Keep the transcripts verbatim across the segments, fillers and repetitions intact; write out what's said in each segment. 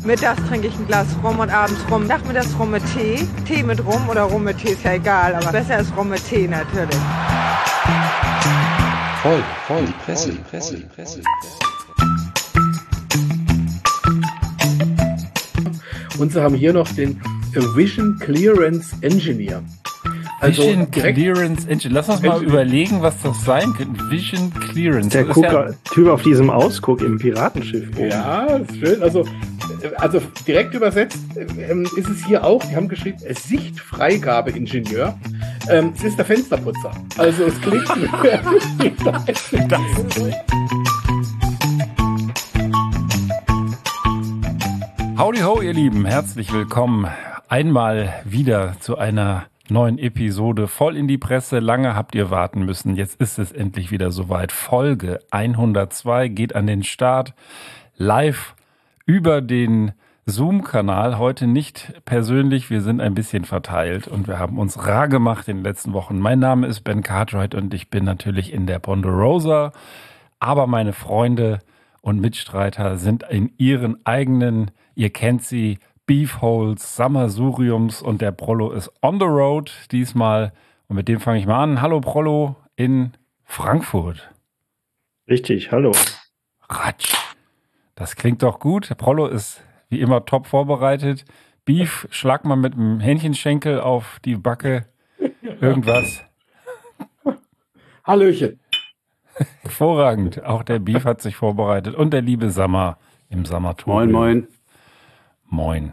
Mittags trinke ich ein Glas Rum und abends Rum. Nachmittags Rum mit Tee. Tee mit Rum oder Rum mit Tee ist ja egal, aber besser ist Rum mit Tee natürlich. Voll, voll, die Presse, die Presse, die Presse. Und sie haben hier noch den Vision Clearance Engineer. Also Vision Clearance Engineer. Lass uns mal überlegen, was das sein könnte. Vision Clearance. Der Gucker, ja Typ auf diesem Ausguck im Piratenschiff. Oben. Ja, ist schön. Also, also direkt übersetzt ähm, ist es hier auch, die haben geschrieben, Sichtfreigabeingenieur. Ähm, es ist der Fensterputzer. Also es klingt das. Howdy ho, ihr Lieben. Herzlich willkommen einmal wieder zu einer neuen Episode voll in die Presse. Lange habt ihr warten müssen. Jetzt ist es endlich wieder soweit. Folge hundertzwei geht an den Start. Live über den Zoom-Kanal. Heute nicht persönlich. Wir sind ein bisschen verteilt und wir haben uns rar gemacht in den letzten Wochen. Mein Name ist Ben Cartwright und ich bin natürlich in der Ponderosa. Aber meine Freunde und Mitstreiter sind in ihren eigenen, ihr kennt sie, Beefholes, Sammelsuriums und der Prollo ist on the road diesmal. Und mit dem fange ich mal an. Hallo Prollo in Frankfurt. Richtig, hallo. Ratsch. Das klingt doch gut. Der Prollo ist wie immer top vorbereitet. Beef, schlag mal mit dem Hähnchenschenkel auf die Backe. Irgendwas. Hallöchen. Hervorragend. Auch der Beef hat sich vorbereitet. Und der liebe Sammer im Sammertor. Moin, moin. Moin.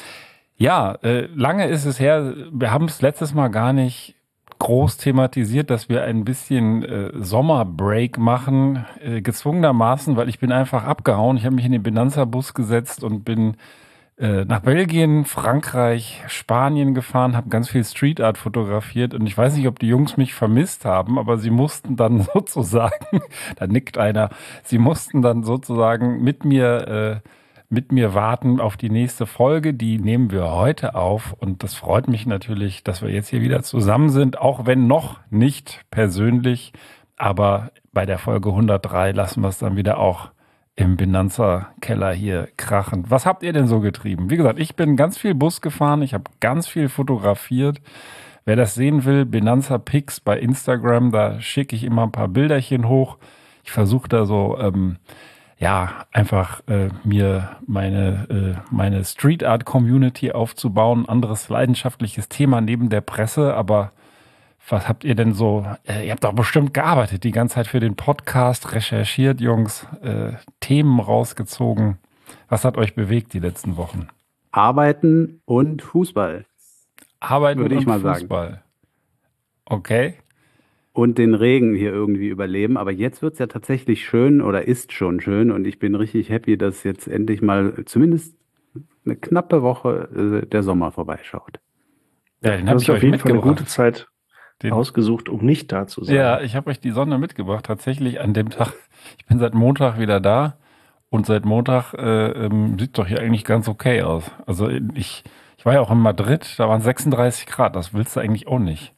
Ja, äh, lange ist es her. Wir haben es letztes Mal gar nicht groß thematisiert, dass wir ein bisschen äh, Sommerbreak machen, äh, gezwungenermaßen, weil ich bin einfach abgehauen. Ich habe mich in den Benanza-Bus gesetzt und bin äh, nach Belgien, Frankreich, Spanien gefahren, habe ganz viel Street Art fotografiert und ich weiß nicht, ob die Jungs mich vermisst haben, aber sie mussten dann sozusagen, da nickt einer, sie mussten dann sozusagen mit mir äh, mit mir warten auf die nächste Folge. Die nehmen wir heute auf und das freut mich natürlich, dass wir jetzt hier wieder zusammen sind, auch wenn noch nicht persönlich, aber bei der Folge hundertdrei lassen wir es dann wieder auch im Benanza-Keller hier krachen. Was habt ihr denn so getrieben? Wie gesagt, ich bin ganz viel Bus gefahren, ich habe ganz viel fotografiert. Wer das sehen will, Benanza Pics bei Instagram, da schicke ich immer ein paar Bilderchen hoch. Ich versuche da so ähm, ja, einfach äh, mir meine, äh, meine Street Art Community aufzubauen. Anderes leidenschaftliches Thema neben der Presse. Aber was habt ihr denn so? Äh, ihr habt doch bestimmt gearbeitet die ganze Zeit für den Podcast, recherchiert, Jungs, äh, Themen rausgezogen. Was hat euch bewegt die letzten Wochen? Arbeiten und Fußball. Arbeiten würde ich und mal Fußball. Sagen. Okay. Und den Regen hier irgendwie überleben. Aber jetzt wird es ja tatsächlich schön oder ist schon schön und ich bin richtig happy, dass jetzt endlich mal zumindest eine knappe Woche äh, der Sommer vorbeischaut. Ja, den habe ich auf jeden Fall eine gute Zeit den, ausgesucht, um nicht da zu sein. Ja, ich habe euch die Sonne mitgebracht. Tatsächlich an dem Tag, ich bin seit Montag wieder da und seit Montag äh, ähm, sieht doch hier eigentlich ganz okay aus. Also ich, ich war ja auch in Madrid, da waren sechsunddreißig Grad, das willst du eigentlich auch nicht.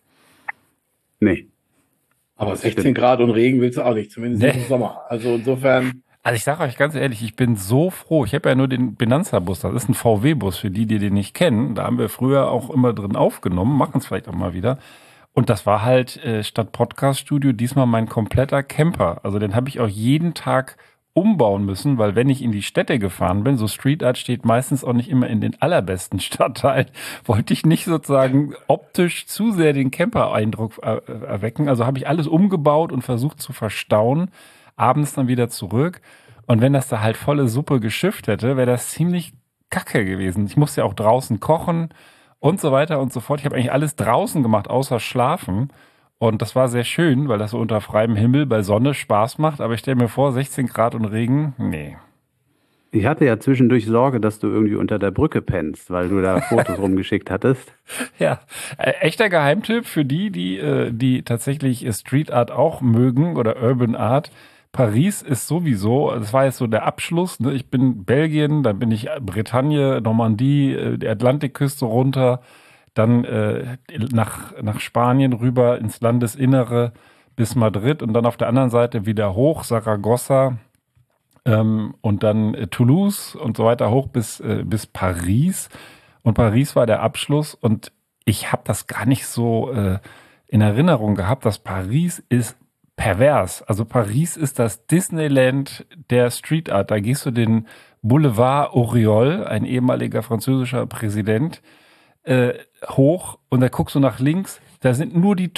Nee. Aber sechzehn Grad und Regen willst du auch nicht, zumindest nee. Im Sommer. Also insofern. Also ich sage euch ganz ehrlich, ich bin so froh. Ich habe ja nur den Benanza-Bus, das ist ein V W-Bus für die, die den nicht kennen. Da haben wir früher auch immer drin aufgenommen, machen es vielleicht auch mal wieder. Und das war halt äh, statt Podcast-Studio diesmal mein kompletter Camper. Also den habe ich auch jeden Tag umbauen müssen, weil wenn ich in die Städte gefahren bin, so Street Art steht meistens auch nicht immer in den allerbesten Stadtteilen, wollte ich nicht sozusagen optisch zu sehr den Camper-Eindruck er- erwecken. Also habe ich alles umgebaut und versucht zu verstauen, abends dann wieder zurück. Und wenn das da halt volle Suppe geschifft hätte, wäre das ziemlich kacke gewesen. Ich musste ja auch draußen kochen und so weiter und so fort. Ich habe eigentlich alles draußen gemacht, außer schlafen. Und das war sehr schön, weil das so unter freiem Himmel bei Sonne Spaß macht. Aber ich stelle mir vor, sechzehn Grad und Regen, nee. Ich hatte ja zwischendurch Sorge, dass du irgendwie unter der Brücke pennst, weil du da Fotos rumgeschickt hattest. Ja, äh, echter Geheimtipp für die, die, äh, die tatsächlich Street Art auch mögen oder Urban Art. Paris ist sowieso, das war jetzt so der Abschluss. Ne? Ich bin Belgien, dann bin ich Bretagne, Normandie, äh, die Atlantikküste runter. Dann äh, nach, nach Spanien rüber ins Landesinnere bis Madrid und dann auf der anderen Seite wieder hoch, Saragossa, ähm, und dann äh, Toulouse und so weiter hoch bis, äh, bis Paris. Und Paris war der Abschluss und ich habe das gar nicht so äh, in Erinnerung gehabt, dass Paris ist pervers. Also Paris ist das Disneyland der Street Art. Da gehst du den Boulevard Auriol, ein ehemaliger französischer Präsident, äh, hoch und da guckst du nach links. Da sind nur die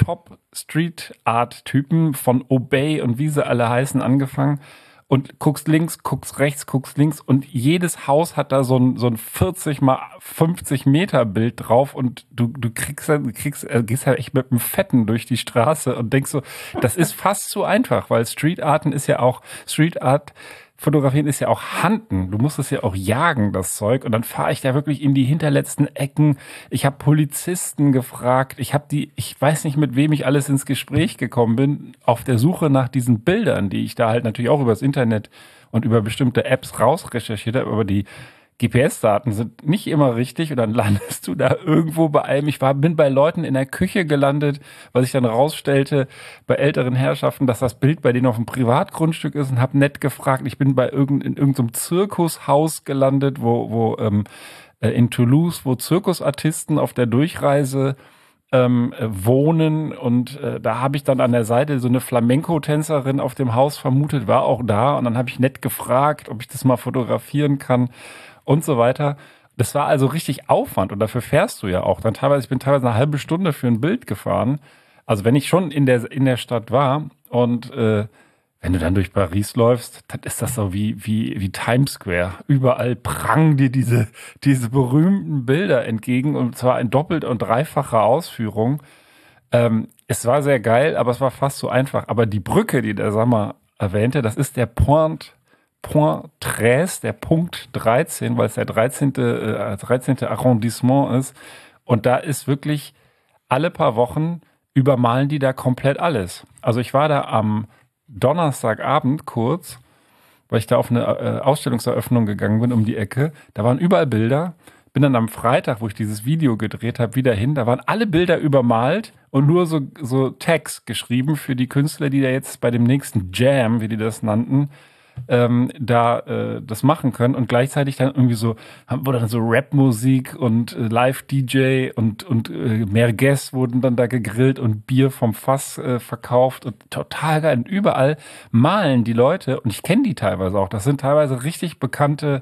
Top-Street-Art-Typen von Obey und wie sie alle heißen angefangen. Und guckst links, guckst rechts, guckst links und jedes Haus hat da so ein, so ein vierzig mal fünfzig Meter Bild drauf und du, du kriegst, du kriegst, äh, gehst ja echt mit dem Fetten durch die Straße und denkst so, das ist fast zu einfach, weil Street Arten ist ja auch, Street Art Fotografieren ist ja auch Handen. Du musst es ja auch jagen, das Zeug. Und dann fahre ich da wirklich in die hinterletzten Ecken. Ich habe Polizisten gefragt. Ich habe die, ich weiß nicht, mit wem ich alles ins Gespräch gekommen bin, auf der Suche nach diesen Bildern, die ich da halt natürlich auch übers Internet und über bestimmte Apps rausrecherchiert habe. Aber die G P S-Daten sind nicht immer richtig und dann landest du da irgendwo bei einem. Ich war, bin bei Leuten in der Küche gelandet, was ich dann rausstellte bei älteren Herrschaften, dass das Bild bei denen auf dem Privatgrundstück ist und habe nett gefragt. Ich bin bei irgend, in irgendeinem Zirkushaus gelandet, wo, wo ähm, in Toulouse, wo Zirkusartisten auf der Durchreise ähm, wohnen und äh, da habe ich dann an der Seite so eine Flamenco-Tänzerin auf dem Haus vermutet, war auch da und dann habe ich nett gefragt, ob ich das mal fotografieren kann und so weiter. Das war also richtig Aufwand und dafür fährst du ja auch. Dann teilweise, ich bin teilweise eine halbe Stunde für ein Bild gefahren. Also wenn ich schon in der, in der Stadt war und äh, wenn du dann durch Paris läufst, dann ist das so wie, wie, wie Times Square. Überall prangen dir diese, diese berühmten Bilder entgegen und zwar in doppelt und dreifacher Ausführung. Ähm, es war sehr geil, aber es war fast so einfach. Aber die Brücke, die der Sammer erwähnte, das ist der Point Point dreizehn, der Punkt dreizehn, weil es der dreizehnte. Äh, dreizehnte Arrondissement ist. Und da ist wirklich alle paar Wochen übermalen die da komplett alles. Also ich war da am Donnerstagabend kurz, weil ich da auf eine äh, Ausstellungseröffnung gegangen bin um die Ecke. Da waren überall Bilder. Bin dann am Freitag, wo ich dieses Video gedreht habe, wieder hin. Da waren alle Bilder übermalt und nur so, so Tags geschrieben für die Künstler, die da jetzt bei dem nächsten Jam, wie die das nannten, ähm, da äh, das machen können und gleichzeitig dann irgendwie so, haben, wurde dann so Rap-Musik und äh, Live-D J und, und äh, Merguez wurden dann da gegrillt und Bier vom Fass äh, verkauft und total geil. Und überall malen die Leute und ich kenne die teilweise auch. Das sind teilweise richtig bekannte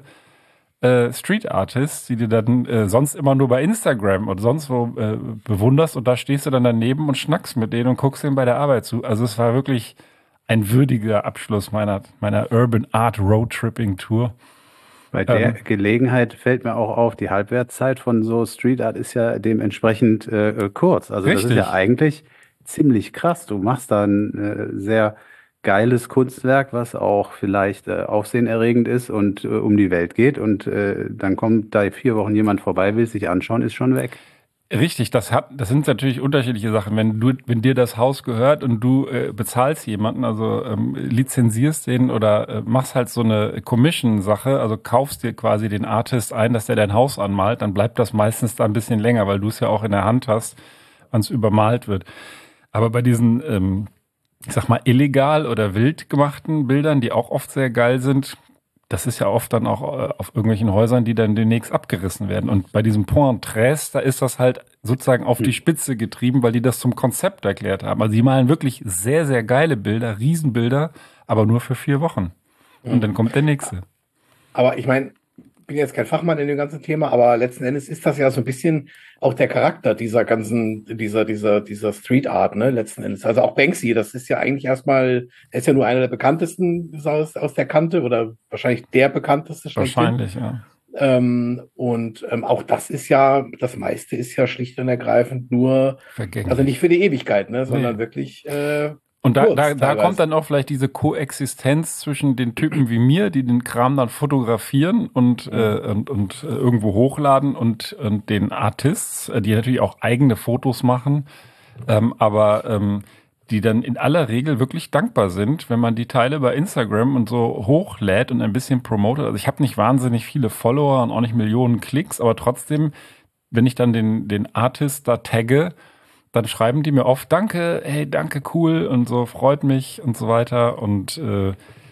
äh, Street-Artists, die du dann äh, sonst immer nur bei Instagram und sonst wo äh, bewunderst und da stehst du dann daneben und schnackst mit denen und guckst denen bei der Arbeit zu. Also es war wirklich ein würdiger Abschluss meiner, meiner Urban Art Roadtripping Tour. Bei der Ähm, Gelegenheit fällt mir auch auf, die Halbwertszeit von so Street Art ist ja dementsprechend äh, kurz. Also das ist Richtig. ja eigentlich ziemlich krass. Du machst da ein äh, sehr geiles Kunstwerk, was auch vielleicht äh, aufsehenerregend ist und äh, um die Welt geht und äh, dann kommt da vier Wochen jemand vorbei, will sich anschauen, ist schon weg. Richtig, das hat, das sind natürlich unterschiedliche Sachen. Wenn du, wenn dir das Haus gehört und du äh, bezahlst jemanden, also ähm, lizenzierst den oder äh, machst halt so eine Commission-Sache, also kaufst dir quasi den Artist ein, dass der dein Haus anmalt, dann bleibt das meistens da ein bisschen länger, weil du es ja auch in der Hand hast, wann es übermalt wird. Aber bei diesen, ähm, ich sag mal, illegal oder wild gemachten Bildern, die auch oft sehr geil sind, das ist ja oft dann auch äh, auf irgendwelchen Häusern, die dann demnächst abgerissen werden. Und bei diesem Point dreizehn, da ist das halt sozusagen auf die Spitze getrieben, weil die das zum Konzept erklärt haben. Also die malen wirklich sehr, sehr geile Bilder, Riesenbilder, aber nur für vier Wochen. Und dann kommt der nächste. Aber ich meine, ich bin jetzt kein Fachmann in dem ganzen Thema, aber letzten Endes ist das ja so ein bisschen auch der Charakter dieser ganzen, dieser, dieser, dieser Street Art, ne, letzten Endes. Also auch Banksy, das ist ja eigentlich erstmal, er ist ja nur einer der bekanntesten aus, aus der Kante oder wahrscheinlich der bekannteste. schlechthin. Wahrscheinlich, ja. Ähm, und ähm, auch das ist ja, das meiste ist ja schlicht und ergreifend nur, Vergänglich. also nicht für die Ewigkeit, ne, sondern Nee. wirklich äh, Und da, kurz da, da teilweise. kommt dann auch vielleicht diese Koexistenz zwischen den Typen wie mir, die den Kram dann fotografieren und, äh, und, und äh, irgendwo hochladen und, und den Artists, äh, die natürlich auch eigene Fotos machen, ähm, aber ähm, die dann in aller Regel wirklich dankbar sind, wenn man die Teile bei Instagram und so hochlädt und ein bisschen promotet. Also ich habe nicht wahnsinnig viele Follower und auch nicht Millionen Klicks, aber trotzdem, wenn ich dann den, den Artist da tagge, dann schreiben die mir oft, danke, hey, danke, cool und so, freut mich und so weiter. Und äh,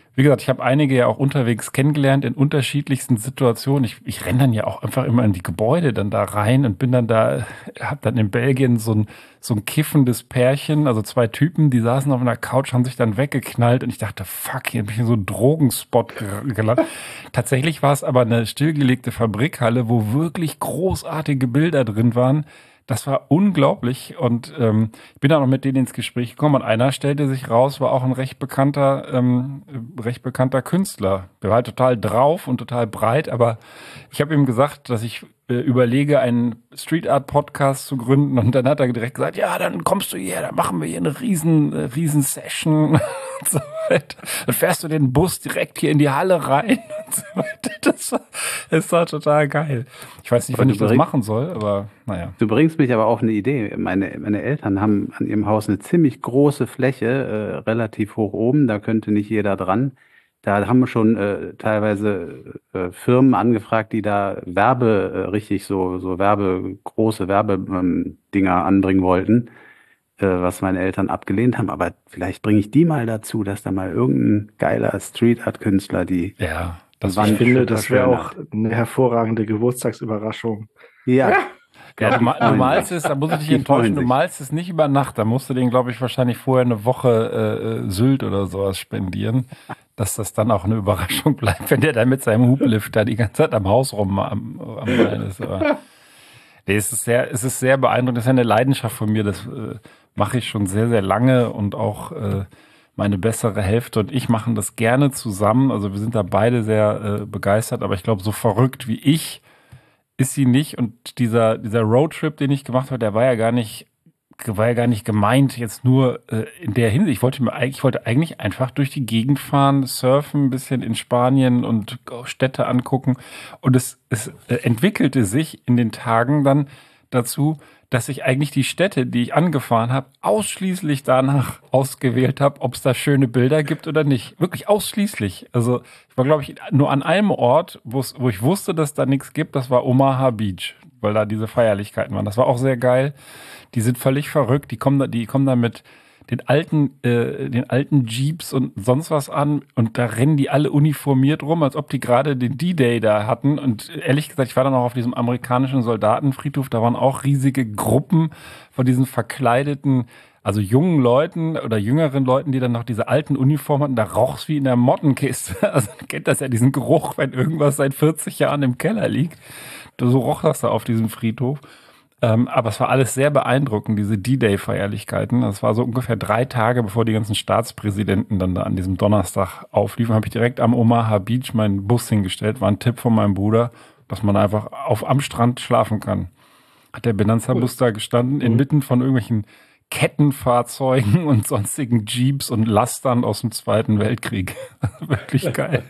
Wie gesagt, ich habe einige ja auch unterwegs kennengelernt in unterschiedlichsten Situationen. Ich, ich renne dann ja auch einfach immer in die Gebäude dann da rein und bin dann da, habe dann in Belgien so ein, so ein kiffendes Pärchen, also zwei Typen, die saßen auf einer Couch, haben sich dann weggeknallt und ich dachte, fuck, hier bin ich in so einen Drogenspot gelandet. Tatsächlich war es aber eine stillgelegte Fabrikhalle, wo wirklich großartige Bilder drin waren. Das war unglaublich und ähm, ich bin dann noch mit denen ins Gespräch gekommen und einer stellte sich raus, war auch ein recht bekannter, ähm, recht bekannter Künstler. Der war halt total drauf und total breit, aber ich habe ihm gesagt, dass ich äh, überlege, einen Street Art Podcast zu gründen und dann hat er direkt gesagt, ja, dann kommst du hier, dann machen wir hier eine riesen, äh, riesen Session und so weiter. Dann fährst du den Bus direkt hier in die Halle rein und so weiter. Das war, das war total geil. Ich weiß nicht, wann ich das machen soll, aber naja. Du bringst mich aber auf eine Idee. Meine, meine Eltern haben an ihrem Haus eine ziemlich große Fläche, äh, relativ hoch oben, da könnte nicht jeder dran. Da haben wir schon äh, teilweise äh, Firmen angefragt, die da Werbe, äh, richtig so, so Werbe, große Werbedinger anbringen wollten, äh, was meine Eltern abgelehnt haben. Aber vielleicht bringe ich die mal dazu, dass da mal irgendein geiler Street-Art-Künstler die Ja, das Wand Ich finde, das wäre verschönert. auch eine hervorragende Geburtstagsüberraschung. Ja, Ja, du, ma- du malst es, da muss ich dich Die enttäuschen, freuen du sich. malst es nicht über Nacht. Da musst du den, glaube ich, wahrscheinlich vorher eine Woche äh, Sylt oder sowas spendieren, dass das dann auch eine Überraschung bleibt, wenn der dann mit seinem Hublifter die ganze Zeit am Haus rum am, am Malen ist. Aber nee, es ist sehr, es ist sehr beeindruckend. Das ist ja eine Leidenschaft von mir. Das äh, mache ich schon sehr, sehr lange und auch äh, meine bessere Hälfte und ich machen das gerne zusammen. Also wir sind da beide sehr äh, begeistert, aber ich glaube, so verrückt wie ich ist sie nicht. Und dieser, dieser Roadtrip, den ich gemacht habe, der war ja gar nicht, war ja gar nicht gemeint, jetzt nur äh, in der Hinsicht. Ich wollte mir eigentlich, ich wollte eigentlich einfach durch die Gegend fahren, surfen, ein bisschen in Spanien und Städte angucken. Und es, es äh, entwickelte sich in den Tagen dann dazu, dass ich eigentlich die Städte, die ich angefahren habe, ausschließlich danach ausgewählt habe, ob es da schöne Bilder gibt oder nicht. Wirklich ausschließlich. Also ich war, glaube ich, nur an einem Ort, wo's- wo ich wusste, dass da nichts gibt. Das war Omaha Beach, weil da diese Feierlichkeiten waren. Das war auch sehr geil. Die sind völlig verrückt. Die kommen da, die kommen da mit den alten, äh, den alten Jeeps und sonst was an und da rennen die alle uniformiert rum, als ob die gerade den D-Day da hatten. Und ehrlich gesagt, ich war dann auch auf diesem amerikanischen Soldatenfriedhof, da waren auch riesige Gruppen von diesen verkleideten, also jungen Leuten oder jüngeren Leuten, die dann noch diese alten Uniformen hatten. Da roch's wie in der Mottenkiste. Also man kennt das ja, diesen Geruch, wenn irgendwas seit vierzig Jahren im Keller liegt. So roch das da auf diesem Friedhof. Ähm, aber es war alles sehr beeindruckend, diese D-Day-Feierlichkeiten. Das war so ungefähr drei Tage, bevor die ganzen Staatspräsidenten dann da an diesem Donnerstag aufliefen, habe ich direkt am Omaha Beach meinen Bus hingestellt. War ein Tipp von meinem Bruder, dass man einfach auf, am Strand schlafen kann. Hat der Benanza-Bus da gestanden, inmitten von irgendwelchen Kettenfahrzeugen und sonstigen Jeeps und Lastern aus dem Zweiten Weltkrieg. Wirklich geil.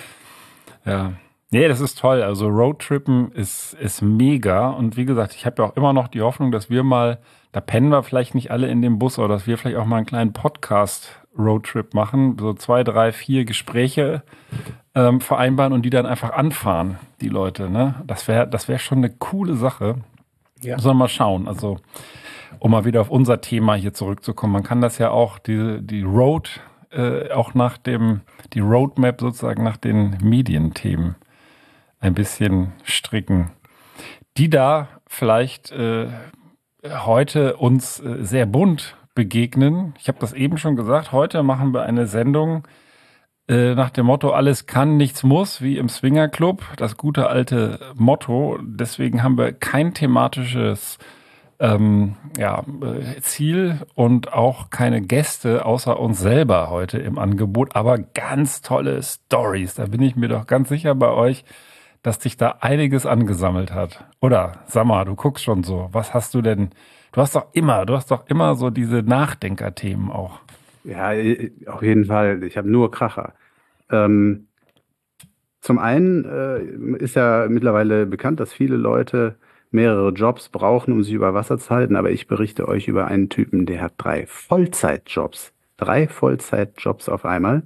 Ja. Nee, das ist toll. Also Roadtrippen ist, ist mega. Und wie gesagt, ich habe ja auch immer noch die Hoffnung, dass wir mal, da pennen wir vielleicht nicht alle in dem Bus, aber dass wir vielleicht auch mal einen kleinen Podcast-Roadtrip machen. So zwei, drei, vier Gespräche ähm, vereinbaren und die dann einfach anfahren, die Leute. Ne? Das wäre das wär schon eine coole Sache. Ja. Müssen wir mal schauen. Also, um mal wieder auf unser Thema hier zurückzukommen. Man kann das ja auch, die, die Road, äh, auch nach dem, die Roadmap sozusagen nach den Medienthemen ein bisschen stricken, die da vielleicht äh, heute uns äh, sehr bunt begegnen. Ich habe das eben schon gesagt, heute machen wir eine Sendung äh, nach dem Motto, alles kann, nichts muss, wie im Swingerclub, das gute alte Motto. Deswegen haben wir kein thematisches ähm, ja, äh, Ziel und auch keine Gäste außer uns selber heute im Angebot, aber ganz tolle Stories. Da bin ich mir doch ganz sicher bei euch, dass dich da einiges angesammelt hat. Oder, sag mal, du guckst schon so. Was hast du denn? Du hast doch immer, du hast doch immer so diese Nachdenkerthemen auch. Ja, äh, auf jeden Fall. Ich habe nur Kracher. Ähm, zum einen äh, ist ja mittlerweile bekannt, dass viele Leute mehrere Jobs brauchen, um sich über Wasser zu halten. Aber ich berichte euch über einen Typen, der hat drei Vollzeitjobs. Drei Vollzeitjobs auf einmal.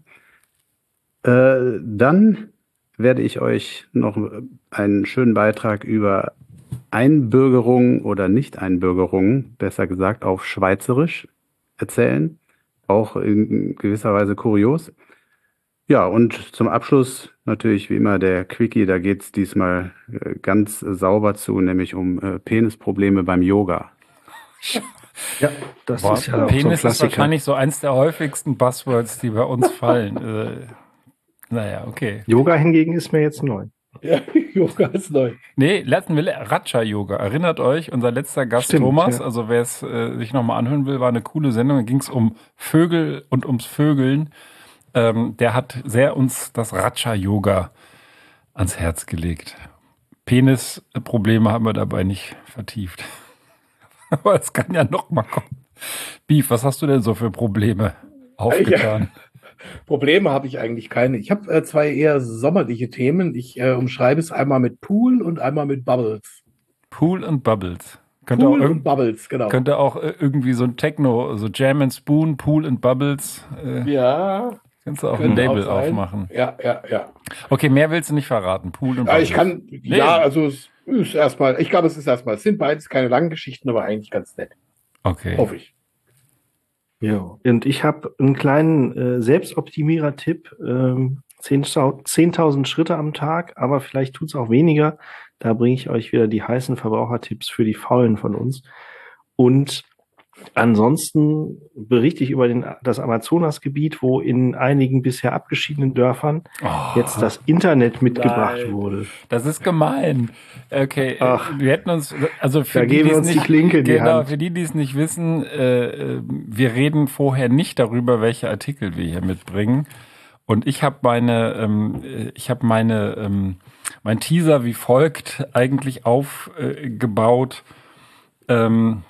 Äh, dann werde ich euch noch einen schönen Beitrag über Einbürgerung oder Nicht-Einbürgerung, besser gesagt auf Schweizerisch, erzählen. Auch in gewisser Weise kurios. Ja, und zum Abschluss natürlich wie immer der Quickie, da geht's diesmal äh, ganz äh, sauber zu, nämlich um äh, Penisprobleme beim Yoga. Ja, das Boah, ist ja auch so ein Penis ist Klassiker. wahrscheinlich so eins der häufigsten Buzzwords, die bei uns fallen. äh, naja, okay. Yoga hingegen ist mir jetzt neu. Ja, Yoga ist neu. Nee, letzten will Raja-Yoga. Erinnert euch, unser letzter Gast Stimmt, Thomas, ja. also wer es äh, sich nochmal anhören will, war eine coole Sendung. Da ging es um Vögel und ums Vögeln. Ähm, der hat sehr uns das Raja-Yoga ans Herz gelegt. Penisprobleme haben wir dabei nicht vertieft. Aber es kann ja noch mal kommen. Beef, was hast du denn so für Probleme aufgetan? Probleme habe ich eigentlich keine. Ich habe äh, zwei eher sommerliche Themen. Ich äh, umschreibe es einmal mit Pool und einmal mit Bubbles. Pool und Bubbles. Könnte Pool auch, und irg Bubbles, genau. könnte auch äh, irgendwie so ein Techno, so Jam and Spoon, Pool and Bubbles. Äh, Ja, kannst du auch ein könnte Label auch sein. aufmachen. Ja, ja, ja. Okay, mehr willst du nicht verraten. Pool und Ja, Bubbles. ich kann, ja, also es ist erstmal, ich glaube, es ist erstmal, es sind beides keine langen Geschichten, aber eigentlich ganz nett. Okay. Hoffe ich. Ja. Und ich habe einen kleinen äh, Selbstoptimierer-Tipp. Ähm, zehntausend Schritte am Tag, aber vielleicht tut's auch weniger. Da bringe ich euch wieder die heißen Verbrauchertipps für die Faulen von uns. Und ansonsten berichte ich über den, das Amazonasgebiet, wo in einigen bisher abgeschiedenen Dörfern Oh, jetzt das Internet mitgebracht Nein. wurde. das ist gemein. Okay, Ach. äh, wir hätten uns, also für Da die, geben die wir es uns die nicht, Klinke in die genau, Hand. für die, die es nicht wissen, äh, äh, wir reden vorher nicht darüber, welche Artikel wir hier mitbringen. Und ich habe meine, ähm, äh, ich habe meine, ähm, mein Teaser wie folgt eigentlich aufgebaut, ähm,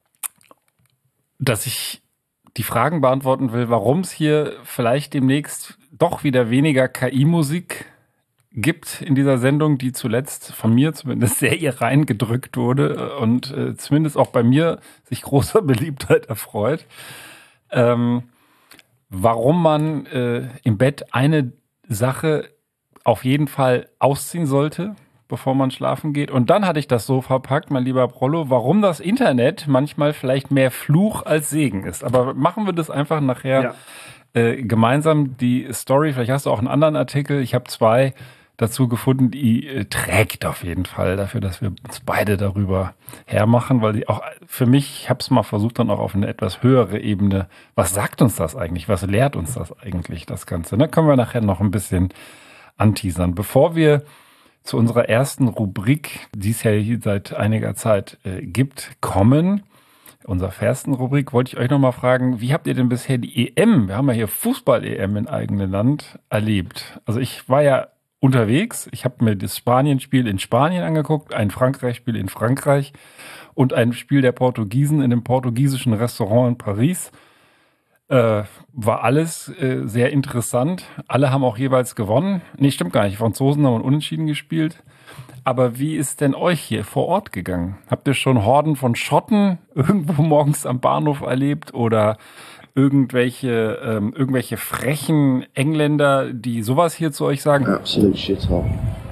dass ich die Fragen beantworten will, warum es hier vielleicht demnächst doch wieder weniger K I-Musik gibt in dieser Sendung, die zuletzt von mir zumindest sehr ihr reingedrückt wurde und äh, zumindest auch bei mir sich großer Beliebtheit erfreut. Ähm, warum man äh, im Bett eine Sache auf jeden Fall ausziehen sollte, bevor man schlafen geht. Und dann hatte ich das so verpackt, mein lieber Prollo, warum das Internet manchmal vielleicht mehr Fluch als Segen ist. Aber machen wir das einfach nachher Ja. äh, gemeinsam, die Story. Vielleicht hast du auch einen anderen Artikel. Ich habe zwei dazu gefunden, die äh, trägt auf jeden Fall dafür, dass wir uns beide darüber hermachen, weil die auch für mich, ich habe es mal versucht, dann auch auf eine etwas höhere Ebene, was sagt uns das eigentlich? Was lehrt uns das eigentlich, das Ganze? Da können wir nachher noch ein bisschen anteasern. Bevor wir zu unserer ersten Rubrik, die es ja hier seit einiger Zeit äh, gibt, kommen, unserer ersten Rubrik, wollte ich euch noch mal fragen, wie habt ihr denn bisher die E M, wir haben ja hier Fußball-E M in eigenem Land, erlebt? Also ich war ja unterwegs, ich habe mir das Spanien-Spiel in Spanien angeguckt, ein Frankreich-Spiel in Frankreich und ein Spiel der Portugiesen in einem portugiesischen Restaurant in Paris. Äh, war alles äh, sehr interessant. Alle haben auch jeweils gewonnen. Nee, stimmt gar nicht. Die Franzosen haben unentschieden gespielt. Aber wie ist denn euch hier vor Ort gegangen? Habt ihr schon Horden von Schotten irgendwo morgens am Bahnhof erlebt oder irgendwelche, ähm, irgendwelche frechen Engländer, die sowas hier zu euch sagen? Absolute shithole.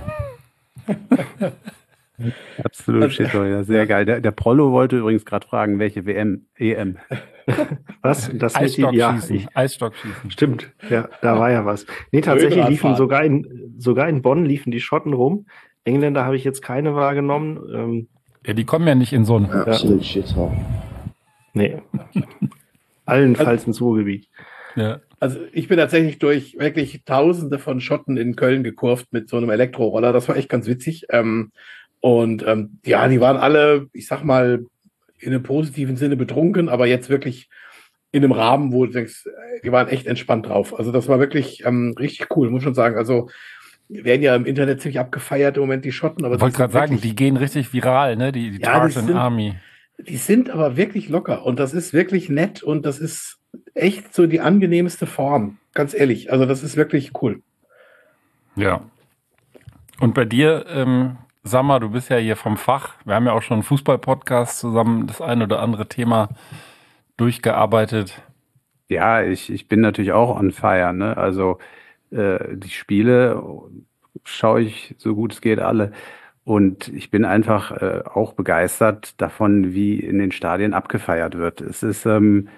Absolut shit, ja, sehr geil. Der, der Prollo wollte übrigens gerade fragen, welche W M, E M. Was? Das mit die, ja, Eisstockschießen. ich, Eisstockschießen. stimmt. Ja, da war ja was. Nee, tatsächlich liefen Radfahren. sogar in, sogar in Bonn liefen die Schotten rum. Engländer habe ich jetzt keine wahrgenommen. Ähm, Ja, die kommen ja nicht in so ein. Absolute shithole. nee. Allenfalls ins Ruhrgebiet. Ja. Also ich bin tatsächlich durch wirklich Tausende von Schotten in Köln gekurvt mit so einem Elektroroller. Das war echt ganz witzig. Ähm, und ähm, ja, die waren alle, ich sag mal, in einem positiven Sinne betrunken, aber jetzt wirklich in einem Rahmen, wo du denkst, die waren echt entspannt drauf. Also das war wirklich ähm, richtig cool, muss schon sagen. Also werden ja im Internet ziemlich abgefeiert im Moment die Schotten. Aber Ich wollte die sind gerade sagen, wirklich- die gehen richtig viral, ne? Die, die Ja, die Tartan sind- Army. Die sind aber wirklich locker und das ist wirklich nett und das ist echt so die angenehmste Form. Ganz ehrlich. Also das ist wirklich cool. Ja. Und bei dir, ähm, Sammer, du bist ja hier vom Fach. Wir haben ja auch schon einen Fußball-Podcast zusammen das ein oder andere Thema durchgearbeitet. Ja, ich, ich bin natürlich auch on fire, ne? Also äh, die Spiele schaue ich so gut es geht alle. Und ich bin einfach äh, auch begeistert davon, wie in den Stadien abgefeiert wird. Es ist, ähm,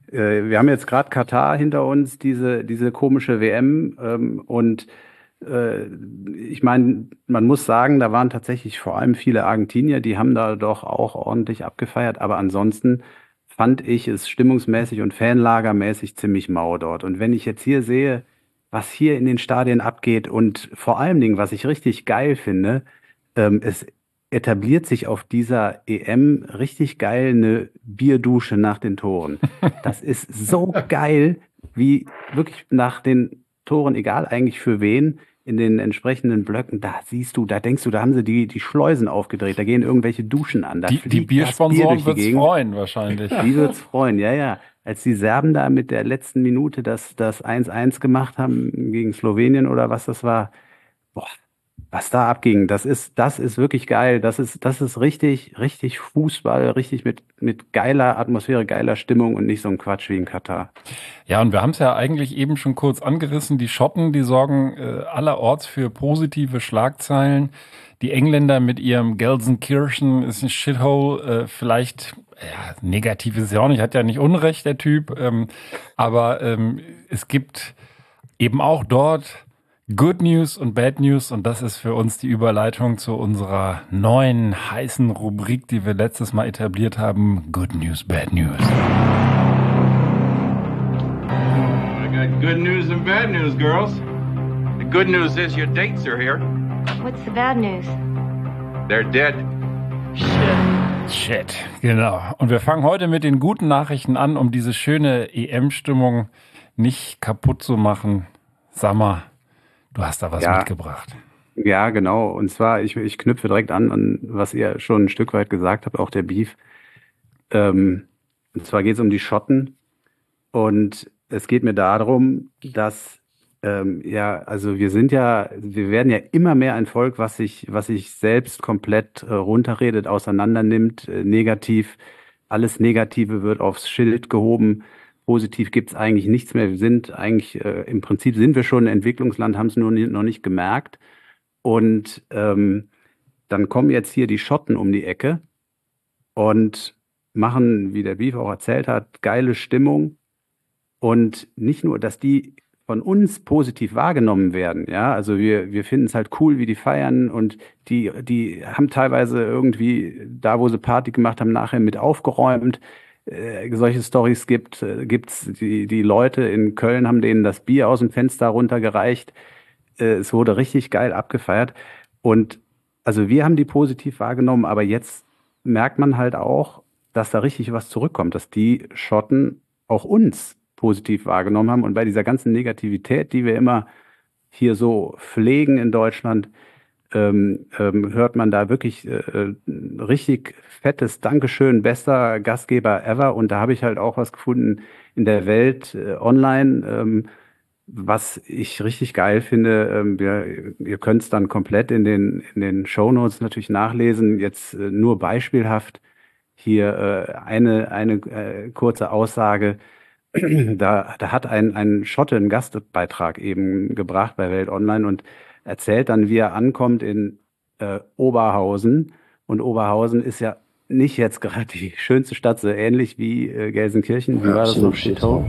äh, wir haben jetzt gerade Katar hinter uns, diese, diese komische W M. Ähm, und äh, ich meine, man muss sagen, da waren tatsächlich vor allem viele Argentinier, die haben da doch auch ordentlich abgefeiert. Aber ansonsten fand ich es stimmungsmäßig und fanlagermäßig ziemlich mau dort. Und wenn ich jetzt hier sehe, was hier in den Stadien abgeht und vor allen Dingen, was ich richtig geil finde, ähm, es etabliert sich auf dieser E M richtig geil eine Bierdusche nach den Toren. Das ist so geil, wie wirklich nach den Toren, egal eigentlich für wen, in den entsprechenden Blöcken, da siehst du, da denkst du, da haben sie die, die Schleusen aufgedreht, da gehen irgendwelche Duschen an. Da Die, die fliegt das Bier Biersponsoren durch die wird's Gegend. freuen wahrscheinlich. Die wird's freuen, ja, ja. Als die Serben da mit der letzten Minute das, das eins eins gemacht haben gegen Slowenien oder was das war, boah, was da abging, das ist, das ist wirklich geil. Das ist, das ist richtig, richtig Fußball, richtig mit, mit geiler Atmosphäre, geiler Stimmung und nicht so ein Quatsch wie in Katar. Ja, und wir haben es ja eigentlich eben schon kurz angerissen. Die Schotten, die sorgen äh, allerorts für positive Schlagzeilen. Die Engländer mit ihrem Gelsenkirchen ist ein Shithole. Äh, vielleicht, ja, negativ ist ja auch nicht, hat ja nicht Unrecht, der Typ. Ähm, aber ähm, es gibt eben auch dort Good News und Bad News, und das ist für uns die Überleitung zu unserer neuen heißen Rubrik, die wir letztes Mal etabliert haben. Good News, Bad News. I got good news and bad news, girls. The good news is your dates are here. What's the bad news? They're dead. Shit, genau. Und wir fangen heute mit den guten Nachrichten an, um diese schöne E M-Stimmung nicht kaputt zu machen. Sag mal, du hast da was Ja. mitgebracht. Ja, genau. Und zwar, ich, ich knüpfe direkt an, an was ihr schon ein Stück weit gesagt habt, auch der Beef. Ähm, und zwar geht es um die Schotten. Und es geht mir darum, dass, ähm, ja, also wir sind ja, wir werden ja immer mehr ein Volk, was sich, was sich selbst komplett äh, runterredet, auseinandernimmt, äh, negativ. Alles Negative wird aufs Schild gehoben. Positiv gibt es eigentlich nichts mehr. Wir sind eigentlich, äh, im Prinzip sind wir schon ein Entwicklungsland, haben es nur nie, noch nicht gemerkt. Und ähm, dann kommen jetzt hier die Schotten um die Ecke und machen, wie der Beef auch erzählt hat, geile Stimmung. Und nicht nur, dass die von uns positiv wahrgenommen werden, ja, also wir, wir finden es halt cool, wie die feiern, und die, die haben teilweise irgendwie, da wo sie Party gemacht haben, nachher mit aufgeräumt. Äh, solche Storys gibt, äh, gibt's, die, die Leute in Köln haben denen das Bier aus dem Fenster runtergereicht. Äh, es wurde richtig geil abgefeiert. Und also wir haben die positiv wahrgenommen, aber jetzt merkt man halt auch, dass da richtig was zurückkommt, dass die Schotten auch uns positiv wahrgenommen haben. Und bei dieser ganzen Negativität, die wir immer hier so pflegen in Deutschland, ähm, ähm, hört man da wirklich äh, richtig fettes Dankeschön, bester Gastgeber ever. Und da habe ich halt auch was gefunden in der Welt äh, online, ähm, was ich richtig geil finde. Ähm, wir, ihr könnt es dann komplett in den, in den Shownotes natürlich nachlesen. Jetzt äh, nur beispielhaft hier äh, eine, eine äh, kurze Aussage. Da, da hat ein, ein Schotte einen Gastbeitrag eben gebracht bei Welt Online und erzählt dann, wie er ankommt in äh, Oberhausen. Und Oberhausen ist ja nicht jetzt gerade die schönste Stadt, so ähnlich wie äh, Gelsenkirchen. Wie war das noch? Shithole.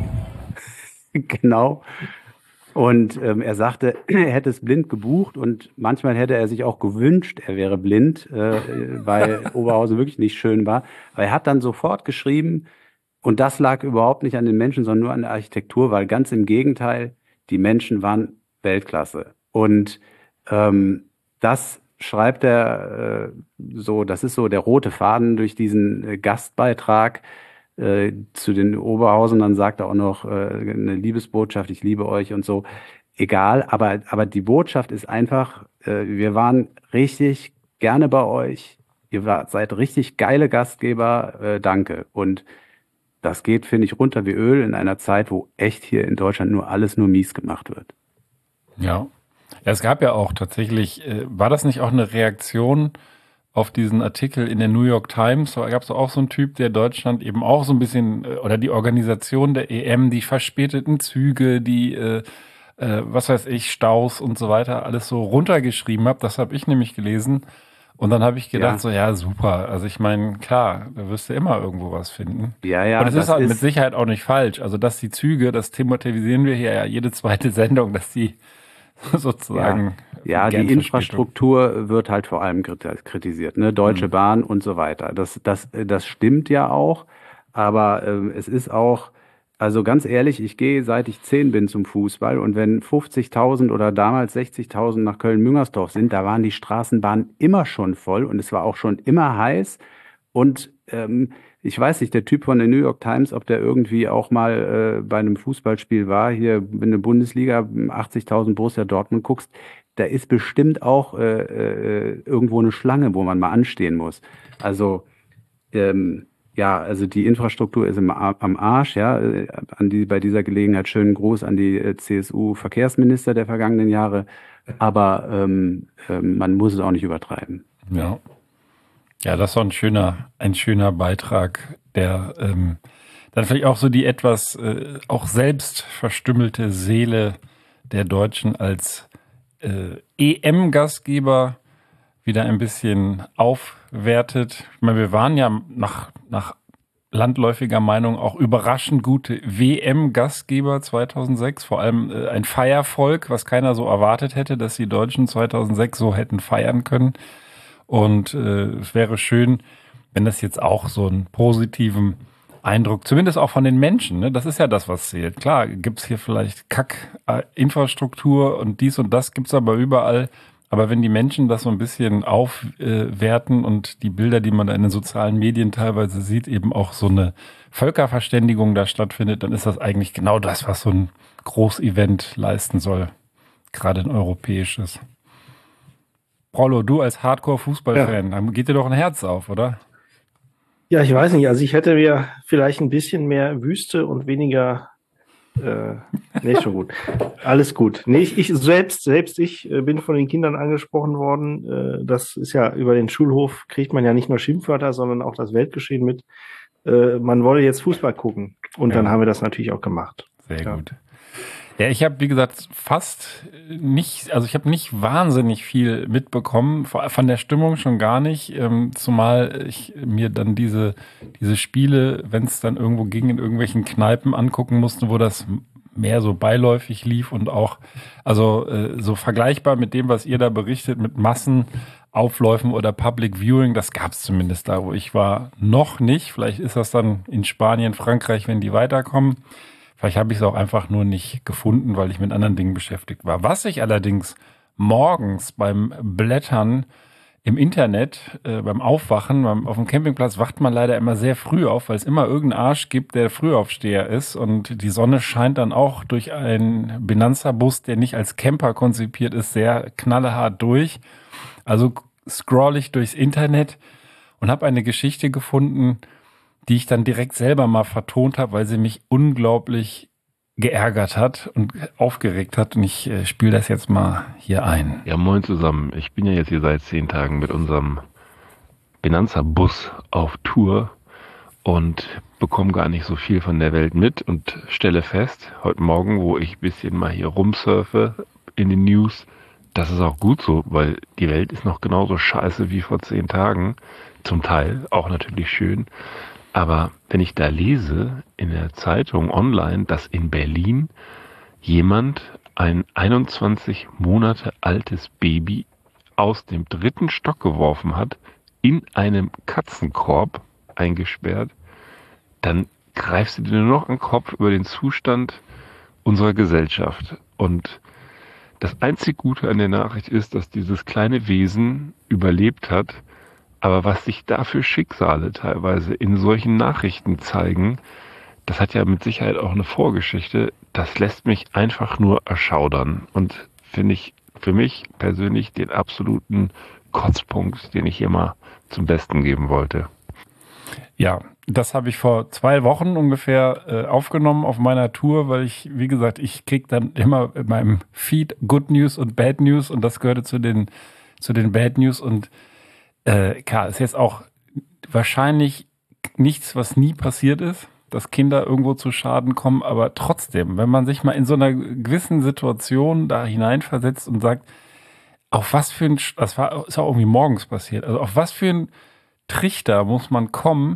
Genau. Und ähm, er sagte, er hätte es blind gebucht, und manchmal hätte er sich auch gewünscht, er wäre blind, äh, weil Oberhausen wirklich nicht schön war. Aber er hat dann sofort geschrieben, und das lag überhaupt nicht an den Menschen, sondern nur an der Architektur, weil ganz im Gegenteil, die Menschen waren Weltklasse. Und ähm, das schreibt er äh, so, das ist so der rote Faden durch diesen äh, Gastbeitrag äh, zu den Oberhausen. Dann sagt er auch noch äh, eine Liebesbotschaft, ich liebe euch und so. Egal, aber, aber die Botschaft ist einfach, äh, wir waren richtig gerne bei euch. Ihr war, seid richtig geile Gastgeber, äh, danke. Und das geht, finde ich, runter wie Öl in einer Zeit, wo echt hier in Deutschland nur alles nur mies gemacht wird. Ja. Ja, es gab ja auch tatsächlich, äh, war das nicht auch eine Reaktion auf diesen Artikel in der New York Times? Da gab es auch so einen Typ, der Deutschland eben auch so ein bisschen, äh, oder die Organisation der E M, die verspäteten Züge, die, äh, äh, was weiß ich, Staus und so weiter, alles so runtergeschrieben hat. Das habe ich nämlich gelesen. Und dann habe ich gedacht, Ja. so, ja, super. Also ich meine, klar, da wirst du immer irgendwo was finden. Ja, ja, Und es das ist halt ist- mit Sicherheit auch nicht falsch. Also dass die Züge, das thematisieren wir hier ja jede zweite Sendung, dass die sozusagen Ja, gern die Verspätung- Infrastruktur wird halt vor allem kriti- kritisiert, ne? Deutsche Mhm. Bahn und so weiter. Das, das, das stimmt ja auch, aber ähm, es ist auch, also ganz ehrlich, ich gehe seit ich zehn bin zum Fußball und wenn fünfzigtausend oder damals sechzigtausend nach Köln-Müngersdorf sind, da waren die Straßenbahnen immer schon voll und es war auch schon immer heiß und ähm, ich weiß nicht, der Typ von der New York Times, ob der irgendwie auch mal äh, bei einem Fußballspiel war, hier in der Bundesliga, achtzigtausend Borussia Dortmund guckst, da ist bestimmt auch äh, äh, irgendwo eine Schlange, wo man mal anstehen muss. Also ähm, ja, also die Infrastruktur ist im, Ar- am Arsch, ja. Äh, An die, bei dieser Gelegenheit schönen Gruß an die äh, C S U-Verkehrsminister der vergangenen Jahre. Aber ähm, ähm, man muss es auch nicht übertreiben. Ja. Ja, das war ein schöner, ein schöner Beitrag, der ähm, dann vielleicht auch so die etwas äh, auch selbst verstümmelte Seele der Deutschen als äh, E M-Gastgeber wieder ein bisschen aufwertet. Ich meine, wir waren ja nach, nach landläufiger Meinung auch überraschend gute W M-Gastgeber zweitausendsechs, vor allem äh, ein Feiervolk, was keiner so erwartet hätte, dass die Deutschen zweitausendsechs so hätten feiern können. Und äh, es wäre schön, wenn das jetzt auch so einen positiven Eindruck, zumindest auch von den Menschen, ne? Das ist ja das, was zählt. Klar, gibt's hier vielleicht Kack-Infrastruktur und dies und das gibt's aber überall. Aber wenn die Menschen das so ein bisschen aufwerten und die Bilder, die man da in den sozialen Medien teilweise sieht, eben auch so eine Völkerverständigung da stattfindet, dann ist das eigentlich genau das, was so ein Großevent leisten soll. Gerade ein europäisches. Prollo, du als Hardcore-Fußballfan, dann geht dir doch ein Herz auf, oder? Ja, ich weiß nicht. Also ich hätte mir vielleicht ein bisschen mehr Wüste und weniger. Äh, nee, schon gut. Alles gut. Nee, ich, ich selbst, selbst ich äh, bin von den Kindern angesprochen worden. Äh, das ist ja über den Schulhof kriegt man ja nicht nur Schimpfwörter, sondern auch das Weltgeschehen mit. Äh, man wolle jetzt Fußball gucken. Und Ja. dann haben wir das natürlich auch gemacht. Sehr Ja. gut. Ja, ich habe, wie gesagt, fast nicht, also ich habe nicht wahnsinnig viel mitbekommen, vor- von der Stimmung schon gar nicht, ähm, zumal ich mir dann diese, diese Spiele, wenn es dann irgendwo ging, in irgendwelchen Kneipen angucken musste, wo das mehr so beiläufig lief und auch, also äh, so vergleichbar mit dem, was ihr da berichtet, mit Massenaufläufen oder Public Viewing, das gab es zumindest da, wo ich war, noch nicht. Vielleicht ist das dann in Spanien, Frankreich, wenn die weiterkommen. Vielleicht habe ich es auch einfach nur nicht gefunden, weil ich mit anderen Dingen beschäftigt war. Was ich allerdings morgens beim Blättern im Internet, äh, beim Aufwachen, beim, auf dem Campingplatz wacht man leider immer sehr früh auf, weil es immer irgendeinen Arsch gibt, der Frühaufsteher ist. Und die Sonne scheint dann auch durch einen Benanza-Bus, der nicht als Camper konzipiert ist, sehr knallhart durch. Also scroll ich durchs Internet und habe eine Geschichte gefunden, die ich dann direkt selber mal vertont habe, weil sie mich unglaublich geärgert hat und aufgeregt hat. Und ich äh, spiele das jetzt mal hier ein. Ja, moin zusammen. Ich bin ja jetzt hier seit zehn Tagen mit unserem Benanza-Bus auf Tour und bekomme gar nicht so viel von der Welt mit und stelle fest, heute Morgen, wo ich ein bisschen mal hier rumsurfe in den News, das ist auch gut so, weil die Welt ist noch genauso scheiße wie vor zehn Tagen. Zum Teil auch natürlich schön. Aber wenn ich da lese in der Zeitung online, dass in Berlin jemand ein einundzwanzig Monate altes Baby aus dem dritten Stock geworfen hat, in einem Katzenkorb eingesperrt, dann greifst du dir nur noch an den Kopf über den Zustand unserer Gesellschaft. Und das einzig Gute an der Nachricht ist, dass dieses kleine Wesen überlebt hat. Aber was sich da für Schicksale teilweise in solchen Nachrichten zeigen, das hat ja mit Sicherheit auch eine Vorgeschichte. Das lässt mich einfach nur erschaudern und finde ich für mich persönlich den absoluten Kotzpunkt, den ich hier mal zum Besten geben wollte. Ja, das habe ich vor zwei Wochen ungefähr äh, aufgenommen auf meiner Tour, weil ich, wie gesagt, ich kriege dann immer in meinem Feed Good News und Bad News und das gehörte zu den, zu den Bad News und Äh, klar, ist jetzt auch wahrscheinlich nichts, was nie passiert ist, dass Kinder irgendwo zu Schaden kommen, aber trotzdem, wenn man sich mal in so einer gewissen Situation da hineinversetzt und sagt, auf was für ein, das war, ist auch irgendwie morgens passiert, also auf was für ein Trichter muss man kommen,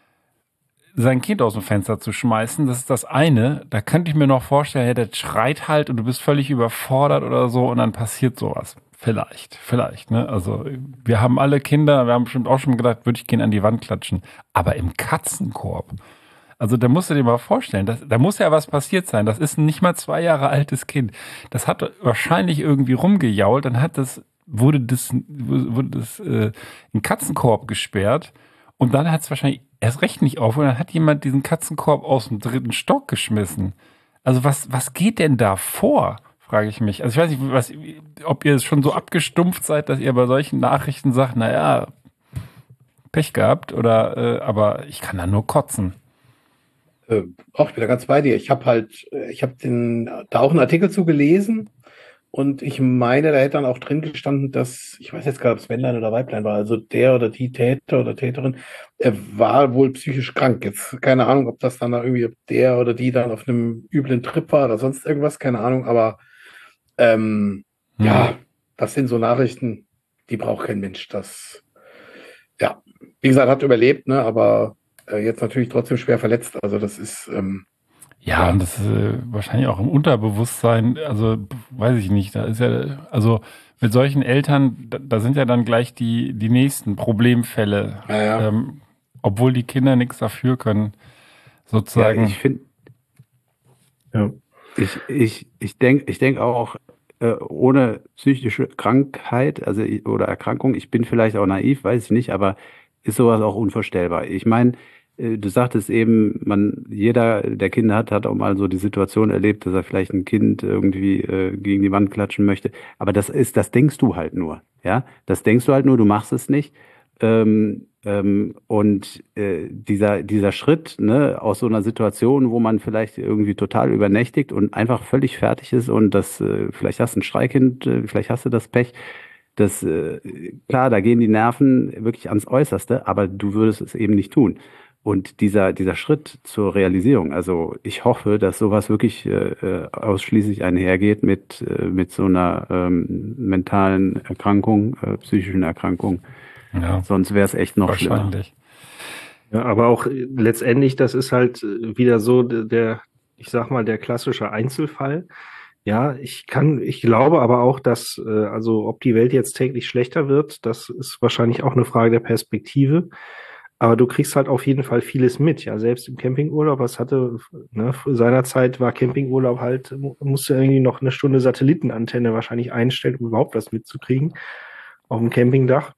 sein Kind aus dem Fenster zu schmeißen, das ist das eine. Da könnte ich mir noch vorstellen, ja, der schreit halt und du bist völlig überfordert oder so und dann passiert sowas. Vielleicht, vielleicht, ne? Also wir haben alle Kinder, wir haben bestimmt auch schon gedacht, würde ich gehen an die Wand klatschen. Aber im Katzenkorb, also da musst du dir mal vorstellen, das, da muss ja was passiert sein. Das ist ein nicht mal zwei Jahre altes Kind. Das hat wahrscheinlich irgendwie rumgejault, dann hat das, wurde das, wurde das äh, in den Katzenkorb gesperrt und dann hat es wahrscheinlich erst recht nicht auf und dann hat jemand diesen Katzenkorb aus dem dritten Stock geschmissen. Also was, was geht denn da vor, frage ich mich. Also ich weiß nicht, was, ob ihr schon so abgestumpft seid, dass ihr bei solchen Nachrichten sagt, naja, Pech gehabt oder, äh, aber ich kann da nur kotzen. Äh, auch ich bin da ganz bei dir. Ich habe halt, ich habe den da auch einen Artikel zu gelesen und ich meine, da hätte dann auch drin gestanden, dass, ich weiß jetzt gar nicht, ob es Männlein oder Weiblein war, also der oder die Täter oder Täterin, er war wohl psychisch krank. Jetzt keine Ahnung, ob das dann da irgendwie, ob der oder die dann auf einem üblen Trip war oder sonst irgendwas, keine Ahnung, aber ähm, hm. ja, das sind so Nachrichten, die braucht kein Mensch. Das, ja, wie gesagt, hat überlebt, ne, aber äh, jetzt natürlich trotzdem schwer verletzt. Also das ist ähm, Ja, und das ist äh, wahrscheinlich auch im Unterbewusstsein, also weiß ich nicht, da ist ja, also mit solchen Eltern, da, da sind ja dann gleich die, die nächsten Problemfälle, ja, ja. Ähm, obwohl die Kinder nichts dafür können, sozusagen. Ja, ich finde, ja. ich, ich, ich denke ich denk auch, äh, ohne psychische Krankheit, also oder Erkrankung, ich bin vielleicht auch naiv, weiß ich nicht, aber ist sowas auch unvorstellbar. Ich meine, du sagtest eben, man, jeder, der Kinder hat, hat auch mal so die Situation erlebt, dass er vielleicht ein Kind irgendwie äh, gegen die Wand klatschen möchte. Aber das ist, das denkst du halt nur, ja. Das denkst du halt nur, du machst es nicht. Ähm, ähm, und äh, dieser dieser Schritt, ne, aus so einer Situation, wo man vielleicht irgendwie total übernächtigt und einfach völlig fertig ist und das, äh, vielleicht hast du ein Schreikind, äh, vielleicht hast du das Pech. Das, äh, klar, da gehen die Nerven wirklich ans Äußerste, aber du würdest es eben nicht tun. Und dieser, dieser Schritt zur Realisierung, also ich hoffe, dass sowas wirklich äh, ausschließlich einhergeht mit, äh, mit so einer ähm, mentalen Erkrankung, äh, psychischen Erkrankung. Ja, sonst wäre es echt noch wahrscheinlich. Ja, aber auch äh, letztendlich, das ist halt äh, wieder so der, der, ich sag mal, der klassische Einzelfall. Ja, ich kann, ich glaube aber auch, dass, äh, also ob die Welt jetzt täglich schlechter wird, das ist wahrscheinlich auch eine Frage der Perspektive. Aber du kriegst halt auf jeden Fall vieles mit, ja, selbst im Campingurlaub, was hatte, ne, seinerzeit war Campingurlaub halt, musste irgendwie noch eine Stunde Satellitenantenne wahrscheinlich einstellen, um überhaupt was mitzukriegen auf dem Campingdach.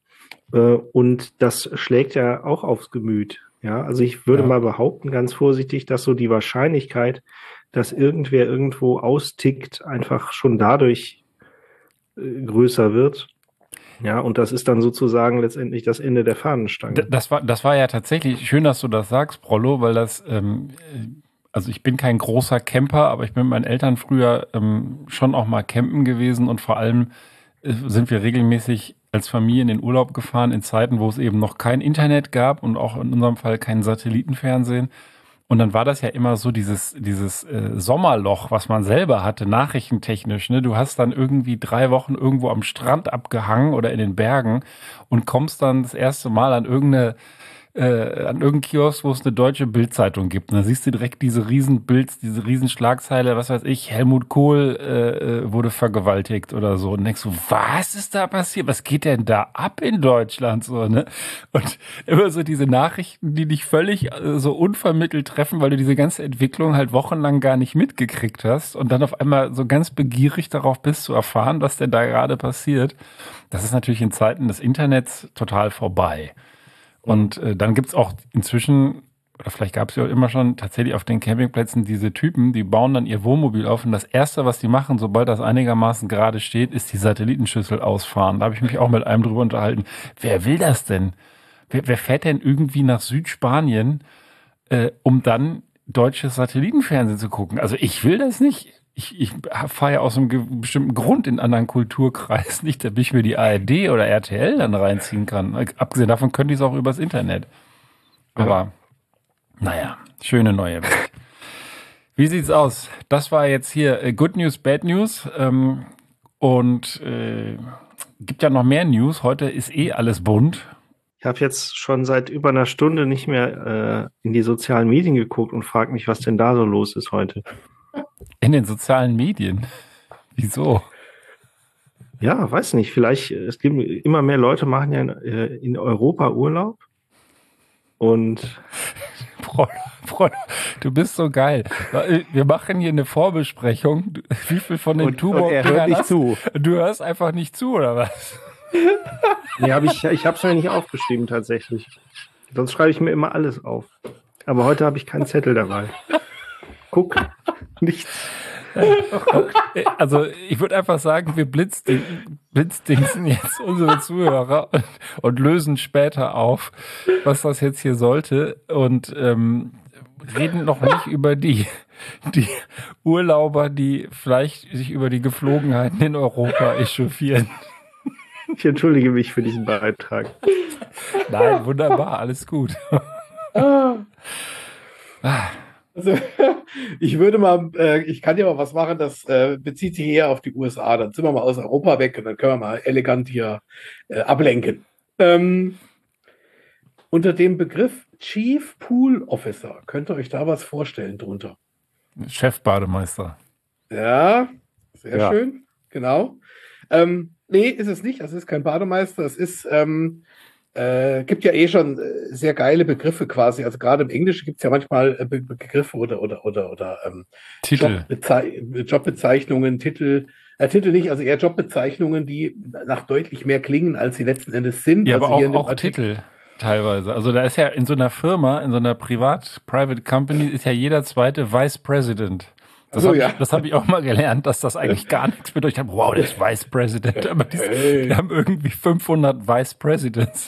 Und das schlägt ja auch aufs Gemüt, ja. Also ich würde ja. mal behaupten, ganz vorsichtig, dass so die Wahrscheinlichkeit, dass irgendwer irgendwo austickt, einfach schon dadurch äh, größer wird. Ja, und das ist dann sozusagen letztendlich das Ende der Fahnenstange. Das war, das war ja tatsächlich schön, dass du das sagst, Prollo, weil das, ähm, also ich bin kein großer Camper, aber ich bin mit meinen Eltern früher ähm, schon auch mal campen gewesen und vor allem äh, sind wir regelmäßig als Familie in den Urlaub gefahren in Zeiten, wo es eben noch kein Internet gab und auch in unserem Fall kein Satellitenfernsehen. Und dann war das ja immer so dieses, dieses äh, Sommerloch, was man selber hatte, nachrichtentechnisch. Ne? Du hast dann irgendwie drei Wochen irgendwo am Strand abgehangen oder in den Bergen und kommst dann das erste Mal an irgendeine äh, an irgendeinen Kiosk, wo es eine deutsche Bildzeitung gibt. Und dann siehst du direkt diese riesen Bild, diese riesen Schlagzeile, was weiß ich, Helmut Kohl äh, wurde vergewaltigt oder so. Und denkst du, was ist da passiert? Was geht denn da ab in Deutschland? So, ne? Und immer so diese Nachrichten, die dich völlig äh, so unvermittelt treffen, weil du diese ganze Entwicklung halt wochenlang gar nicht mitgekriegt hast und dann auf einmal so ganz begierig darauf bist zu erfahren, was denn da gerade passiert. Das ist natürlich in Zeiten des Internets total vorbei. Und äh, dann gibt's auch inzwischen, oder vielleicht gab es ja auch immer schon, tatsächlich auf den Campingplätzen diese Typen, die bauen dann ihr Wohnmobil auf und das Erste, was die machen, sobald das einigermaßen gerade steht, ist die Satellitenschüssel ausfahren. Da habe ich mich auch mit einem drüber unterhalten. Wer will das denn? Wer, wer fährt denn irgendwie nach Südspanien, äh, um dann deutsches Satellitenfernsehen zu gucken? Also ich will das nicht. Ich, ich fahre ja aus einem ge- bestimmten Grund in anderen Kulturkreis nicht, damit ich mir die A R D oder R T L dann reinziehen kann. Abgesehen davon könnte ich es auch übers Internet. Aber ja. Naja, schöne neue Welt. Wie sieht's aus? Das war jetzt hier äh, Good News, Bad News. Ähm, und äh, gibt ja noch mehr News. Heute ist eh alles bunt. Ich habe jetzt schon seit über einer Stunde nicht mehr äh, in die sozialen Medien geguckt und frage mich, was denn da so los ist heute. In den sozialen Medien? Wieso? Ja, weiß nicht. Vielleicht, es gibt immer mehr Leute machen ja in, äh, in Europa Urlaub. Und Freunde, du bist so geil. Wir machen hier eine Vorbesprechung. Wie viel von den Turbo-Dingern nicht hast zu. Du hörst einfach nicht zu, oder was? Nee, hab ich, ich habe es mir nicht aufgeschrieben tatsächlich. Sonst schreibe ich mir immer alles auf. Aber heute habe ich keinen Zettel dabei. Guck, nichts. Also ich würde einfach sagen, wir blitzding, blitzdingsen jetzt unsere Zuhörer und, und lösen später auf, was das jetzt hier sollte und ähm, reden noch nicht über die, die Urlauber, die vielleicht sich über die Geflogenheiten in Europa echauffieren. Ich entschuldige mich für diesen Beitrag. Nein, wunderbar, alles gut. Also, ich würde mal, äh, ich kann ja mal was machen, das äh, bezieht sich eher auf die U S A. Dann sind wir mal aus Europa weg und dann können wir mal elegant hier äh, ablenken. Ähm, unter dem Begriff Chief Pool Officer, könnt ihr euch da was vorstellen drunter? Chefbademeister. Ja, sehr Ja. schön, genau. Ähm, nee, ist es nicht. Es ist kein Bademeister. Es ist, ähm, äh, gibt ja eh schon äh, sehr geile Begriffe quasi. Also gerade im Englischen gibt es ja manchmal äh, Be Begriffe oder oder oder oder ähm, Titel. Jobbezei Jobbezeichnungen, Titel, äh, Titel nicht, also eher Jobbezeichnungen, die nach deutlich mehr klingen, als sie letzten Endes sind. Ja, also aber hier in auch, dem auch Artikel- Titel teilweise. Also da ist ja in so einer Firma, in so einer Privat-Private Company ist ja jeder zweite Vice President. Das Ach so, habe ja. ich, das hab ich auch mal gelernt, dass das eigentlich gar nichts bedeutet. Ich habe, wow, der ist Vice President. Aber die, Hey. die haben irgendwie fünfhundert Vice Presidents.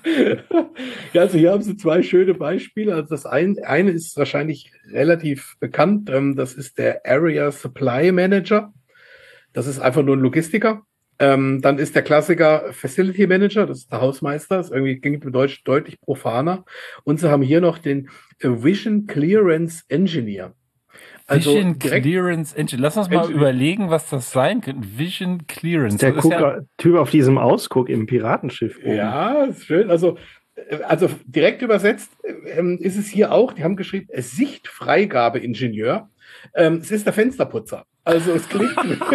Ja, also hier haben Sie zwei schöne Beispiele. Also das ein, eine ist wahrscheinlich relativ bekannt. Ähm, das ist der Area Supply Manager. Das ist einfach nur ein Logistiker. Ähm, dann ist der Klassiker Facility Manager. Das ist der Hausmeister. Das ist irgendwie klingt im Deutsch deutlich profaner. Und Sie haben hier noch den äh, Vision Clearance Engineer. Also Vision direkt- Clearance Engine. Lass uns mal Engineer. überlegen, was das sein könnte. Vision Clearance. Der Das ist ja, Gucker, Typ auf diesem Ausguck im Piratenschiff oben. Ja, ist schön. Also, äh, also direkt übersetzt ähm, ist es hier auch, die haben geschrieben, äh, Sichtfreigabeingenieur. Ähm, es ist der Fensterputzer. Also es klingt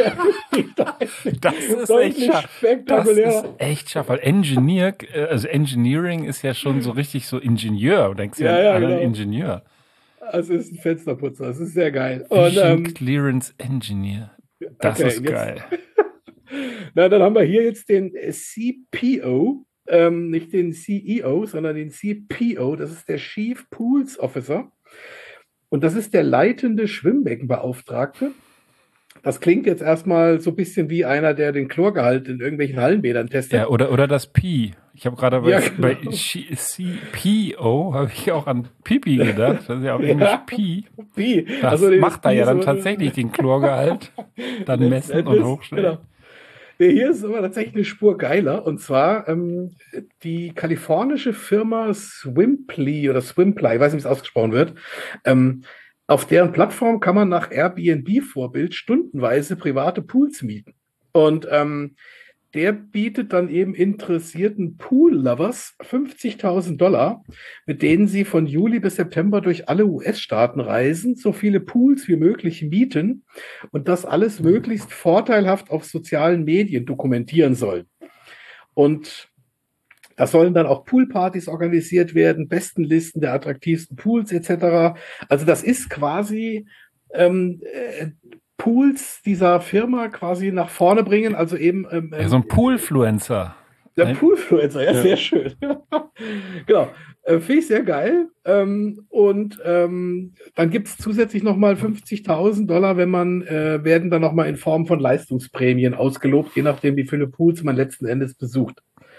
das ist deutlich echt scharf. Das spektakulärer. ist echt scharf, weil Engineer, äh, also Engineering ist ja schon so richtig so Ingenieur. Du denkst ja, Ja, ja, an einen genau. Ingenieur. Also es ist ein Fensterputzer. Das ist sehr geil. Und Vision ähm, Clearance Engineer. Das okay, ist jetzt- geil. na, dann haben wir hier jetzt den äh, C P O, ähm, nicht den C E O, sondern den C P O. Das ist der Chief Pools Officer. Und das ist der leitende Schwimmbeckenbeauftragte. Das klingt jetzt erstmal so ein bisschen wie einer, der den Chlorgehalt in irgendwelchen Hallenbädern testet. Ja, oder, oder das Pi. Ich habe gerade bei, Ja, genau. bei C P O habe ich auch an Pipi gedacht. Das ist ja auf Englisch Ja. Pi. Wie? Das Also den- macht er ja dann ist aber- tatsächlich den Chlorgehalt. Dann messen und Letztendlich, hochstellen. Genau. Nee, hier ist aber tatsächlich eine Spur geiler. Und zwar ähm, die kalifornische Firma Swimply oder Swimply, ich weiß nicht, wie es ausgesprochen wird. Ähm, auf deren Plattform kann man nach Airbnb-Vorbild stundenweise private Pools mieten. Und ähm, der bietet dann eben interessierten Pool-Lovers fünfzigtausend Dollar, mit denen sie von Juli bis September durch alle U S-Staaten reisen, so viele Pools wie möglich mieten und das alles möglichst vorteilhaft auf sozialen Medien dokumentieren sollen. Und da sollen dann auch Poolpartys organisiert werden, Bestenlisten der attraktivsten Pools et cetera. Also das ist quasi ähm, äh, Pools dieser Firma quasi nach vorne bringen, also eben ähm, Ja, so ein Poolfluencer. der Ein- Poolfluencer, ja, Ja. sehr schön. Genau, äh, finde ich sehr geil. Ähm, und ähm, dann gibt es zusätzlich nochmal fünfzigtausend Dollar, wenn man, äh, werden dann nochmal in Form von Leistungsprämien ausgelobt, je nachdem, wie viele Pools man letzten Endes besucht.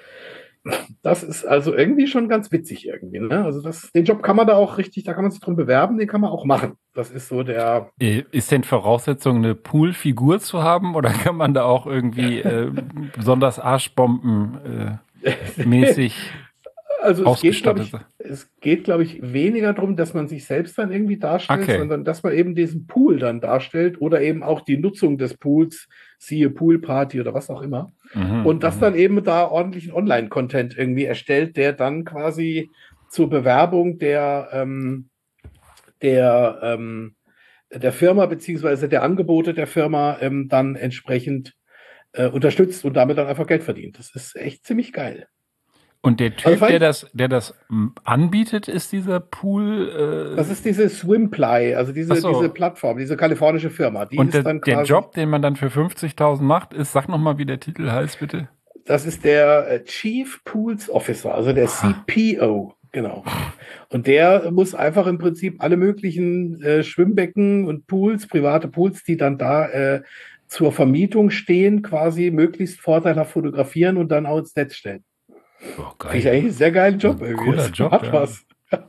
Das ist also irgendwie schon ganz witzig irgendwie, ne? Also das, den Job kann man da auch richtig, da kann man sich drum bewerben, den kann man auch machen. Das ist so der, Äh, Ist denn Voraussetzung, eine Poolfigur zu haben oder kann man da auch irgendwie äh, besonders Arschbomben äh, mäßig also es geht, glaube ausgestattet ich, sein? es geht, glaube ich, weniger darum, dass man sich selbst dann irgendwie darstellt, Okay. sondern dass man eben diesen Pool dann darstellt oder eben auch die Nutzung des Pools, siehe Poolparty oder was auch immer. Mhm, Und das mhm. dann eben da ordentlichen Online-Content irgendwie erstellt, der dann quasi zur Bewerbung der, ähm, der, ähm, der Firma beziehungsweise der Angebote der Firma ähm, dann entsprechend äh, unterstützt und damit dann einfach Geld verdient. Das ist echt ziemlich geil. Und der Also Typ, fand der ich- das, der das m, anbietet, ist dieser Pool. Äh, Das ist diese Swimply, also diese, Ach so. diese Plattform, diese kalifornische Firma. Die und ist der, dann der quasi, Job, den man dann für fünfzigtausend macht, ist, sag nochmal, wie der Titel heißt, bitte. das ist der äh, Chief Pools Officer, also der C P O, genau. Und der muss einfach im Prinzip alle möglichen äh, Schwimmbecken und Pools, private Pools, die dann da äh, zur Vermietung stehen, quasi möglichst vorteilhaft fotografieren und dann auch ins Netz stellen. Oh, Finde ich eigentlich einen sehr geilen Job Ein irgendwie. cooler Das Job, macht ja. was.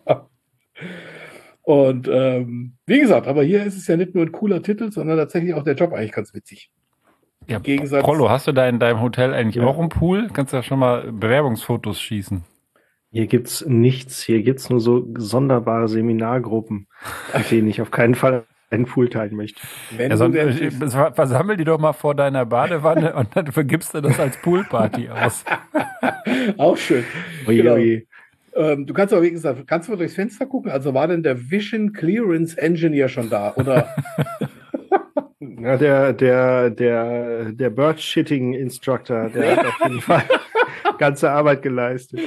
Und ähm, wie gesagt, aber hier ist es ja nicht nur ein cooler Titel, sondern tatsächlich auch der Job eigentlich ganz witzig. Ja, Im Gegensatz- Prollo, hast du da in deinem Hotel eigentlich Ja. auch einen Pool? Kannst du ja schon mal Bewerbungsfotos schießen. Hier gibt's nichts. Hier gibt's nur so sonderbare Seminargruppen, mit denen ich auf keinen Fall einen Pool teilen möchte. Wenn Ja, du sonst, denn äh, vers- versammel die doch mal vor deiner Badewanne und dann vergibst du das als Poolparty aus. auch schön. Oje, Genau. oje. Ähm, du kannst aber, wie gesagt, kannst du mal durchs Fenster gucken. Also war denn der Vision Clearance Engineer schon da? Oder Ja, der, der, der, der Bird-Shitting-Instructor, der hat auf jeden Fall ganze Arbeit geleistet.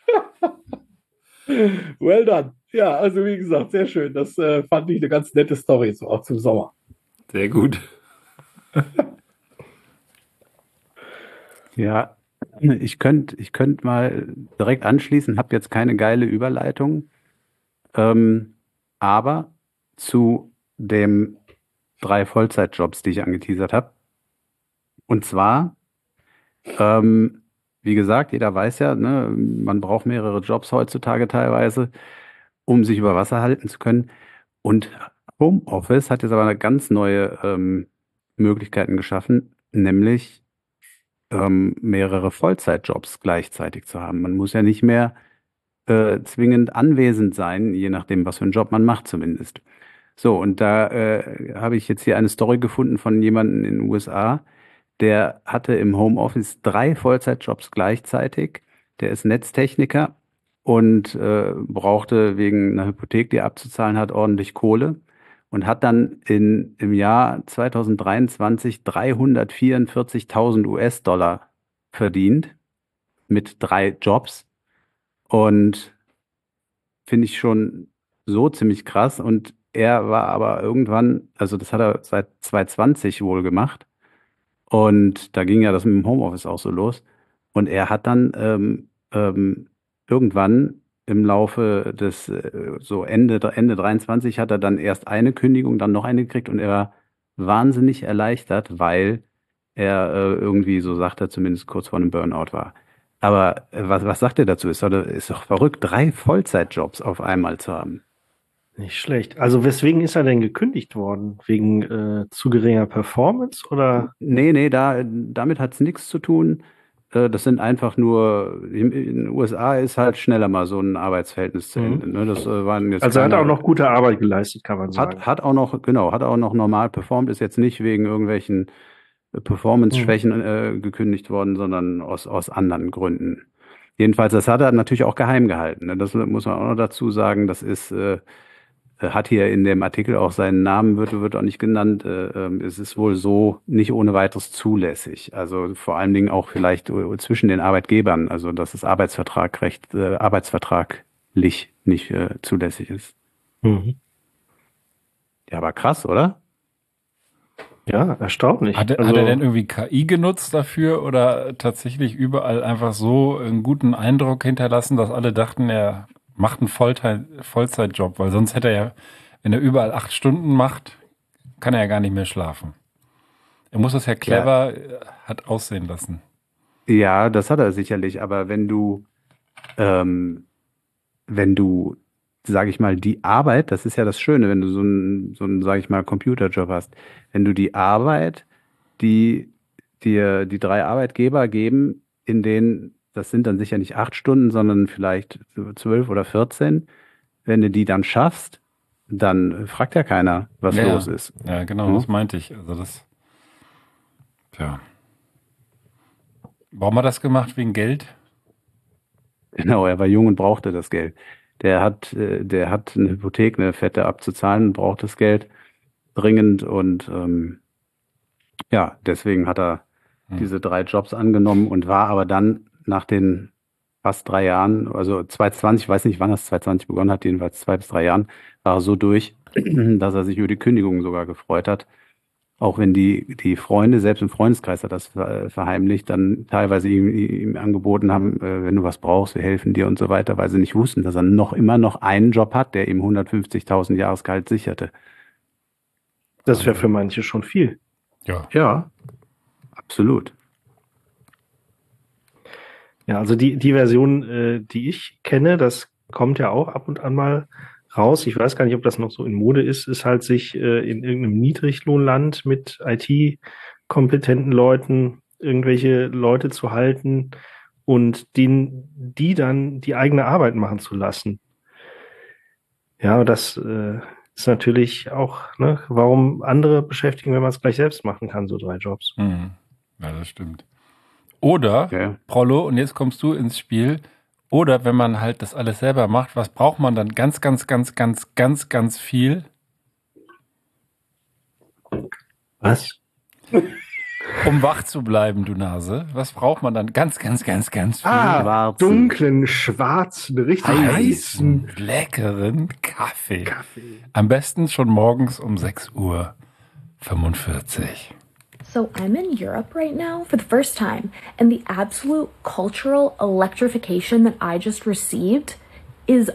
well done. Ja, also wie gesagt, sehr schön. Das äh, fand ich eine ganz nette Story, so auch zum Sommer. Sehr gut. Ja, ich könnte ich könnt mal direkt anschließen, habe jetzt keine geile Überleitung, ähm, aber zu dem drei Vollzeitjobs, die ich angeteasert habe. Und zwar, ähm, wie gesagt, jeder weiß ja, ne, man braucht mehrere Jobs heutzutage teilweise, um sich über Wasser halten zu können. Und Homeoffice hat jetzt aber eine ganz neue ähm, Möglichkeiten geschaffen, nämlich ähm, mehrere Vollzeitjobs gleichzeitig zu haben. Man muss ja nicht mehr äh, zwingend anwesend sein, je nachdem, was für einen Job man macht zumindest. So, und da äh, habe ich jetzt hier eine Story gefunden von jemandem in den U S A, der hatte im Homeoffice drei Vollzeitjobs gleichzeitig. Der ist Netztechniker und äh, brauchte wegen einer Hypothek, die er abzuzahlen hat, ordentlich Kohle und hat dann in, im Jahr zweitausenddreiundzwanzig dreihundertvierundvierzigtausend U S-Dollar verdient mit drei Jobs und finde ich schon so ziemlich krass. Und er war aber irgendwann, also das hat er seit zweitausendzwanzig wohl gemacht und da ging ja das mit dem Homeoffice auch so los und er hat dann ähm, ähm, irgendwann im Laufe des, äh, so Ende, Ende dreiundzwanzig hat er dann erst eine Kündigung, dann noch eine gekriegt und er war wahnsinnig erleichtert, weil er äh, irgendwie, so sagt er zumindest, kurz vor einem Burnout war. Aber äh, was, was sagt er dazu? Ist doch, ist doch verrückt, drei Vollzeitjobs auf einmal zu haben. Nicht schlecht. Also weswegen ist er denn gekündigt worden? Wegen äh, zu geringer Performance oder? Nee, nee, da, damit hat es nichts zu tun. Äh, Das sind einfach nur, in in den U S A ist halt schneller mal so ein Arbeitsverhältnis zu Mhm. Ende. Ne? Das äh, waren jetzt Also er hat keine- auch noch gute Arbeit geleistet, kann man sagen. Hat, hat auch noch, genau, hat auch noch normal performt, ist jetzt nicht wegen irgendwelchen äh, Performance-Schwächen äh, gekündigt worden, sondern aus, aus anderen Gründen. Jedenfalls, das hat er natürlich auch geheim gehalten. Ne? Das muss man auch noch dazu sagen. Das ist, äh, hat hier in dem Artikel auch seinen Namen, wird, wird auch nicht genannt. Äh, ähm, es ist wohl so nicht ohne weiteres zulässig. Also vor allen Dingen auch vielleicht äh, zwischen den Arbeitgebern, also dass das Arbeitsvertrag recht, äh, arbeitsvertraglich nicht äh, zulässig ist. Mhm. Ja, aber krass, oder? Ja, erstaunlich. Hat, er- also, hat er denn irgendwie K I genutzt dafür oder tatsächlich überall einfach so einen guten Eindruck hinterlassen, dass alle dachten, er macht einen Volltei- Vollzeitjob, weil sonst hätte er ja, wenn er überall acht Stunden macht, kann er ja gar nicht mehr schlafen. Er muss das ja clever äh, hat aussehen lassen. Ja, das hat er sicherlich, aber wenn du, ähm, wenn du, sage ich mal, die Arbeit, das ist ja das Schöne, wenn du so einen, so einen, sage ich mal, Computerjob hast, wenn du die Arbeit, die dir die drei Arbeitgeber geben, in denen das sind dann sicher nicht acht Stunden, sondern vielleicht zwölf oder vierzehn. Wenn du die dann schaffst, dann fragt ja keiner, was ja, los ist. Ja, genau, hm? das meinte ich. Also das, tja. Warum hat er das gemacht? Wegen Geld? Genau, er war jung und brauchte das Geld. Der hat, äh, der hat eine Hypothek, eine fette abzuzahlen und braucht das Geld dringend und ähm, ja, deswegen hat er hm. diese drei Jobs angenommen und war aber dann nach den fast drei Jahren, also zwanzig zwanzig, ich weiß nicht, wann das zwanzig zwanzig begonnen hat, jedenfalls zwei bis drei Jahren, war er so durch, dass er sich über die Kündigung sogar gefreut hat. Auch wenn die, die Freunde, selbst im Freundeskreis hat das verheimlicht, dann teilweise ihm, ihm angeboten haben, äh, wenn du was brauchst, wir helfen dir und so weiter, weil sie nicht wussten, dass er noch immer noch einen Job hat, der ihm hundertfünfzigtausend Jahresgehalt sicherte. Das wäre für manche schon viel. Ja. Ja, absolut. Ja, also die, die Version, äh, die ich kenne, das kommt ja auch ab und an mal raus. Ich weiß gar nicht, ob das noch so in Mode ist, ist halt sich äh, in irgendeinem Niedriglohnland mit I T-kompetenten Leuten irgendwelche Leute zu halten und denen, die dann die eigene Arbeit machen zu lassen. Ja, das äh, ist natürlich auch, ne, warum andere beschäftigen, wenn man es gleich selbst machen kann, so drei Jobs. Mhm. Ja, das stimmt. Oder, ja. Prollo, und jetzt kommst du ins Spiel, oder wenn man halt das alles selber macht, was braucht man dann ganz, ganz, ganz, ganz, ganz, ganz viel? Was? Um wach zu bleiben, du Nase. Was braucht man dann ganz, ganz, ganz, ganz viel? Ah, Schwarzen. dunklen, schwarzen, richtig heißen leckeren Kaffee. Kaffee. Am besten schon morgens um sechs Uhr fünfundvierzig. So I'm in Europe right now for the first time, and the absolute cultural electrification that I just received is...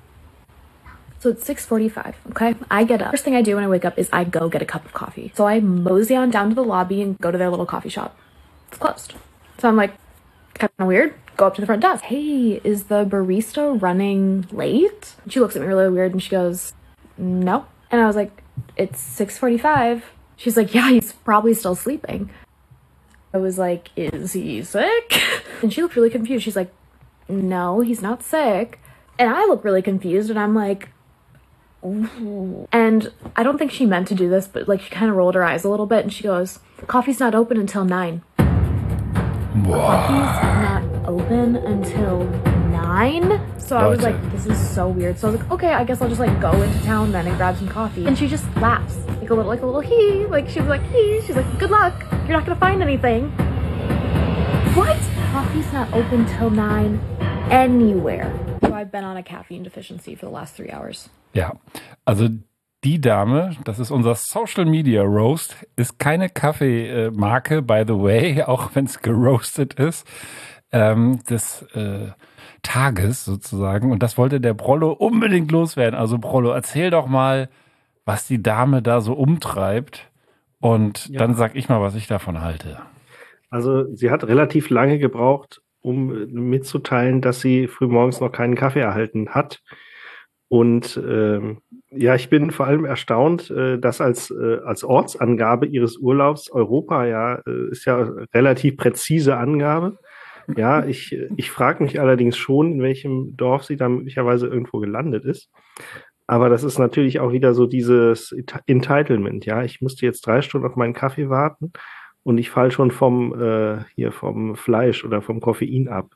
So it's six forty-five, okay? I get up. First thing I do when I wake up is I go get a cup of coffee. So I mosey on down to the lobby and go to their little coffee shop. It's closed. So I'm like, kind of weird. Go up to the front desk. Hey, is the barista running late? And she looks at me really weird and she goes, no. And I was like, it's six forty-five. She's like, yeah, he's probably still sleeping. I was like, is he sick? And she looked really confused. She's like, no, he's not sick. And I look really confused and I'm like, ooh. And I don't think she meant to do this, but like she kind of rolled her eyes a little bit and she goes, coffee's not open until nine. Wow. Coffee's not open until nine? So I was like, this is so weird. So I was like, okay, I guess I'll just like go into town then and grab some coffee. And she just laughs, like a little, like a little hee. Like she was like, hee. She's like, good luck. You're not gonna find anything. What? Coffee's not open till nine anywhere. So I've been on a caffeine deficiency for the last three hours. Ja, also die Dame, das ist unser Social Media Roast, ist keine Kaffeemarke, by the way, auch wenn es geroastet ist, ähm, des äh, Tages sozusagen. Und das wollte der Prollo unbedingt loswerden. Also Prollo, erzähl doch mal, was die Dame da so umtreibt. Und ja. Dann sag ich mal, was ich davon halte. Also sie hat relativ lange gebraucht, um mitzuteilen, dass sie frühmorgens noch keinen Kaffee erhalten hat. Und ähm, ja, ich bin vor allem erstaunt, äh, dass als, äh, als Ortsangabe ihres Urlaubs Europa ja, äh, ist ja relativ präzise Angabe. Ja, ich, ich frage mich allerdings schon, in welchem Dorf sie da möglicherweise irgendwo gelandet ist. Aber das ist natürlich auch wieder so dieses Entitlement. Ja, ich musste jetzt drei Stunden auf meinen Kaffee warten und ich falle schon vom äh, hier vom Fleisch oder vom Koffein ab.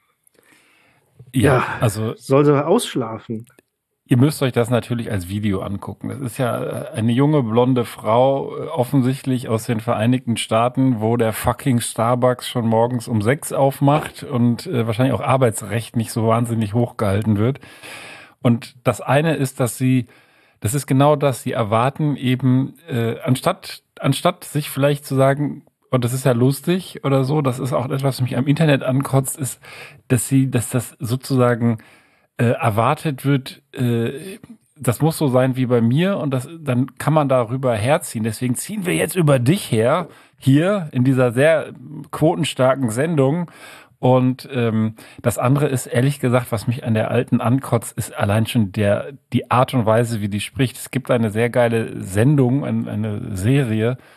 Ja, ja, also soll sie ausschlafen. Ihr müsst euch das natürlich als Video angucken. Das ist ja eine junge, blonde Frau, offensichtlich aus den Vereinigten Staaten, wo der fucking Starbucks schon morgens um sechs aufmacht und äh, wahrscheinlich auch Arbeitsrecht nicht so wahnsinnig hochgehalten wird. Und das eine ist, dass sie, das ist genau das, sie erwarten eben, äh, anstatt, anstatt sich vielleicht zu sagen, und das ist ja lustig oder so, das ist auch etwas, was mich am Internet ankotzt, ist, dass sie, dass das sozusagen Äh, erwartet wird, äh, das muss so sein wie bei mir und das, dann kann man darüber herziehen. Deswegen ziehen wir jetzt über dich her, hier in dieser sehr quotenstarken Sendung. Und ähm, das andere ist, ehrlich gesagt, was mich an der Alten ankotzt, ist allein schon der die Art und Weise, wie die spricht. Es gibt eine sehr geile Sendung, eine, eine Serie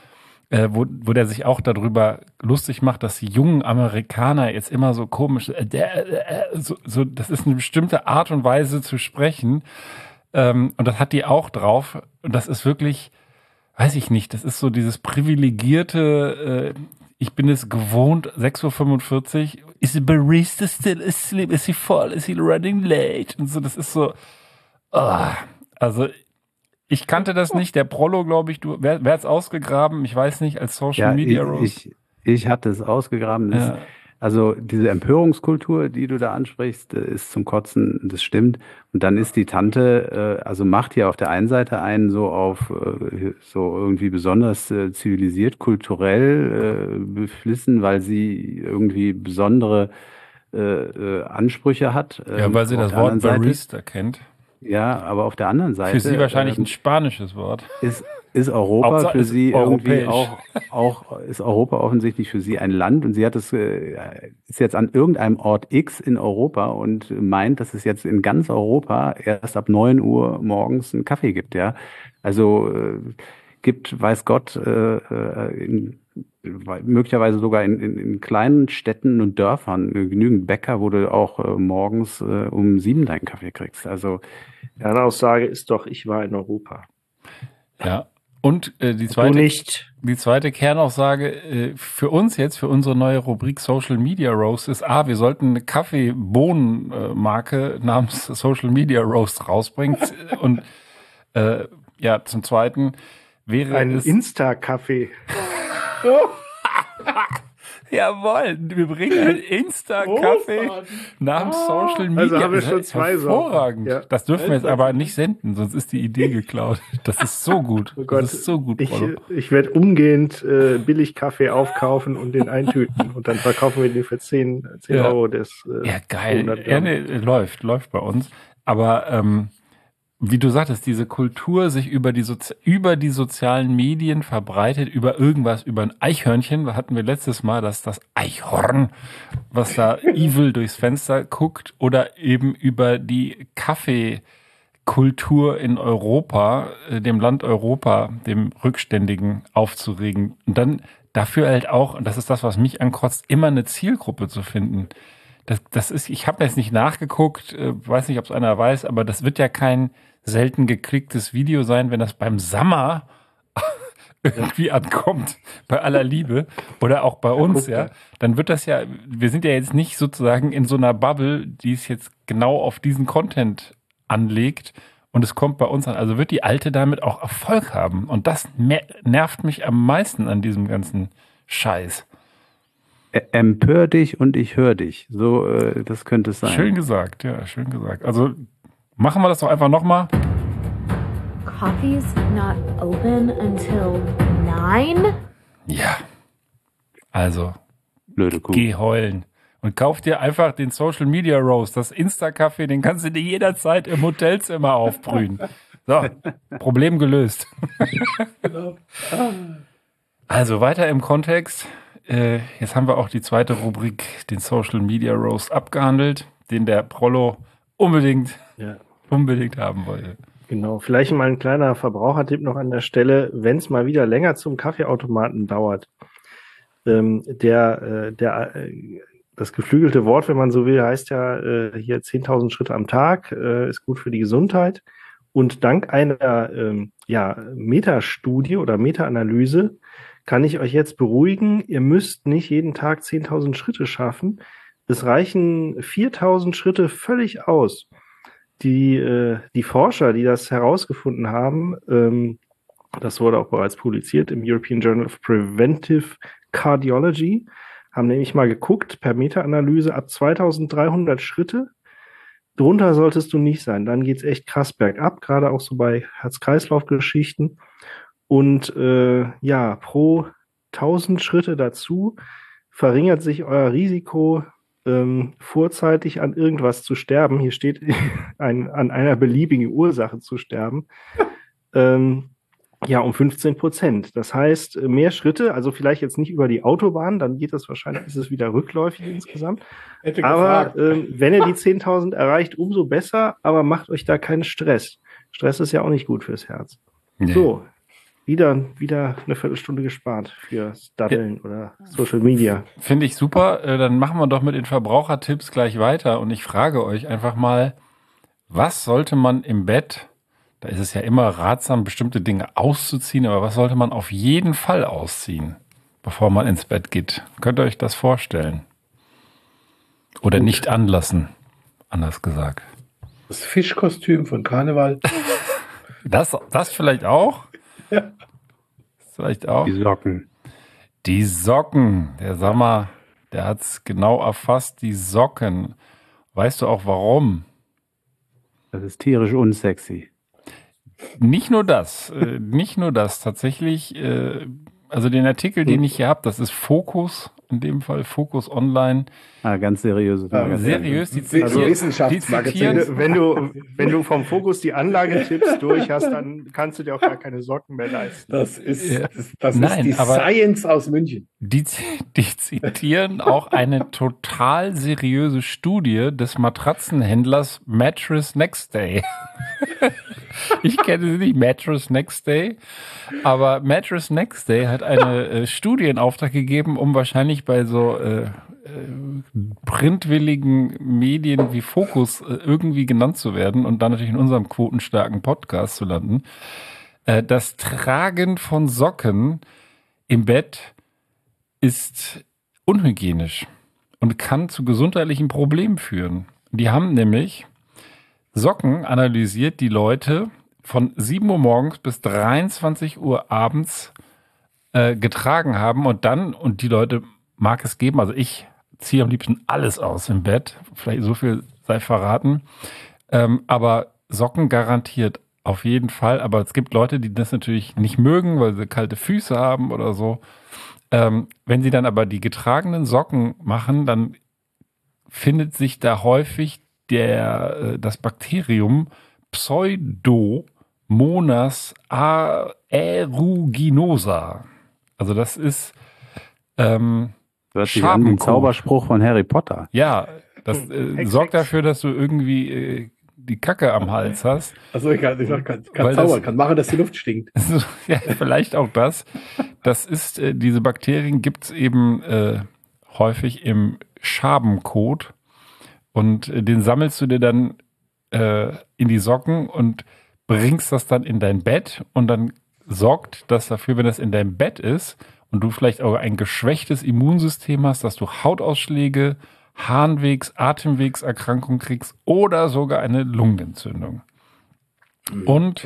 äh, wo, wo der sich auch darüber lustig macht, dass die jungen Amerikaner jetzt immer so komisch, äh, äh, äh, so, so, das ist eine bestimmte Art und Weise zu sprechen. Ähm, und das hat die auch drauf. Und das ist wirklich, weiß ich nicht, das ist so dieses privilegierte, äh, ich bin es gewohnt, sechs Uhr fünfundvierzig, is the barista still asleep, is he fall, is he running late? Und so, das ist so, oh, also ich kannte das nicht, der Prollo, glaube ich, du, wer, wer hat's ausgegraben? Ich weiß nicht, als Social Ja, Media ich, Roast. ich, ich hatte es ausgegraben. Das, Ja. Also diese Empörungskultur, die du da ansprichst, äh, ist zum Kotzen, das stimmt. Und dann ist die Tante, äh, also macht hier auf der einen Seite einen so auf äh, so irgendwie besonders äh, zivilisiert, kulturell äh, beflissen, weil sie irgendwie besondere äh, äh, Ansprüche hat. Ja, Ähm, weil sie auf das der Wort anderen Seite- Barista kennt. Ja, aber auf der anderen Seite Für sie wahrscheinlich ähm, ein spanisches Wort. ist, ist Europa Hauptsache für ist sie irgendwie europäisch. auch, auch, ist Europa offensichtlich für sie ein Land und sie hat es, äh, ist jetzt an irgendeinem Ort X in Europa und meint, dass es jetzt in ganz Europa erst ab neun Uhr morgens einen Kaffee gibt, ja. Also, äh, gibt, weiß Gott, äh, äh, in, möglicherweise sogar in, in, in kleinen Städten und Dörfern äh, genügend Bäcker, wo du auch äh, morgens äh, um sieben deinen Kaffee kriegst. Also, Deine Aussage ist doch, ich war in Europa. Ja. Und äh, die Du zweite, nicht. die zweite Kernaussage äh, für uns jetzt, für unsere neue Rubrik Social Media Roast ist, ah, wir sollten eine Kaffeebohnenmarke namens Social Media Roast rausbringen. Und äh, ja, zum Zweiten wäre Ein es... Insta-Kaffee. Jawohl, wir bringen ein Insta-Kaffee namens Social Media. Also haben wir schon zwei Sorten. Hervorragend. Ja. Das dürfen wir jetzt aber nicht senden, sonst ist die Idee geklaut. Das ist so gut. Oh Gott, das ist so gut, ich, Rollo. ich werde umgehend äh, billig Kaffee aufkaufen und den eintüten. Und dann verkaufen wir den für zehn, zehn Ja. Euro. Das, äh, Ja, geil. hundert Ja, Gramm. nee, läuft, läuft bei uns. Aber ähm, wie du sagtest, diese Kultur sich über die, Sozi über die sozialen Medien verbreitet, über irgendwas, über ein Eichhörnchen, da hatten wir letztes Mal, dass das Eichhorn, was da evil durchs Fenster guckt, oder eben über die Kaffeekultur in Europa, äh, dem Land Europa, dem Rückständigen aufzuregen. Und dann dafür halt auch, und das ist das, was mich ankotzt, immer eine Zielgruppe zu finden. Das, das ist, ich habe jetzt nicht nachgeguckt, äh, weiß nicht, ob es einer weiß, aber das wird ja kein selten geklicktes Video sein, wenn das beim Sammer irgendwie ankommt, bei aller Liebe, oder auch bei uns, ja, dann wird das ja, wir sind ja jetzt nicht sozusagen in so einer Bubble, die es jetzt genau auf diesen Content anlegt und es kommt bei uns an. Also wird die Alte damit auch Erfolg haben und das mer- nervt mich am meisten an diesem ganzen Scheiß. Ä- Empör dich und ich höre dich. So, äh, das könnte es sein. Schön gesagt, ja, schön gesagt. Also machen wir das doch einfach nochmal. Coffee's not open until nine? Ja. Also, Blöde Kuh. geh heulen. Und kauf dir einfach den Social Media Roast, das Insta-Kaffee, den kannst du dir jederzeit im Hotelzimmer aufbrühen. So, Problem gelöst. Also weiter im Kontext. Äh, jetzt haben wir auch die zweite Rubrik, den Social Media Roast, abgehandelt, den der Prollo unbedingt, Ja. unbedingt haben wollte. Genau, vielleicht mal ein kleiner Verbrauchertipp noch an der Stelle, wenn es mal wieder länger zum Kaffeeautomaten dauert. Ähm, der, äh, der, äh, das geflügelte Wort, wenn man so will, heißt ja äh, hier zehntausend Schritte am Tag, äh, ist gut für die Gesundheit. Und dank einer ähm, ja, Metastudie oder Meta-Analyse kann ich euch jetzt beruhigen, ihr müsst nicht jeden Tag zehntausend Schritte schaffen. Es reichen viertausend Schritte völlig aus. Die, äh, die Forscher, die das herausgefunden haben, ähm, das wurde auch bereits publiziert im European Journal of Preventive Cardiology, haben nämlich mal geguckt per Meta-Analyse ab zweitausenddreihundert Schritte. Drunter solltest du nicht sein. Dann geht's echt krass bergab, gerade auch so bei Herz-Kreislauf-Geschichten. Und äh, ja, pro tausend Schritte dazu verringert sich euer Risiko, ähm, vorzeitig an irgendwas zu sterben. Hier steht ein, an einer beliebigen Ursache zu sterben. Ähm, ja, um fünfzehn Prozent. Das heißt, mehr Schritte, also vielleicht jetzt nicht über die Autobahn, dann geht das wahrscheinlich, ist es wieder rückläufig insgesamt. Hätte Aber gefragt. ähm, wenn ihr die zehntausend erreicht, umso besser, aber macht euch da keinen Stress. Stress ist ja auch nicht gut fürs Herz. Nee. So, wieder, wieder eine Viertelstunde gespart für Daddeln ja. oder Social Media. Finde ich super. Äh, Dann machen wir doch mit den Verbrauchertipps gleich weiter. Und ich frage euch einfach mal, was sollte man im Bett, da ist es ja immer ratsam, bestimmte Dinge auszuziehen, aber was sollte man auf jeden Fall ausziehen, bevor man ins Bett geht? Könnt ihr euch das vorstellen? Oder Gut. nicht anlassen, anders gesagt. Das Fischkostüm von Karneval. Das, das vielleicht auch? Ja. Das vielleicht auch. Die Socken. Die Socken. Der Sommer, der hat es genau erfasst, die Socken. Weißt du auch warum? Das ist tierisch unsexy. Nicht nur das. Äh, nicht nur das. Tatsächlich, äh, also den Artikel, den ich hier habe, das ist Focus. In dem Fall Focus Online. Ah, ganz seriöses Magazin. Seriös, die zitieren, also Wissenschaftsmagazin. Wenn du, wenn du vom Fokus die Anlagetipps durch hast, dann kannst du dir auch gar keine Socken mehr leisten. Das ist, das, das Nein, ist die aber Science aus München. Die, die zitieren auch eine total seriöse Studie des Matratzenhändlers Mattress Next Day. Ich kenne sie nicht, Mattress Next Day, aber Mattress Next Day hat eine äh, Studie in Auftrag gegeben, um wahrscheinlich bei so äh, äh, printwilligen Medien wie Focus äh, irgendwie genannt zu werden und dann natürlich in unserem quotenstarken Podcast zu landen. Äh, das Tragen von Socken im Bett ist unhygienisch und kann zu gesundheitlichen Problemen führen. Die haben nämlich Socken analysiert, die Leute von sieben Uhr morgens bis dreiundzwanzig Uhr abends äh, getragen haben und dann, und die Leute mag es geben, also ich ziehe am liebsten alles aus im Bett, vielleicht so viel sei verraten, ähm, aber Socken garantiert auf jeden Fall, aber es gibt Leute, die das natürlich nicht mögen, weil sie kalte Füße haben oder so. Ähm, wenn sie dann aber die getragenen Socken machen, dann findet sich da häufig der, das Bakterium Pseudomonas aeruginosa. Also das ist ähm, hört sich an wie ein Zauberspruch von Harry Potter. Ja, das äh, sorgt dafür, dass du irgendwie äh, die Kacke am Hals hast. Also ich kann, ich kann, kann, kann zaubern, das, kann machen, dass die Luft stinkt. Ja, vielleicht auch das. Das ist, äh, diese Bakterien gibt es eben äh, häufig im Schabenkot. Und den sammelst du dir dann äh, in die Socken und bringst das dann in dein Bett. Und dann sorgt das dafür, wenn das in deinem Bett ist und du vielleicht auch ein geschwächtes Immunsystem hast, dass du Hautausschläge, Harnwegs-, Atemwegserkrankungen kriegst oder sogar eine Lungenentzündung. Und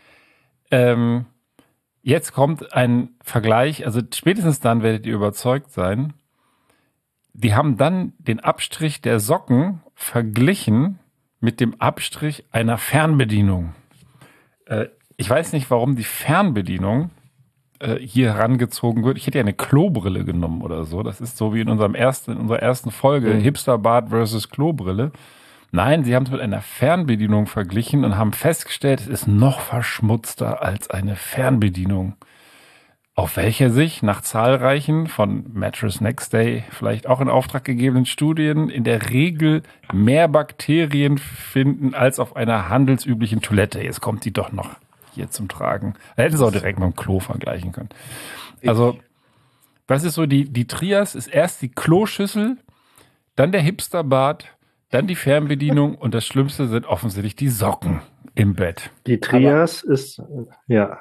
ähm, jetzt kommt ein Vergleich, also spätestens dann werdet ihr überzeugt sein. Die haben dann den Abstrich der Socken verglichen mit dem Abstrich einer Fernbedienung. Äh, ich weiß nicht, warum die Fernbedienung äh, hier herangezogen wird. Ich hätte ja eine Klobrille genommen oder so. Das ist so wie in, unserem ersten, in unserer ersten Folge, mhm. Hipsterbart versus Klobrille. Nein, sie haben es mit einer Fernbedienung verglichen und haben festgestellt, es ist noch verschmutzter als eine Fernbedienung. Auf welcher sich nach zahlreichen von Mattress Next Day vielleicht auch in Auftrag gegebenen Studien in der Regel mehr Bakterien finden als auf einer handelsüblichen Toilette. Jetzt kommt die doch noch hier zum Tragen. Da hätten sie auch direkt mit dem Klo vergleichen können. Also, was ist so die, die Trias? Ist erst die Kloschüssel, dann der Hipsterbart, dann die Fernbedienung und das Schlimmste sind offensichtlich die Socken im Bett. Die Trias Aber, ist, ja...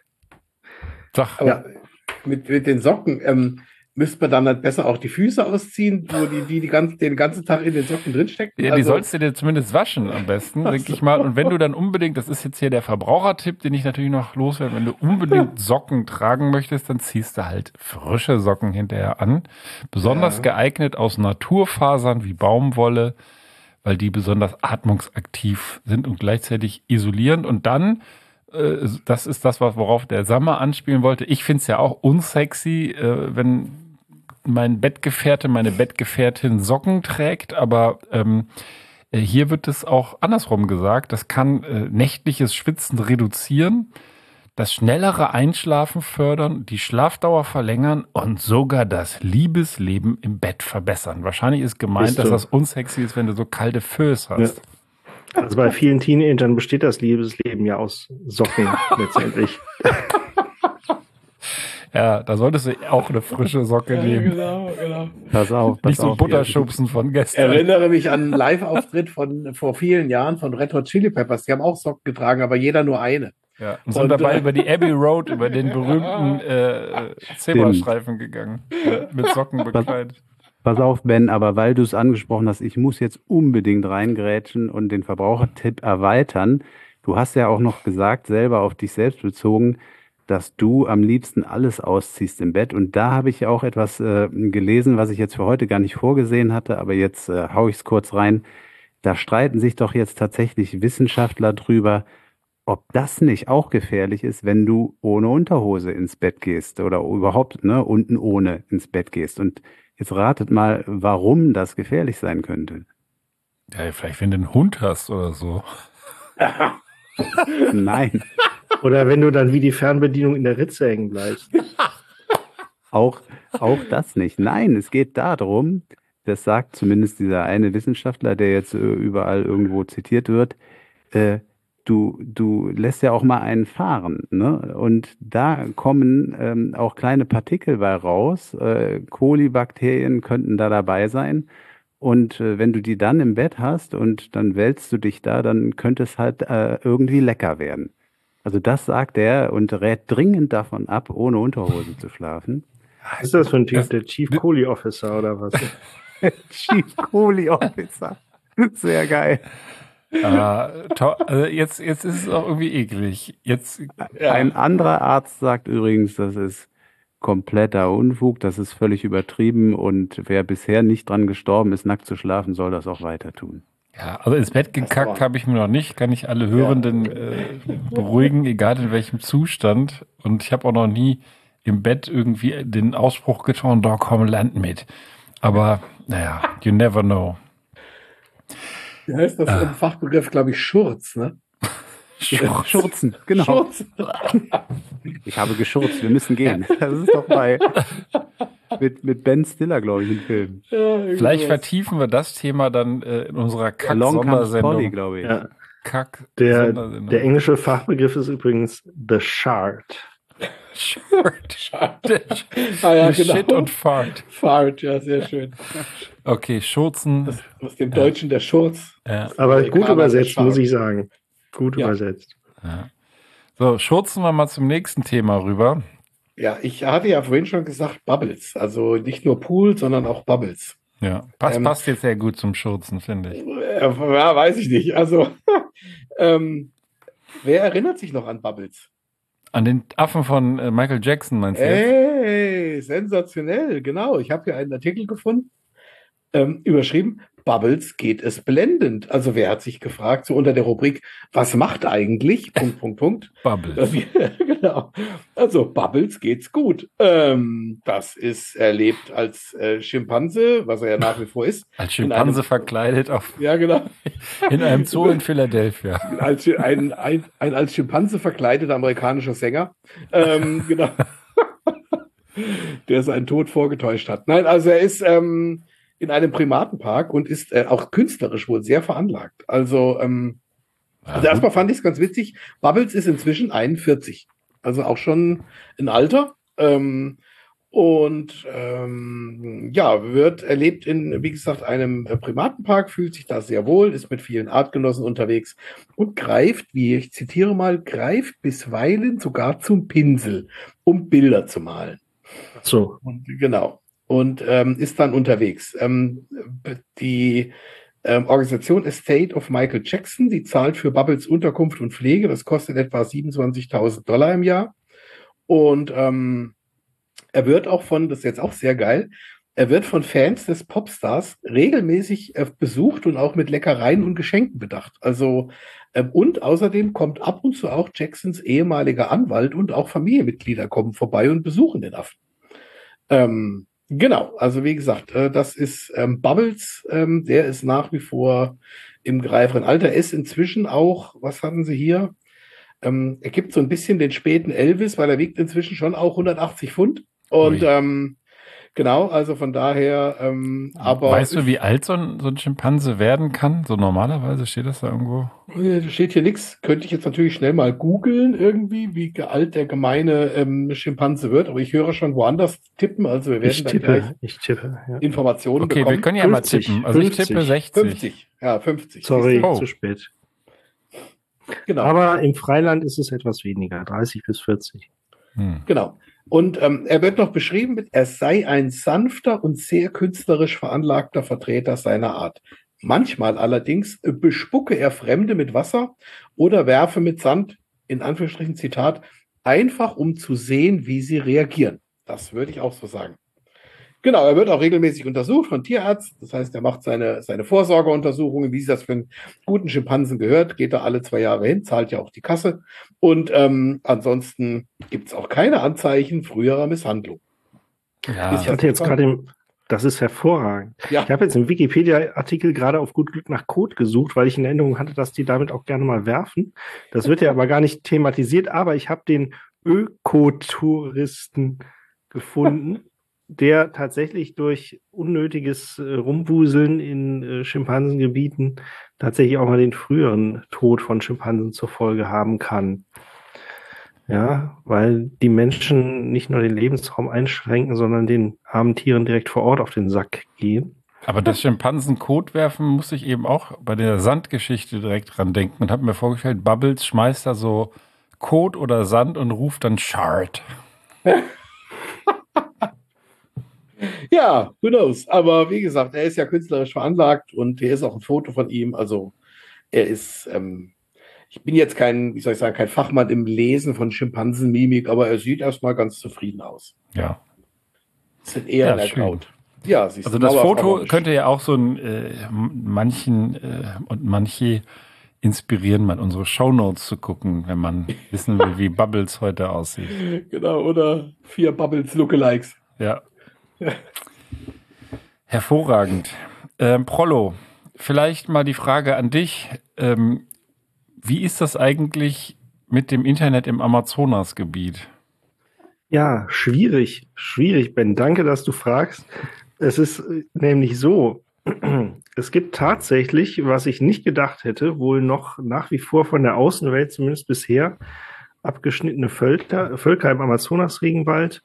Sag. Aber ja. mit, mit den Socken ähm, müsste man dann halt besser auch die Füße ausziehen, wo die, die, die ganze, den ganzen Tag in den Socken drinstecken. Ja, also, die sollst du dir zumindest waschen am besten, denke ich mal. Und wenn du dann unbedingt, das ist jetzt hier der Verbrauchertipp, den ich natürlich noch loswerde, wenn du unbedingt Socken tragen möchtest, dann ziehst du halt frische Socken hinterher an. Besonders ja. geeignet aus Naturfasern wie Baumwolle, weil die besonders atmungsaktiv sind und gleichzeitig isolierend. Und dann das ist das, worauf der Sammer anspielen wollte. Ich finde es ja auch unsexy, wenn mein Bettgefährte, meine Bettgefährtin Socken trägt, aber ähm, hier wird es auch andersrum gesagt. Das kann äh, nächtliches Schwitzen reduzieren, das schnellere Einschlafen fördern, die Schlafdauer verlängern und sogar das Liebesleben im Bett verbessern. Wahrscheinlich ist gemeint, ist dass das unsexy ist, wenn du so kalte Föß hast. Ja. Also bei vielen Teenagern besteht das Liebesleben ja aus Socken letztendlich. Ja, da solltest du auch eine frische Socke Ja, nehmen. genau, genau. Pass auf, pass Nicht so auf. Butterschubsen von gestern. Erinnere mich an einen Live-Auftritt von vor vielen Jahren von Red Hot Chili Peppers. Die haben auch Socken getragen, aber jeder nur eine. Ja, und sind Und, dabei äh, über die Abbey Road, über den berühmten äh, Zebrastreifen gegangen. Ja, mit Socken bekleidet. Pass auf, Ben, aber weil du es angesprochen hast, ich muss jetzt unbedingt reingrätschen und den Verbrauchertipp erweitern. Du hast ja auch noch gesagt, selber auf dich selbst bezogen, dass du am liebsten alles ausziehst im Bett. Und da habe ich ja auch etwas äh, gelesen, was ich jetzt für heute gar nicht vorgesehen hatte, aber jetzt äh, hau ich es kurz rein. Da streiten sich doch jetzt tatsächlich Wissenschaftler drüber, ob das nicht auch gefährlich ist, wenn du ohne Unterhose ins Bett gehst oder überhaupt ne, unten ohne ins Bett gehst. Und jetzt ratet mal, warum das gefährlich sein könnte. Ja, vielleicht wenn du einen Hund hast oder so. Nein, Oder wenn du dann wie die Fernbedienung in der Ritze hängen bleibst. auch, auch das nicht. Nein, es geht darum, das sagt zumindest dieser eine Wissenschaftler, der jetzt äh, überall irgendwo zitiert wird, äh, du, du lässt ja auch mal einen fahren, ne? Und da kommen ähm, auch kleine Partikel bei raus. Äh, Kolibakterien könnten da dabei sein. Und äh, wenn du die dann im Bett hast und dann wälzt du dich da, dann könnte es halt äh, irgendwie lecker werden. Also das sagt er und rät dringend davon ab, ohne Unterhose zu schlafen. Was ist das für ein Typ? Der Chief Kohli Officer oder was? Chief Kohli Officer. Sehr geil. Ah, to- also jetzt, jetzt ist es auch irgendwie eklig. Jetzt, Ein anderer Arzt sagt übrigens, das ist kompletter Unfug, das ist völlig übertrieben und wer bisher nicht dran gestorben ist, nackt zu schlafen, soll das auch weiter tun. ja, also ins Bett gekackt habe ich mir noch nicht. Kann ich alle Hörenden äh, beruhigen, egal in welchem Zustand. Und ich habe auch noch nie im Bett irgendwie den Ausspruch getan, da komm, land mit. Aber naja, you never know. Wie heißt das im Fachbegriff, glaube ich, Schurz, ne? Schurz. Schurzen, genau. Schurz. Ich habe geschurzt, wir müssen gehen. Das ist doch bei mit, mit Ben Stiller, glaube ich, im Film. Ja, irgendwie Vielleicht sowas. vertiefen wir das Thema dann äh, in unserer Along Comes Polly, Kack-Sondersendung. glaube ich. Ja. Der, Kack-Sondersendung. der englische Fachbegriff ist übrigens The Shard. Shirt. Ah, ja, Shit genau. und Fart. Fart, ja, sehr schön. Okay, Schurzen. Aus dem Deutschen der Schurz. Ja. Aber Amerikaner gut übersetzt, The muss Shard. ich sagen. Gut Ja. übersetzt. Ja. So, schurzen wir mal zum nächsten Thema rüber. Ja, ich hatte ja vorhin schon gesagt, Bubbles. Also nicht nur Pool, sondern auch Bubbles. Ja, passt, Ähm, passt jetzt sehr gut zum Schurzen, finde ich. Äh, Ja, weiß ich nicht. Also, ähm, wer erinnert sich noch an Bubbles? An den Affen von äh, Michael Jackson, meinst du jetzt? Hey, sensationell, genau. Ich habe hier einen Artikel gefunden, ähm, überschrieben, Bubbles geht es blendend. Also wer hat sich gefragt, so unter der Rubrik, was macht eigentlich? Punkt, Punkt, Punkt. Bubbles. Genau. Also Bubbles geht's gut. Ähm, das ist erlebt als äh, Schimpanse, was er ja nach wie vor ist. Als In Schimpanse einem- verkleidet auf, Ja, genau. in einem Zoo in Philadelphia. Als ein, ein, ein als Schimpanse verkleideter amerikanischer Sänger. Ähm, genau. Der seinen Tod vorgetäuscht hat. Nein, also er ist ähm, in einem Primatenpark und ist äh, auch künstlerisch wohl sehr veranlagt. Also, ähm, also erstmal fand ich es ganz witzig. Bubbles ist inzwischen einundvierzig. Also auch schon ein Alter. Ähm, und ähm, ja, wird erlebt in, wie gesagt, einem äh, Primatenpark, fühlt sich da sehr wohl, ist mit vielen Artgenossen unterwegs und greift, wie ich zitiere mal, greift bisweilen sogar zum Pinsel, um Bilder zu malen. So. Und, genau. Und ähm, ist dann unterwegs. Ähm, die ähm, Organisation Estate of Michael Jackson, die zahlt für Bubbles Unterkunft und Pflege. Das kostet etwa siebenundzwanzigtausend Dollar im Jahr. Und ähm, er wird auch von, das ist jetzt auch sehr geil, er wird von Fans des Popstars regelmäßig äh, besucht und auch mit Leckereien und Geschenken bedacht. Also ähm, und außerdem kommt ab und zu auch Jacksons ehemaliger Anwalt und auch Familienmitglieder kommen vorbei und besuchen den Affen. Ähm, genau, also wie gesagt, äh, das ist ähm, Bubbles, ähm, der ist nach wie vor im greiferen Alter, ist inzwischen auch, was hatten sie hier? Ähm, er gibt so ein bisschen den späten Elvis, weil er wiegt inzwischen schon auch hundertachtzig Pfund. Und Ui. ähm, Genau, also von daher, ähm, aber. Weißt du, wie alt so ein, so ein Schimpanse werden kann? So normalerweise steht das da irgendwo? Da steht hier nichts. Könnte ich jetzt natürlich schnell mal googeln irgendwie, wie alt der gemeine ähm, Schimpanse wird. Aber ich höre schon woanders tippen. Also wir werden Ich dann gleich tippe, ich tippe. Ja. Informationen Okay, bekommen. wir können ja mal fünfzig, tippen. Also ich fünfzig. tippe sechzig. fünfzig. Ja, fünfzig. Sorry, Oh. zu spät. Genau. Aber im Freiland ist es etwas weniger, dreißig bis vierzig. Hm. Genau. Und ähm, er wird noch beschrieben mit, er sei ein sanfter und sehr künstlerisch veranlagter Vertreter seiner Art. Manchmal allerdings äh, bespucke er Fremde mit Wasser oder werfe mit Sand, in Anführungsstrichen Zitat, einfach um zu sehen, wie sie reagieren. Das würde ich auch so sagen. Genau, er wird auch regelmäßig untersucht von Tierärzten. Das heißt, er macht seine, seine Vorsorgeuntersuchungen, wie das für einen guten Schimpansen gehört, geht er alle zwei Jahre hin, zahlt ja auch die Kasse. Und ähm, ansonsten gibt es auch keine Anzeichen früherer Misshandlung. Ja. Ich hatte jetzt gerade im, das ist hervorragend. Ja. Ich habe jetzt im Wikipedia-Artikel gerade auf gut Glück nach Kot gesucht, weil ich in Erinnerung hatte, dass die damit auch gerne mal werfen. Das wird ja aber gar nicht thematisiert, aber ich habe den Ökotouristen gefunden, der tatsächlich durch unnötiges äh, Rumwuseln in äh, Schimpansengebieten tatsächlich auch mal den früheren Tod von Schimpansen zur Folge haben kann. Ja, weil die Menschen nicht nur den Lebensraum einschränken, sondern den armen Tieren direkt vor Ort auf den Sack gehen. Aber das Schimpansen-Kot werfen muss ich eben auch bei der Sandgeschichte direkt dran denken und habe mir vorgestellt, Bubbles schmeißt da so Kot oder Sand und ruft dann Shard. Ja, who knows. Aber wie gesagt, er ist ja künstlerisch veranlagt und hier ist auch ein Foto von ihm. Also er ist, ähm, ich bin jetzt kein, wie soll ich sagen, kein Fachmann im Lesen von Schimpansenmimik, aber er sieht erstmal ganz zufrieden aus. Ja. Sind eher Ja, in der schön. Kraut. Ja, siehst Also du, das aber Foto harmonisch. könnte ja auch so ein äh, manchen äh, und manche inspirieren, mal unsere Shownotes zu gucken, wenn man wissen will, wie Bubbles heute aussieht. Genau, oder vier Bubbles Lookalikes. Ja. Hervorragend. Ähm, Prollo, vielleicht mal die Frage an dich. Ähm, wie ist das eigentlich mit dem Internet im Amazonasgebiet? Ja, schwierig, schwierig, Ben. Danke, dass du fragst. Es ist äh, nämlich so, es gibt tatsächlich, was ich nicht gedacht hätte, wohl noch nach wie vor von der Außenwelt, zumindest bisher, abgeschnittene Völker, Völker im Amazonas-Regenwald.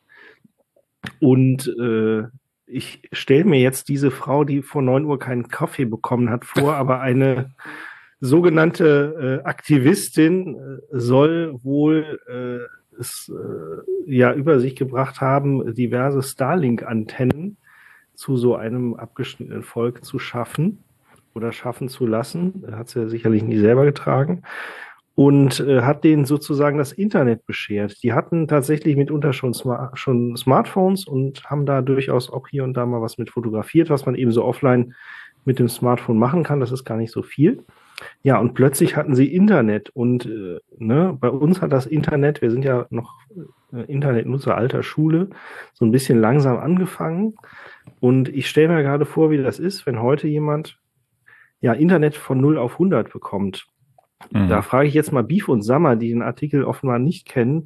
Und äh, ich stelle mir jetzt diese Frau, die vor neun Uhr keinen Kaffee bekommen hat, vor, aber eine sogenannte äh, Aktivistin äh, soll wohl äh, es äh, ja über sich gebracht haben, diverse Starlink-Antennen zu so einem abgeschnittenen Volk zu schaffen oder schaffen zu lassen. Hat sie ja sicherlich nie selber getragen. Und äh, hat denen sozusagen das Internet beschert. Die hatten tatsächlich mitunter schon, Sma- schon Smartphones und haben da durchaus auch hier und da mal was mit fotografiert, was man eben so offline mit dem Smartphone machen kann. Das ist gar nicht so viel. Ja, und plötzlich hatten sie Internet. Und äh, ne, bei uns hat das Internet, wir sind ja noch äh, Internetnutzer alter Schule, so ein bisschen langsam angefangen. Und ich stelle mir gerade vor, wie das ist, wenn heute jemand ja Internet von null auf hundert bekommt. Mhm. Da frage ich jetzt mal Beef und Summer, die den Artikel offenbar nicht kennen.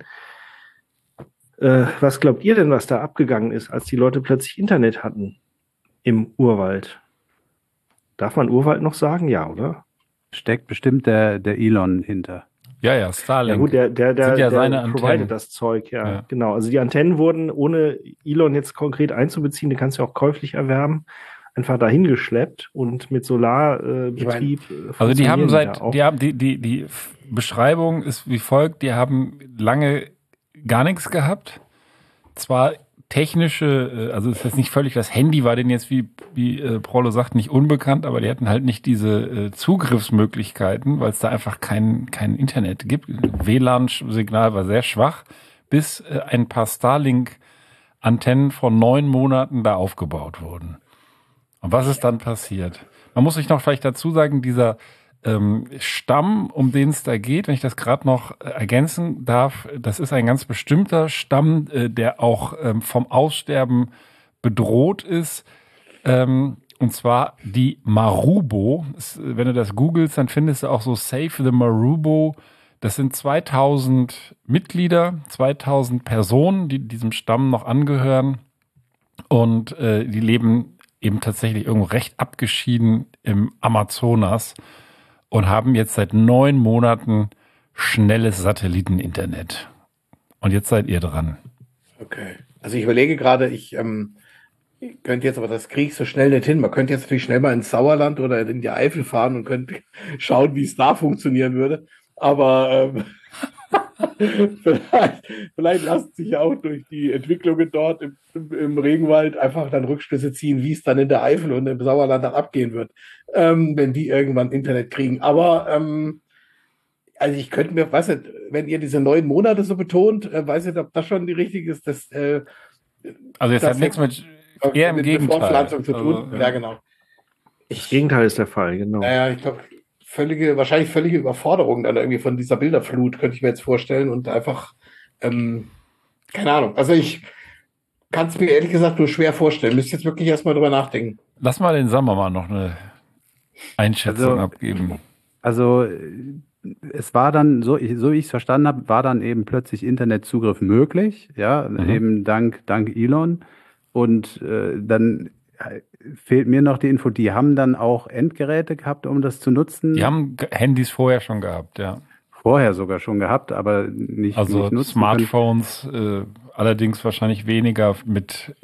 Äh, was glaubt ihr denn, was da abgegangen ist, als die Leute plötzlich Internet hatten im Urwald? Darf man Urwald noch sagen? Ja, oder? Steckt bestimmt der, der Elon hinter. Ja, ja, Starlink. Ja gut, der, der, der, Sind ja der seine Antennen. providet das Zeug, ja, Ja. genau. Also die Antennen wurden, ohne Elon jetzt konkret einzubeziehen, die kannst du ja auch käuflich erwerben, einfach dahin geschleppt und mit Solarbetrieb. Äh, Also die haben funktionieren seit, ja auch. die haben die, die, die Beschreibung ist wie folgt, die haben lange gar nichts gehabt. Zwar technische, äh, also es ist jetzt nicht völlig, das Handy war denen jetzt, wie, wie äh, Prollo sagt, nicht unbekannt, aber die hatten halt nicht diese äh, Zugriffsmöglichkeiten, weil es da einfach kein, kein Internet gibt. W L A N-Signal war sehr schwach, bis äh, ein paar Starlink-Antennen vor neun Monaten da aufgebaut wurden. Und was ist dann passiert? Man muss sich noch vielleicht dazu sagen, dieser ähm, Stamm, um den es da geht, wenn ich das gerade noch äh, ergänzen darf, das ist ein ganz bestimmter Stamm, äh, der auch ähm, vom Aussterben bedroht ist. Ähm, und zwar die Marubo. Das, wenn du das googelst, dann findest du auch so Save the Marubo. Das sind zweitausend Mitglieder, zweitausend Personen, die diesem Stamm noch angehören. Und äh, die leben eben tatsächlich irgendwo recht abgeschieden im Amazonas und haben jetzt seit neun Monaten schnelles Satelliteninternet. Und jetzt seid ihr dran. Okay. Also ich überlege gerade, ich, ähm, ich könnte jetzt, aber das kriege ich so schnell nicht hin. Man könnte jetzt natürlich schnell mal ins Sauerland oder in die Eifel fahren und könnte schauen, wie es da funktionieren würde. Aber ähm, vielleicht, vielleicht lassen sich ja auch durch die Entwicklungen dort im, im, im Regenwald einfach dann Rückschlüsse ziehen, wie es dann in der Eifel und im Sauerland dann abgehen wird, ähm, wenn die irgendwann Internet kriegen. Aber ähm, also ich könnte mir, weiß nicht, wenn ihr diese neun Monate so betont, äh, weiß nicht, ob das schon die richtige ist. Das, äh, also jetzt das hat nichts mit, eher im mit Gegenteil. Fortpflanzung zu tun. Also, ja. ja. genau. Das Gegenteil ist der Fall, genau. Naja, ich glaube, völlige, wahrscheinlich völlige Überforderung dann irgendwie von dieser Bilderflut, könnte ich mir jetzt vorstellen und einfach, ähm, keine Ahnung. Also ich kann es mir ehrlich gesagt nur schwer vorstellen. Müsst jetzt wirklich erstmal drüber nachdenken. Lass mal den Sommer mal noch eine Einschätzung Also- abgeben. Also es war dann, so, ich, so wie ich es verstanden habe, war dann eben plötzlich Internetzugriff möglich, ja, Mhm. eben dank, dank Elon. Und äh, dann äh, fehlt mir noch die Info, die haben dann auch Endgeräte gehabt, um das zu nutzen. Die haben G- Handys vorher schon gehabt, ja. Vorher sogar schon gehabt, aber nicht, Also nicht nutzen können. Smartphones, äh, allerdings wahrscheinlich weniger mit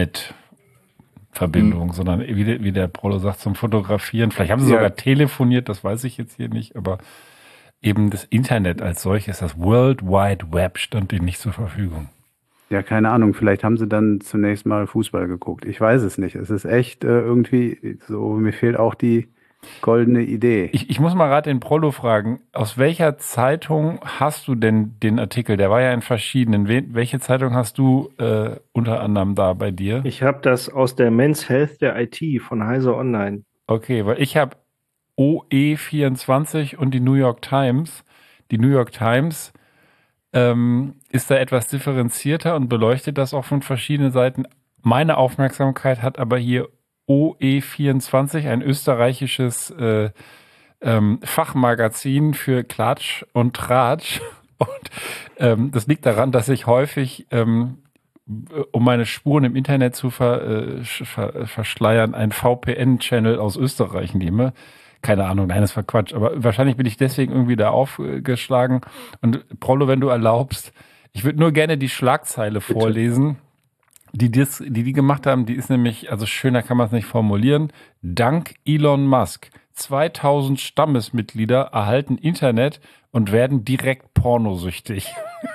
Internetverbindung, sondern wie der, wie der Prolo sagt, zum Fotografieren. Vielleicht haben sie Ja. sogar telefoniert, das weiß ich jetzt hier nicht, aber eben das Internet als solches, das World Wide Web, stand ihnen nicht zur Verfügung. Ja, keine Ahnung, vielleicht haben sie dann zunächst mal Fußball geguckt. Ich weiß es nicht. Es ist echt äh, irgendwie so, mir fehlt auch die goldene Idee. Ich, ich muss mal gerade den Prolo fragen, aus welcher Zeitung hast du denn den Artikel? Der war ja in verschiedenen. We welche Zeitung hast du äh, unter anderem da bei dir? Ich habe das aus der Men's Health der I T von Heise Online. Okay, weil ich habe O E vierundzwanzig und die New York Times. Die New York Times ähm, ist da etwas differenzierter und beleuchtet das auch von verschiedenen Seiten. Meine Aufmerksamkeit hat aber hier O E vierundzwanzig, ein österreichisches äh, ähm, Fachmagazin für Klatsch und Tratsch. Und ähm, das liegt daran, dass ich häufig, ähm, um meine Spuren im Internet zu ver, äh, ver, verschleiern, einen V P N-Channel aus Österreich nehme. Keine Ahnung, nein, das war Quatsch. Aber wahrscheinlich bin ich deswegen irgendwie da aufgeschlagen. Und Prollo, wenn du erlaubst, ich würde nur gerne die Schlagzeile Bitte. vorlesen, die, dies, die die gemacht haben. Die ist nämlich, also schöner kann man es nicht formulieren. Dank Elon Musk. zweitausend Stammesmitglieder erhalten Internet und werden direkt pornosüchtig.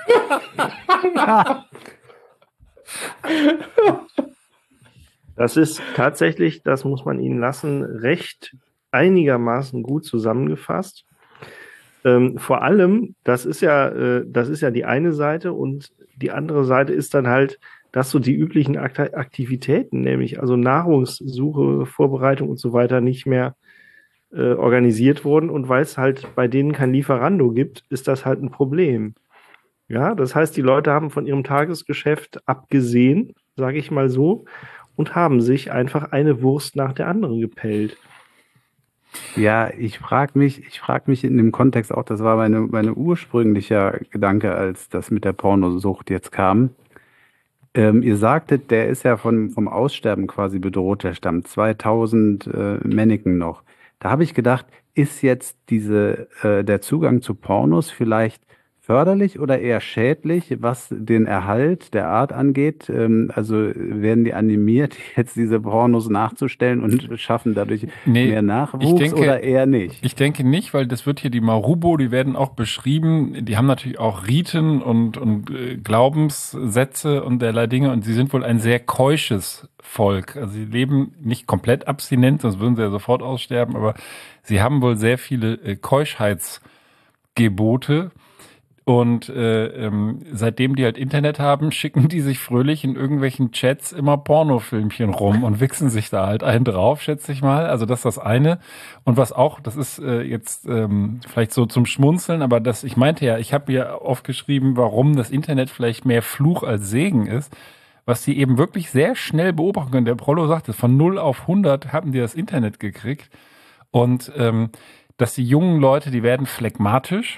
Das ist tatsächlich, das muss man ihnen lassen, recht einigermaßen gut zusammengefasst. Ähm, vor allem, das ist ja, äh, das ist ja die eine Seite und die andere Seite ist dann halt, dass so die üblichen Akt Aktivitäten, nämlich also Nahrungssuche, Vorbereitung und so weiter, nicht mehr äh, organisiert wurden. Und weil es halt bei denen kein Lieferando gibt, ist das halt ein Problem. Ja, das heißt, die Leute haben von ihrem Tagesgeschäft abgesehen, sage ich mal so, und haben sich einfach eine Wurst nach der anderen gepellt. Ja, ich frage mich, ich frage mich in dem Kontext auch, das war meine, meine ursprünglicher Gedanke, als das mit der Pornosucht jetzt kam. Ähm, ihr sagtet, der ist ja von, vom Aussterben quasi bedroht, der Stamm. zweitausend äh, Mannequin noch. Da habe ich gedacht, ist jetzt diese, äh, der Zugang zu Pornos vielleicht förderlich oder eher schädlich, was den Erhalt der Art angeht? Ähm, also werden die animiert, jetzt diese Pornos nachzustellen und schaffen dadurch Nee, mehr Nachwuchs ich denke- oder eher nicht? Ich denke nicht, weil das wird hier die Marubo, die werden auch beschrieben, die haben natürlich auch Riten und, und äh, Glaubenssätze und derlei Dinge und sie sind wohl ein sehr keusches Volk. Also sie leben nicht komplett abstinent, sonst würden sie ja sofort aussterben, aber sie haben wohl sehr viele äh, Keuschheitsgebote. Und äh, ähm, seitdem die halt Internet haben, schicken die sich fröhlich in irgendwelchen Chats immer Pornofilmchen rum und wichsen sich da halt einen drauf, schätze ich mal. Also das ist das eine. Und was auch, das ist äh, jetzt ähm, vielleicht so zum Schmunzeln, aber das, ich meinte ja, ich habe ja aufgeschrieben, warum das Internet vielleicht mehr Fluch als Segen ist, was die eben wirklich sehr schnell beobachten können. Der Prollo sagte, von null auf hundert haben die das Internet gekriegt. Und ähm, dass die jungen Leute, die werden phlegmatisch.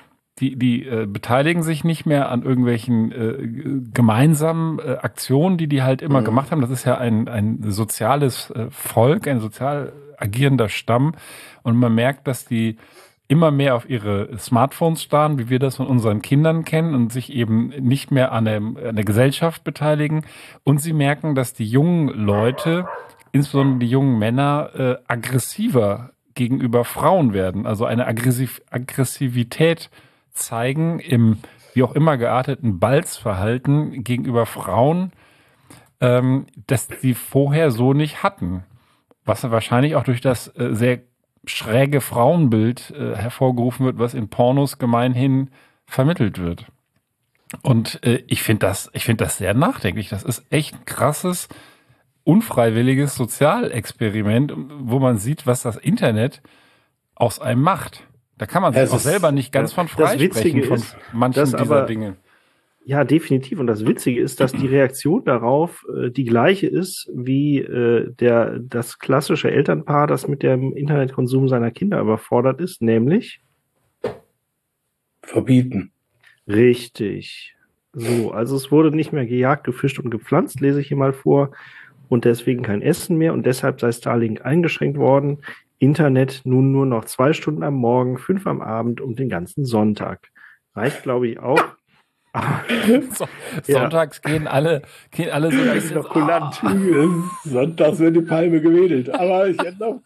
die, die äh, beteiligen sich nicht mehr an irgendwelchen äh, gemeinsamen äh, Aktionen, die die halt immer mhm. gemacht haben. Das ist ja ein, ein soziales äh, Volk, ein sozial agierender Stamm. Und man merkt, dass die immer mehr auf ihre Smartphones starren, wie wir das von unseren Kindern kennen und sich eben nicht mehr an der, an der Gesellschaft beteiligen. Und sie merken, dass die jungen Leute, insbesondere die jungen Männer, äh, aggressiver gegenüber Frauen werden. Also eine Aggressiv- Aggressivität zeigen im wie auch immer gearteten Balzverhalten gegenüber Frauen, ähm, das sie vorher so nicht hatten. Was wahrscheinlich auch durch das äh, sehr schräge Frauenbild äh, hervorgerufen wird, was in Pornos gemeinhin vermittelt wird. Und äh, ich finde das, ich finde das sehr nachdenklich. Das ist echt ein krasses, unfreiwilliges Sozialexperiment, wo man sieht, was das Internet aus einem macht. Da kann man sich Es auch ist- selber nicht ganz ja, von das freisprechen, Witzige von ist, manchen dass dieser aber- Dinge. Ja, definitiv. Und das Witzige ist, dass die Reaktion darauf äh, die gleiche ist wie äh, der das klassische Elternpaar, das mit dem Internetkonsum seiner Kinder überfordert ist, nämlich Verbieten. richtig. So, also es wurde nicht mehr gejagt, gefischt und gepflanzt, lese ich hier mal vor, und deswegen kein Essen mehr und deshalb sei Starlink eingeschränkt worden. Internet nun nur noch zwei Stunden am Morgen, fünf am Abend und den ganzen Sonntag. Reicht, glaube ich, auch. So, Ja. Sonntags gehen alle, gehen alle so ein bisschen noch kulant. Sonntags wird die Palme gewedelt. Aber ich hätte noch.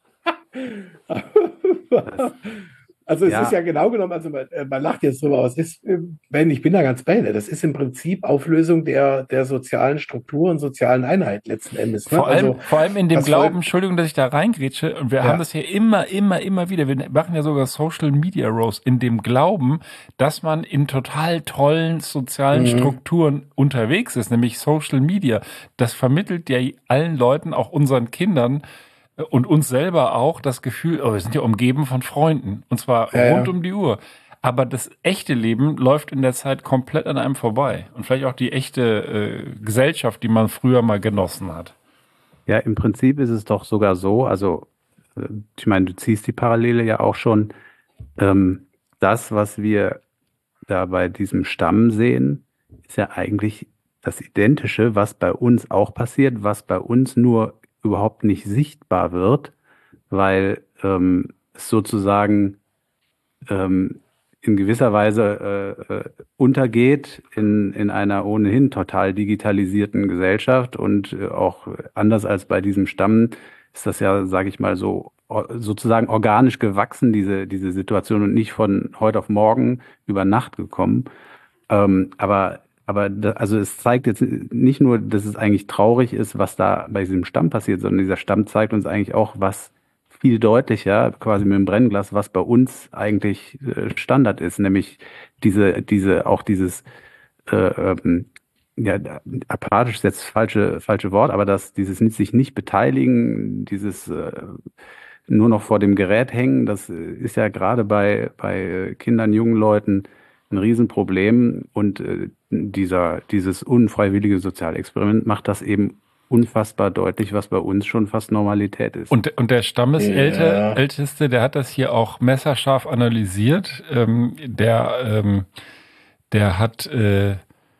Also es Ja. ist ja genau genommen, also man, äh, man lacht jetzt drüber, aber es ist, äh, Ben, ich bin da ganz bei dir. Das ist im Prinzip Auflösung der, der sozialen Struktur und sozialen Einheit letzten Endes. Ne? Vor allem, Also, vor allem in dem was Glauben, soll- Entschuldigung, dass ich da reingrätsche, und wir Ja. haben das hier immer, immer, immer wieder, wir machen ja sogar Social Media Roast, in dem Glauben, dass man in total tollen sozialen Mhm. Strukturen unterwegs ist, nämlich Social Media. Das vermittelt ja allen Leuten, auch unseren Kindern, äh, und uns selber auch das Gefühl, oh, wir sind ja umgeben von Freunden, und zwar Ja, rund ja. um die Uhr. Aber das echte Leben läuft in der Zeit komplett an einem vorbei. Und vielleicht auch die echte äh, Gesellschaft, die man früher mal genossen hat. Ja, im Prinzip ist es doch sogar so, also äh, ich meine, du ziehst die Parallele ja auch schon, ähm, das, was wir da bei diesem Stamm sehen, ist ja eigentlich das Identische, was bei uns auch passiert, was bei uns nur überhaupt nicht sichtbar wird, weil ähm, es sozusagen ähm, in gewisser Weise äh, äh, untergeht in, in einer ohnehin total digitalisierten Gesellschaft und äh, auch anders als bei diesem Stamm ist das ja, sage ich mal, so o- sozusagen organisch gewachsen, diese, diese Situation und nicht von heute auf morgen über Nacht gekommen. Ähm, aber aber da, also es zeigt jetzt nicht nur, dass es eigentlich traurig ist, was da bei diesem Stamm passiert, sondern dieser Stamm zeigt uns eigentlich auch, was viel deutlicher, quasi mit dem Brennglas, was bei uns eigentlich äh, Standard ist, nämlich diese, diese, auch dieses, äh, ähm, ja, apathisch ist jetzt das falsche, falsche Wort, aber das, dieses sich nicht beteiligen, dieses äh, nur noch vor dem Gerät hängen, das ist ja gerade bei, bei Kindern, jungen Leuten ein Riesenproblem und äh, dieser, dieses unfreiwillige Sozialexperiment macht das eben unfassbar deutlich, was bei uns schon fast Normalität ist. Und, und der Stammesälteste, Ja. Älteste, der hat das hier auch messerscharf analysiert. Ähm, der, ähm, der hat, äh,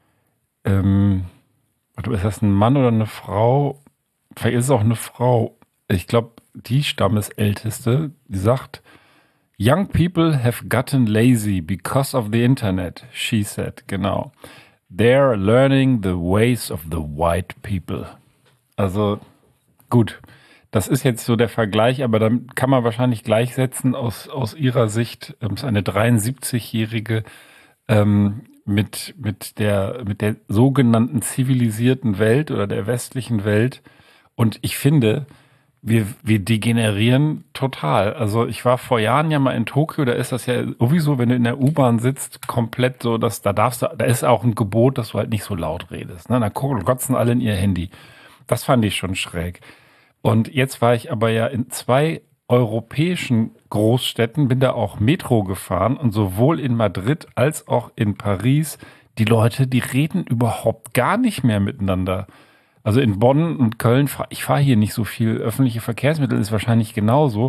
ähm, warte, ist das ein Mann oder eine Frau? Vielleicht ist es auch eine Frau. Ich glaube, die Stammesälteste, die sagt, Young people have gotten lazy because of the internet, she said, genau. They're learning the ways of the white people. Also gut, das ist jetzt so der Vergleich, aber dann kann man wahrscheinlich gleichsetzen aus, aus ihrer Sicht, ähm, ist eine dreiundsiebzigjährige ähm, mit, mit, der, mit der sogenannten zivilisierten Welt oder der westlichen Welt. Und ich finde, wir, wir degenerieren total. Also ich war vor Jahren ja mal in Tokio, da ist das ja sowieso, wenn du in der U-Bahn sitzt, komplett so, dass da darfst du, da ist auch ein Gebot, dass du halt nicht so laut redest. Ne? Da kotzen alle in ihr Handy. Das fand ich schon schräg. Und jetzt war ich aber ja in zwei europäischen Großstädten, bin da auch Metro gefahren und sowohl in Madrid als auch in Paris, die Leute, die reden überhaupt gar nicht mehr miteinander. Also in Bonn und Köln, fahr, ich fahre hier nicht so viel, öffentliche Verkehrsmittel ist wahrscheinlich genauso.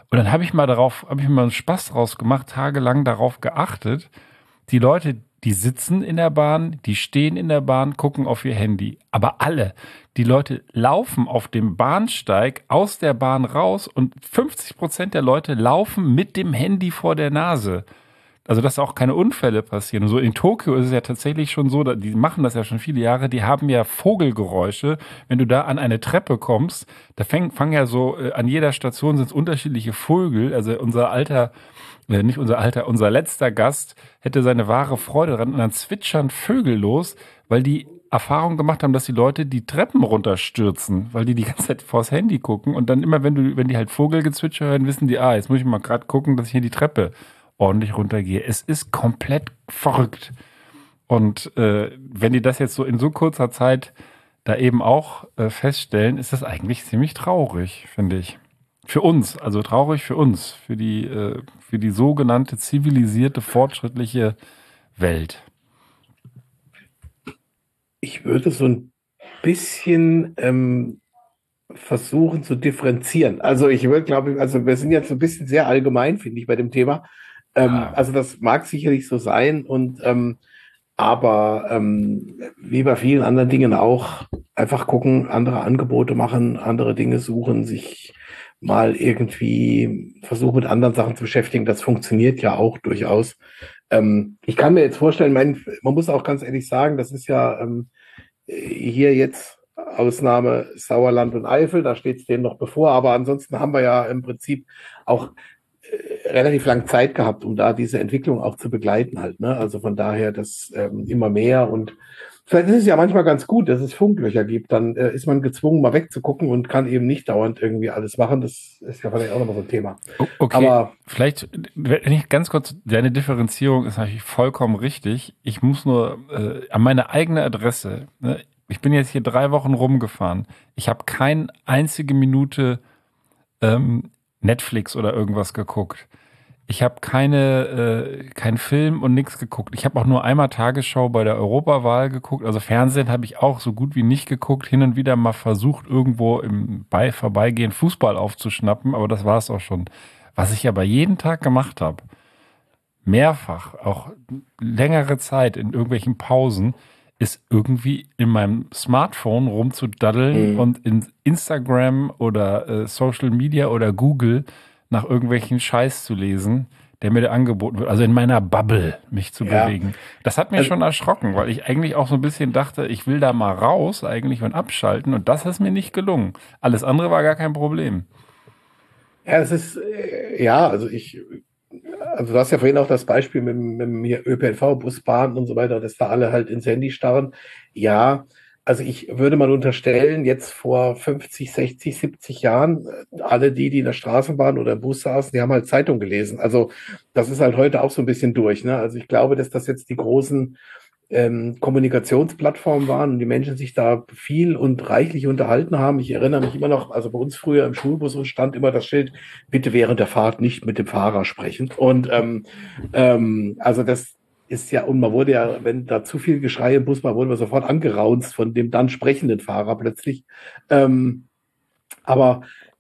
Und dann habe ich mal darauf, habe ich mir mal einen Spaß draus gemacht, tagelang darauf geachtet. Die Leute, die sitzen in der Bahn, die stehen in der Bahn, gucken auf ihr Handy. Aber alle, die Leute laufen auf dem Bahnsteig aus der Bahn raus und fünfzig Prozent der Leute laufen mit dem Handy vor der Nase. Also, dass auch keine Unfälle passieren. Und so in Tokio ist es ja tatsächlich schon so, die machen das ja schon viele Jahre, die haben ja Vogelgeräusche. Wenn du da an eine Treppe kommst, da fangen, fangen ja so, äh, an jeder Station sind es unterschiedliche Vögel. Also unser alter, äh, nicht unser alter, unser letzter Gast hätte seine wahre Freude daran und dann zwitschern Vögel los, weil die Erfahrung gemacht haben, dass die Leute die Treppen runterstürzen, weil die die ganze Zeit vors Handy gucken und dann immer, wenn du, wenn die halt Vogelgezwitscher hören, wissen die, ah, jetzt muss ich mal gerade gucken, dass ich hier die Treppe ordentlich runtergehe. Es ist komplett verrückt. Und äh, wenn die das jetzt so in so kurzer Zeit da eben auch äh, feststellen, ist das eigentlich ziemlich traurig, finde ich. Für uns, also traurig für uns, für die, äh, für die sogenannte zivilisierte, fortschrittliche Welt. Ich würde so ein bisschen ähm, versuchen zu differenzieren. Also ich würde, glaube ich, also wir sind jetzt so ein bisschen sehr allgemein, finde ich, bei dem Thema. Ähm, Ah. Also das mag sicherlich so sein und ähm, aber ähm, wie bei vielen anderen Dingen auch einfach gucken, andere Angebote machen, andere Dinge suchen, sich mal irgendwie versuchen mit anderen Sachen zu beschäftigen. Das funktioniert ja auch durchaus. Ähm, ich kann mir jetzt vorstellen, mein, man muss auch ganz ehrlich sagen, das ist ja ähm, hier jetzt Ausnahme Sauerland und Eifel, da steht es denen noch bevor, aber ansonsten haben wir ja im Prinzip auch äh, relativ lang Zeit gehabt, um da diese Entwicklung auch zu begleiten halt, ne? Also von daher, das ähm, immer mehr und vielleicht ist es ja manchmal ganz gut, dass es Funklöcher gibt, dann äh, ist man gezwungen, mal wegzugucken und kann eben nicht dauernd irgendwie alles machen. Das ist ja vielleicht auch nochmal so ein Thema. O- Okay, Aber vielleicht, wenn ich ganz kurz, deine Differenzierung ist natürlich vollkommen richtig. Ich muss nur äh, an meine eigene Adresse, ne? Ich bin jetzt hier drei Wochen rumgefahren. Ich habe keine einzige Minute ähm, Netflix oder irgendwas geguckt. Ich habe keine, äh, keinen Film und nichts geguckt. Ich habe auch nur einmal Tagesschau bei der Europawahl geguckt. Also Fernsehen habe ich auch so gut wie nicht geguckt. Hin und wieder mal versucht, irgendwo im bei Vorbeigehen Fußball aufzuschnappen, aber das war es auch schon. Was ich aber jeden Tag gemacht habe, mehrfach, auch längere Zeit in irgendwelchen Pausen, ist irgendwie in meinem Smartphone rumzudaddeln Mhm. und in Instagram oder äh, Social Media oder Google nach irgendwelchen Scheiß zu lesen, der mir da angeboten wird. Also in meiner Bubble mich zu Ja. bewegen. Das hat mich Also- schon erschrocken, weil ich eigentlich auch so ein bisschen dachte, ich will da mal raus eigentlich und abschalten und das ist mir nicht gelungen. Alles andere war gar kein Problem. Ja, es ist, äh, ja, also ich, also du hast ja vorhin auch das Beispiel mit, dem- mit dem hier Ö P N V, Busbahn und so weiter, dass da alle halt ins Handy starren. Ja, also ich würde mal unterstellen, jetzt vor fünfzig, sechzig, siebzig Jahren, äh, alle die, die in der Straßenbahn oder im Bus saßen, die haben halt Zeitung gelesen. Also das ist halt heute auch so ein bisschen durch, ne? Also ich glaube, dass das jetzt die großen ähm, Kommunikationsplattformen waren und die Menschen sich da viel und reichlich unterhalten haben. Ich erinnere mich immer noch, also bei uns früher im Schulbus stand immer das Schild, bitte während der Fahrt nicht mit dem Fahrer sprechen. Und ähm, ähm, also das ist ja, und man wurde ja, wenn da zu viel Geschrei im Bus war, wurde man sofort angeraunzt von dem dann sprechenden Fahrer plötzlich. Ähm, aber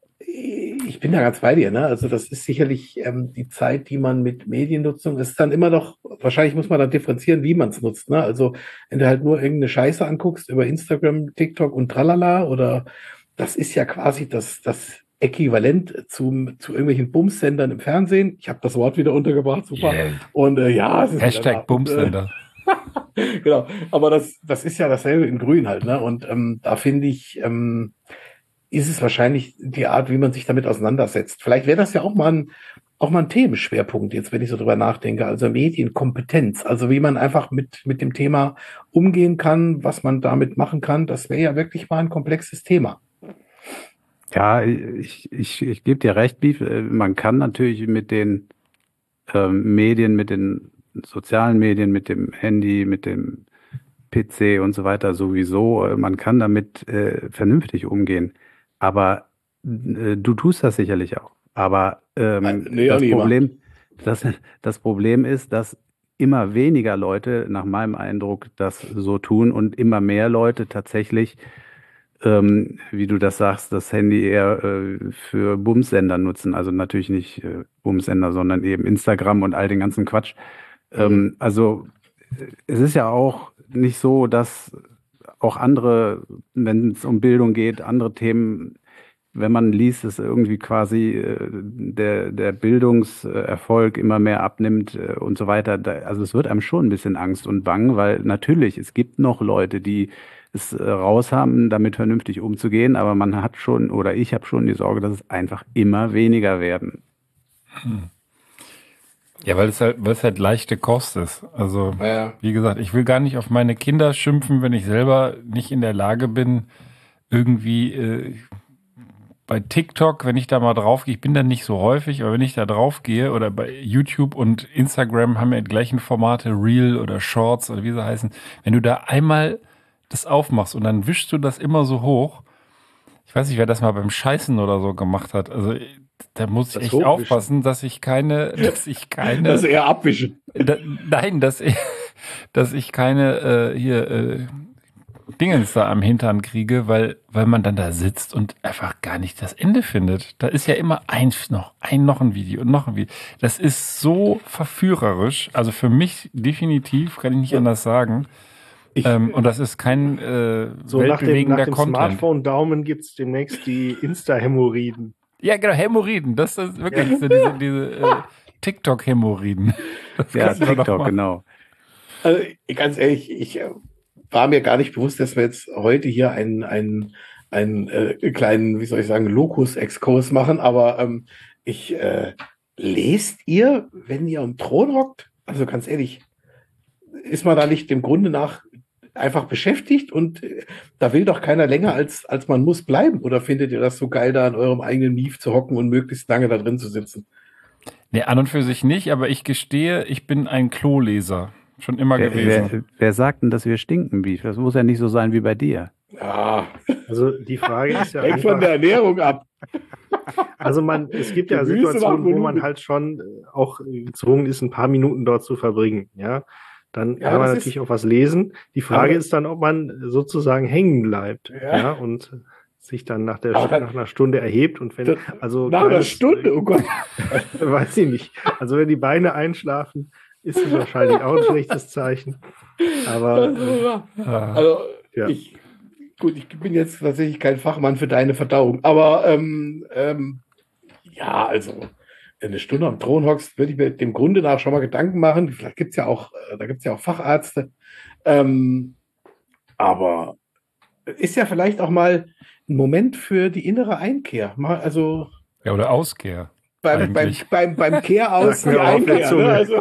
ich bin da ganz bei dir, ne? Also das ist sicherlich ähm, die Zeit, die man mit Mediennutzung, das ist dann immer noch, wahrscheinlich muss man dann differenzieren, wie man es nutzt, ne? Also wenn du halt nur irgendeine Scheiße anguckst über Instagram, TikTok und tralala, oder das ist ja quasi das, das Äquivalent zum, zu irgendwelchen Bumsendern im Fernsehen. Ich habe das Wort wieder untergebracht, super. Yeah. Und äh, ja, es ist wieder da. Hashtag Und, äh, Bumsender. Genau, aber das, das ist ja dasselbe in Grün halt, ne? Und ähm, da finde ich, ähm, ist es wahrscheinlich die Art, wie man sich damit auseinandersetzt. Vielleicht wäre das ja auch mal ein, auch mal ein Themenschwerpunkt, jetzt wenn ich so drüber nachdenke, also Medienkompetenz, also wie man einfach mit, mit dem Thema umgehen kann, was man damit machen kann, das wäre ja wirklich mal ein komplexes Thema. Ja, ich, ich, ich gebe dir recht, Beef. Äh, Man kann natürlich mit den ähm, Medien, mit den sozialen Medien, mit dem Handy, mit dem P C und so weiter sowieso, äh, man kann damit äh, vernünftig umgehen. Aber äh, du tust das sicherlich auch. Aber ähm, Nee, auch das nicht immer. Problem, das, das Problem ist, dass immer weniger Leute, nach meinem Eindruck, das so tun und immer mehr Leute tatsächlich ähm, wie du das sagst, das Handy eher äh, für Bumsender nutzen. Also natürlich nicht äh, Bumsender, sondern eben Instagram und all den ganzen Quatsch. Ähm, also äh, es ist ja auch nicht so, dass auch andere, wenn es um Bildung geht, andere Themen, wenn man liest, dass irgendwie quasi äh, der, der Bildungserfolg immer mehr abnimmt äh, und so weiter. Da, also es wird einem schon ein bisschen Angst und Bang, weil natürlich, es gibt noch Leute, die es äh, raus haben, damit vernünftig umzugehen, aber man hat schon, oder ich habe schon die Sorge, dass es einfach immer weniger werden. Ja, weil es halt, weil es halt leichte Kost ist. Also, Ja. wie gesagt, ich will gar nicht auf meine Kinder schimpfen, wenn ich selber nicht in der Lage bin, irgendwie äh, bei TikTok, wenn ich da mal drauf gehe, ich bin da nicht so häufig, aber wenn ich da drauf gehe oder bei YouTube und Instagram haben ja die gleichen Formate, Reel oder Shorts oder wie sie heißen, wenn du da einmal das aufmachst und dann wischst du das immer so hoch. Ich weiß nicht, wer das mal beim Scheißen oder so gemacht hat. Also da muss ich Das echt Hochwischen. aufpassen, dass ich keine, dass ich keine, Das eher abwischen. da, nein, dass ich, dass ich keine äh, hier äh, Dingens da am Hintern kriege, weil, weil man dann da sitzt und einfach gar nicht das Ende findet. Da ist ja immer eins noch, ein noch ein Video und noch ein Video. Das ist so verführerisch. Also für mich definitiv, kann ich nicht anders sagen. Ich, Ähm, und das ist kein äh, So nach dem, weltbewegender nach dem Content. Smartphone-Daumen gibt es demnächst die Insta-Hämorrhoiden. Ja, genau, Hämorrhoiden. Das ist wirklich so diese, diese äh, TikTok-Hämorrhoiden. Das Ja, kannst du doch TikTok, mal- genau. Also, ganz ehrlich, ich äh, war mir gar nicht bewusst, dass wir jetzt heute hier einen, einen, einen äh, kleinen, wie soll ich sagen, Lokus-Exkurs machen, aber ähm, ich, äh, lest ihr, wenn ihr am Thron hockt? Also ganz ehrlich, ist man da nicht dem Grunde nach einfach beschäftigt und äh, da will doch keiner länger als, als man muss bleiben? Oder findet ihr das so geil, da an eurem eigenen Mief zu hocken und möglichst lange da drin zu sitzen? Nee, an und für sich nicht, aber ich gestehe, ich bin ein Kloleser. Schon immer Wer, gewesen. wer, wer sagt denn, dass wir stinken, Beef? Das muss ja nicht so sein wie bei dir. Ja, Also die Frage ist ja hängt von einfach, der Ernährung ab. also man, es gibt ja Gemüse Situationen, macht wo man Volumen. halt schon äh, auch gezwungen ist, ein paar Minuten dort zu verbringen, ja. Dann Ja, kann man das natürlich ist- auch was lesen. Die Frage Aber- ist dann, ob man sozusagen hängen bleibt, Ja. ja, und sich dann nach der Aber dann- nach einer Stunde erhebt und wenn, Das- also Nach einer kleines- Stunde, oh Gott. weiß ich nicht. Also wenn die Beine einschlafen, ist es wahrscheinlich auch ein schlechtes Zeichen. Aber äh, Also, Ja. ich, gut, ich bin jetzt tatsächlich kein Fachmann für deine Verdauung, aber ähm, ähm, ja, also, wenn du eine Stunde am Thron hockst, würde ich mir dem Grunde nach schon mal Gedanken machen. Vielleicht gibt's ja auch, äh, da gibt's ja auch Fachärzte. Ähm, aber ist ja vielleicht auch mal ein Moment für die innere Einkehr. Mal, also Ja, oder Auskehr. beim, beim, Eigentlich. beim, beim Kehr aus Lag mir die auch auf der Einkehr. Zunge. Ne? Also,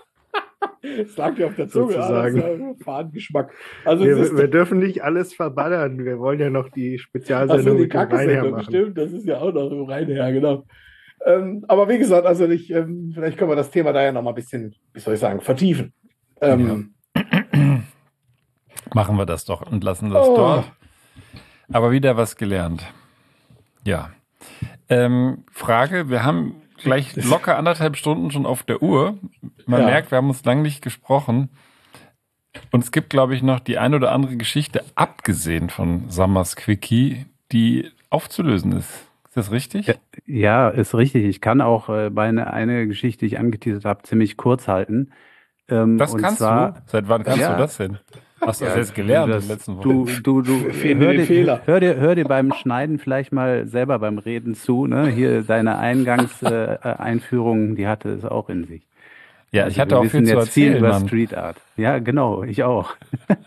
es lag dir auf der Zunge, Sozusagen. ja, das ist ja Fadengeschmack. Also, wir, es ist wir dürfen nicht alles verballern. Wir wollen ja noch die Ach so, Spezialsendung die mit dem Reinher Kackesendung, machen. stimmt, das ist ja auch noch im Rheinher, genau. Ähm, aber wie gesagt, also ich, ähm, vielleicht können wir das Thema da ja noch mal ein bisschen, wie soll ich sagen, vertiefen. Ähm, Machen wir das doch und lassen das Oh. dort. Aber wieder was gelernt. Ja. Ähm, Frage, wir haben gleich locker anderthalb Stunden schon auf der Uhr. Man Ja. merkt, wir haben uns lange nicht gesprochen. Und es gibt, glaube ich, noch die ein oder andere Geschichte, abgesehen von Summers Quickie, die aufzulösen ist. Ist das richtig? Ja, ja, ist richtig. Ich kann auch äh, meine eine Geschichte, die ich angeteasert habe, ziemlich kurz halten. Ähm, Das und kannst zwar, du? Seit wann kannst Ja. du das denn? Hast du das Ja, jetzt gelernt das, in den letzten Wochen? du, du, du, Finde hör den dir, Fehler. hör, dir, hör dir beim Schneiden vielleicht mal selber beim Reden zu. Ne? Hier deine Eingangseinführung, äh, Einführung, die hatte es auch in sich. Ja, Also ich hatte wir auch wissen viel zu jetzt viel erzählen, über Mann. Street Art. Ja, genau, ich auch.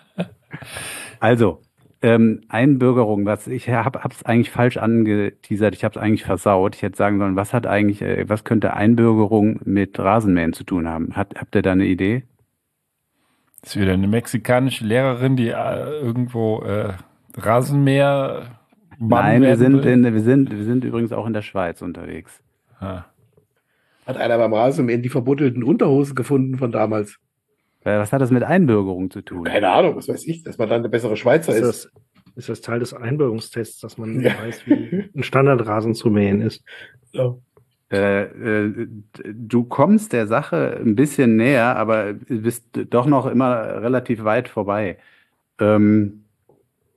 Also, ähm, Einbürgerung, was ich habe es eigentlich falsch angeteasert, ich habe es eigentlich versaut. Ich hätte sagen sollen, was hat eigentlich, äh, was könnte Einbürgerung mit Rasenmähen zu tun haben? Hat, habt ihr da eine Idee? Das ist wieder eine mexikanische Lehrerin, die äh, irgendwo äh, Rasenmäher Nein, wir werden sind, will. in, wir sind, wir sind übrigens auch in der Schweiz unterwegs. Ah. hat einer beim Rasenmähen die verbuddelten Unterhosen gefunden von damals? Äh, Was hat das mit Einbürgerung zu tun? Keine Ahnung, was weiß ich, dass man dann eine bessere Schweizer Ist ist. das, ist das Teil des Einbürgerungstests, dass man Ja. weiß, wie ein Standardrasen zu mähen ist? Ja. Äh, äh, du kommst der Sache ein bisschen näher, aber bist doch noch immer relativ weit vorbei. Ähm,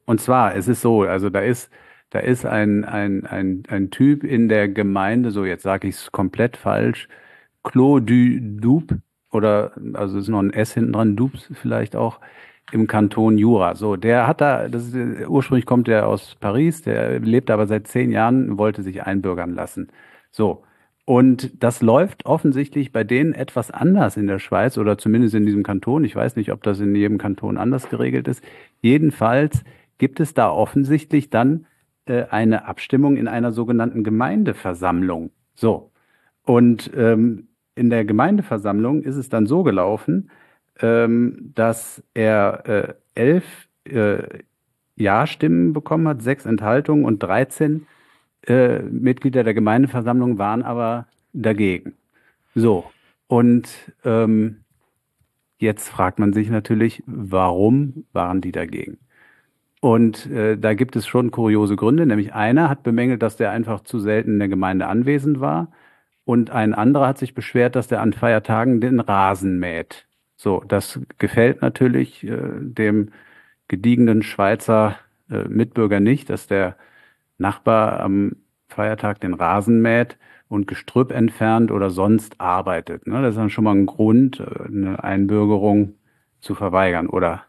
Und zwar, es ist so, also da ist, da ist ein, ein, ein, ein Typ in der Gemeinde, so jetzt sage ich es komplett falsch, Clos du Doubs, oder, also ist noch ein S hinten dran, Doubs vielleicht auch, im Kanton Jura. So, der hat da, das ist, ursprünglich kommt der aus Paris, der lebt aber seit zehn Jahren, wollte sich einbürgern lassen. So. Und das läuft offensichtlich bei denen etwas anders in der Schweiz oder zumindest in diesem Kanton. Ich weiß nicht, ob das in jedem Kanton anders geregelt ist. Jedenfalls gibt es da offensichtlich dann äh, eine Abstimmung in einer sogenannten Gemeindeversammlung. So. Und ähm, in der Gemeindeversammlung ist es dann so gelaufen, ähm, dass er äh, elf äh, Ja-Stimmen bekommen hat, sechs Enthaltungen und dreizehn äh, Mitglieder der Gemeindeversammlung waren aber dagegen. So, und ähm, jetzt fragt man sich natürlich, warum waren die dagegen? Und äh, da gibt es schon kuriose Gründe, nämlich einer hat bemängelt, dass der einfach zu selten in der Gemeinde anwesend war und ein anderer hat sich beschwert, dass der an Feiertagen den Rasen mäht. So, das gefällt natürlich äh, dem gediegenen Schweizer äh, Mitbürger nicht, dass der Nachbar am Feiertag den Rasen mäht und Gestrüpp entfernt oder sonst arbeitet. Ne? Das ist dann schon mal ein Grund, eine Einbürgerung zu verweigern, oder?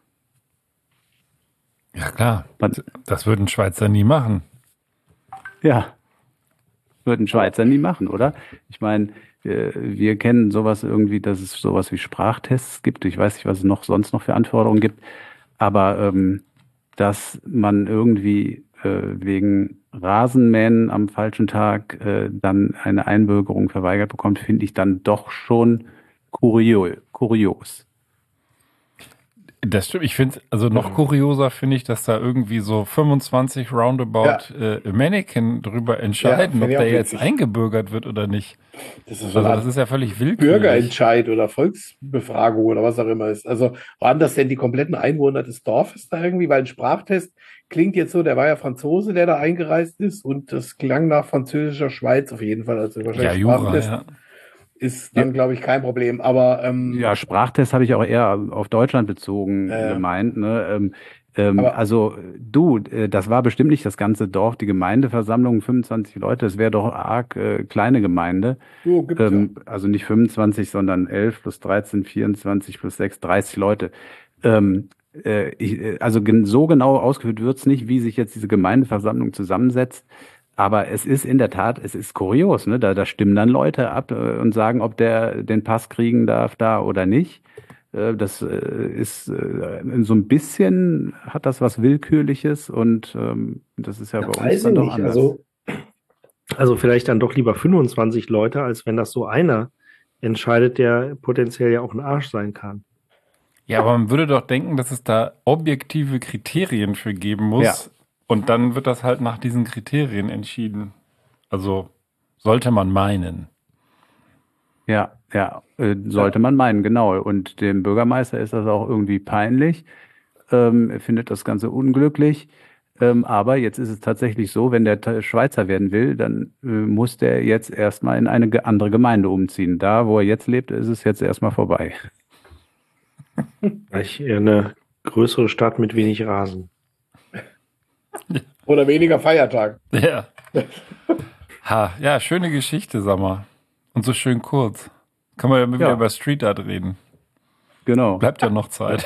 Ja klar, das würden Schweizer nie machen. Ja, würden Schweizer nie machen, oder? Ich meine, wir kennen sowas irgendwie, dass es sowas wie Sprachtests gibt. Ich weiß nicht, was es noch sonst noch für Anforderungen gibt. Aber ähm, dass man irgendwie äh, wegen Rasenmähen am falschen Tag äh, dann eine Einbürgerung verweigert bekommt, finde ich dann doch schon kurios. kurios. Das stimmt. Ich finde, also noch kurioser finde ich, dass da irgendwie so fünfundzwanzig roundabout ja. äh, Mannequin drüber entscheiden, ja, ob der jetzt eingebürgert wird oder nicht. Das ist, so also, das ist ja völlig willkürlich. Bürgerentscheid oder Volksbefragung oder was auch immer ist. Also waren das denn die kompletten Einwohner des Dorfes da irgendwie? Weil ein Sprachtest klingt jetzt so, der war ja Franzose, der da eingereist ist und das klang nach französischer Schweiz auf jeden Fall. Also wahrscheinlich ja, Jura, Sprachtest. Ja. Ist dann, ja. glaube ich, kein Problem. Aber ähm, ja, Sprachtest habe ich auch eher auf Deutschland bezogen äh, gemeint. Ne? Ähm, ähm, also du, äh, das war bestimmt nicht das ganze Dorf, die Gemeindeversammlung, fünfundzwanzig Leute, das wäre doch arg äh, kleine Gemeinde. Oh, gibt's ähm, ja. Also nicht fünfundzwanzig, sondern elf plus dreizehn, vierundzwanzig plus sechs, dreißig Leute. Ähm, äh, ich, also gen- so genau ausgeführt wird's nicht, wie sich jetzt diese Gemeindeversammlung zusammensetzt. Aber es ist in der Tat, es ist kurios, ne? Da, da stimmen dann Leute ab äh, und sagen, ob der den Pass kriegen darf da oder nicht. Äh, das äh, ist äh, so ein bisschen, hat das was Willkürliches und ähm, das ist ja, ja bei uns dann doch nicht. anders. Also, also vielleicht dann doch lieber fünfundzwanzig Leute, als wenn das so einer entscheidet, der potenziell ja auch ein Arsch sein kann. Ja, aber man würde doch denken, dass es da objektive Kriterien für geben muss. Ja. Und dann wird das halt nach diesen Kriterien entschieden. Also sollte man meinen. Ja, ja, äh, sollte ja. man meinen, genau. Und dem Bürgermeister ist das auch irgendwie peinlich. Ähm, er findet das Ganze unglücklich. Ähm, aber jetzt ist es tatsächlich so, wenn der Schweizer werden will, dann äh, muss der jetzt erstmal in eine ge- andere Gemeinde umziehen. Da, wo er jetzt lebt, ist es jetzt erstmal vorbei. Vielleicht eine größere Stadt mit wenig Rasen. Oder weniger Feiertag. Ja. Ha, ja, schöne Geschichte, sag mal. Und so schön kurz. Kann man ja wieder ja. über Street Art reden. Genau. Bleibt ja noch Zeit.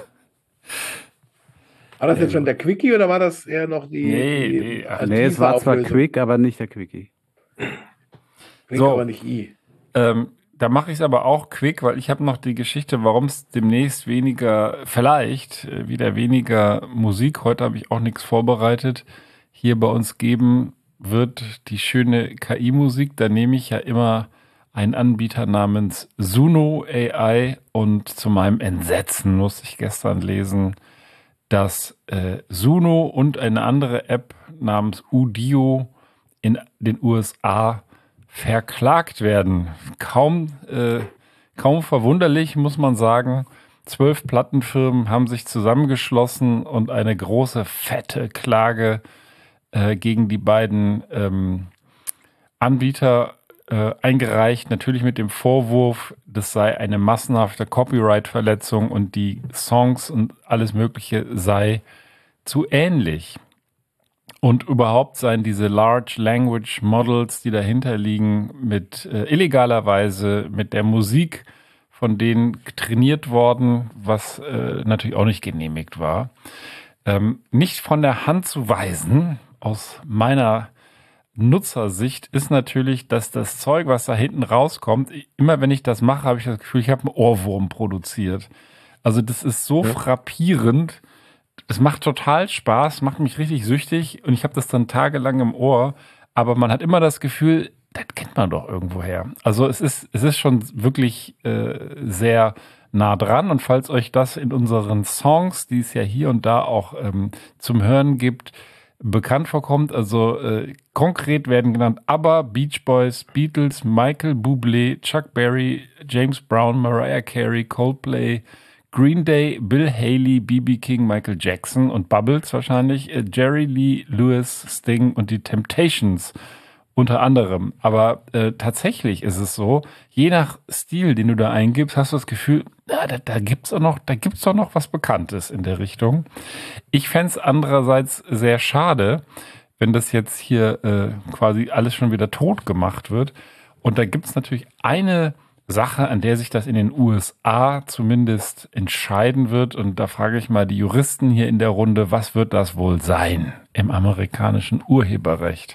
War das jetzt schon der Quickie oder war das eher noch die... Nee, die, nee, ach, nee es war zwar Quick, aber nicht der Quickie. Quick, so, aber nicht I. Ähm, da mache ich es aber auch quick, weil ich habe noch die Geschichte, warum es demnächst weniger, vielleicht äh, wieder weniger Musik, heute habe ich auch nichts vorbereitet, hier bei uns geben wird, die schöne K I-Musik. Da nehme ich ja immer einen Anbieter namens Suno A I und zu meinem Entsetzen musste ich gestern lesen, dass äh, Suno und eine andere App namens Udio in den U S A verklagt werden. Kaum, äh, kaum verwunderlich, muss man sagen. Zwölf Plattenfirmen haben sich zusammengeschlossen und eine große, fette Klage äh, gegen die beiden ähm, Anbieter äh, eingereicht. Natürlich mit dem Vorwurf, das sei eine massenhafte Copyright-Verletzung und die Songs und alles Mögliche sei zu ähnlich. Und überhaupt seien diese Large Language Models, die dahinter liegen, mit äh, illegalerweise mit der Musik von denen trainiert worden, was äh, natürlich auch nicht genehmigt war. Ähm, nicht von der Hand zu weisen, aus meiner Nutzersicht, ist natürlich, dass das Zeug, was da hinten rauskommt, immer wenn ich das mache, habe ich das Gefühl, ich habe einen Ohrwurm produziert. Also das ist so ja. frappierend. Es macht total Spaß, macht mich richtig süchtig und ich habe das dann tagelang im Ohr, aber man hat immer das Gefühl, das kennt man doch irgendwoher. Also es ist, es ist schon wirklich äh, sehr nah dran und falls euch das in unseren Songs, die es ja hier und da auch ähm, zum Hören gibt, bekannt vorkommt, also äh, konkret werden genannt ABBA, Beach Boys, Beatles, Michael Bublé, Chuck Berry, James Brown, Mariah Carey, Coldplay, Green Day, Bill Haley, B B King, Michael Jackson und Bubbles wahrscheinlich, äh, Jerry Lee Lewis, Sting und die Temptations unter anderem. Aber äh, tatsächlich ist es so, je nach Stil, den du da eingibst, hast du das Gefühl, na, da, da gibt's auch noch, da gibt's doch noch was Bekanntes in der Richtung. Ich fände es andererseits sehr schade, wenn das jetzt hier äh, quasi alles schon wieder tot gemacht wird. Und da gibt's natürlich eine Sache, an der sich das in den U S A zumindest entscheiden wird. Und da frage ich mal die Juristen hier in der Runde, was wird das wohl sein im amerikanischen Urheberrecht?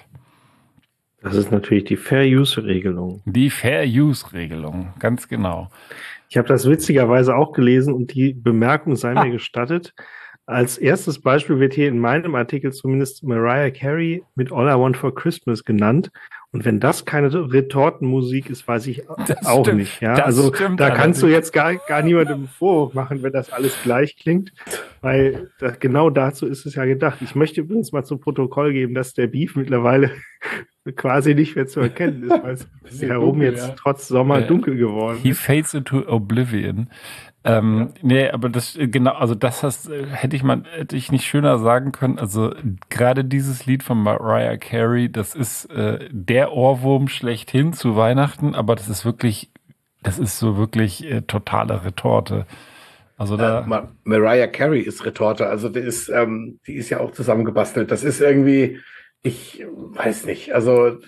Das ist natürlich die Fair-Use-Regelung. Die Fair-Use-Regelung, ganz genau. Ich habe das witzigerweise auch gelesen und die Bemerkung sei ah. mir gestattet. Als erstes Beispiel wird hier in meinem Artikel zumindest Mariah Carey mit All I Want for Christmas genannt. Und wenn das keine Retortenmusik ist, weiß ich das auch stimmt. nicht. Ja? Also da kannst du jetzt gar, gar niemandem Vorwurf machen, wenn das alles gleich klingt, weil da, genau dazu ist es ja gedacht. Ich möchte übrigens mal zu Protokoll geben, dass der Beef mittlerweile quasi nicht mehr zu erkennen ist, weil es herum dunkel, jetzt ja. trotz Sommer ja. dunkel geworden ist. He fades into oblivion. Ähm, ja. Nee, aber das, genau, also das hast, hätte ich mal, hätte ich nicht schöner sagen können. Also gerade dieses Lied von Mariah Carey, das ist äh, der Ohrwurm schlechthin zu Weihnachten, aber das ist wirklich, das ist so wirklich äh, totale Retorte. Also da. Äh, Mar- Mariah Carey ist Retorte, also die ist, ähm, die ist ja auch zusammengebastelt. Das ist irgendwie, ich weiß nicht, also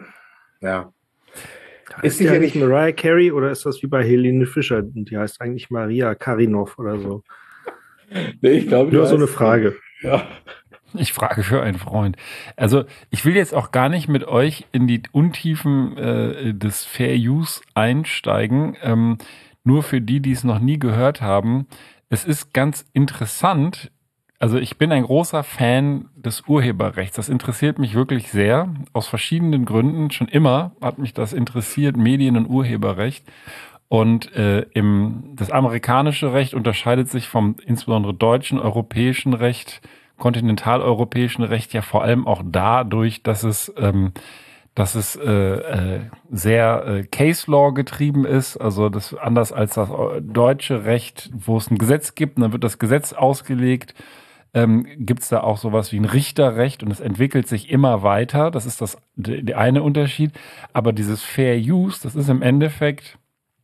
ja. Ist die ja nicht Mariah Carey oder ist das wie bei Helene Fischer? Die heißt eigentlich Maria Karinov oder so. Nee, ich glaube, nur so eine Frage. Ja. Ich frage für einen Freund. Also ich will jetzt auch gar nicht mit euch in die Untiefen äh, des Fair Use einsteigen. Ähm, nur für die, die es noch nie gehört haben. Es ist ganz interessant. Also ich bin ein großer Fan des Urheberrechts. Das interessiert mich wirklich sehr, aus verschiedenen Gründen. Schon immer hat mich das interessiert, Medien- und Urheberrecht. Und äh, im, das amerikanische Recht unterscheidet sich vom insbesondere deutschen, europäischen Recht, kontinentaleuropäischen Recht ja vor allem auch dadurch, dass es, ähm, dass es äh, äh, sehr äh, Case Law getrieben ist. Also das anders als das deutsche Recht, wo es ein Gesetz gibt, und dann wird das Gesetz ausgelegt. Ähm, gibt es da auch sowas wie ein Richterrecht und es entwickelt sich immer weiter. Das ist das der eine Unterschied. Aber dieses Fair Use, das ist im Endeffekt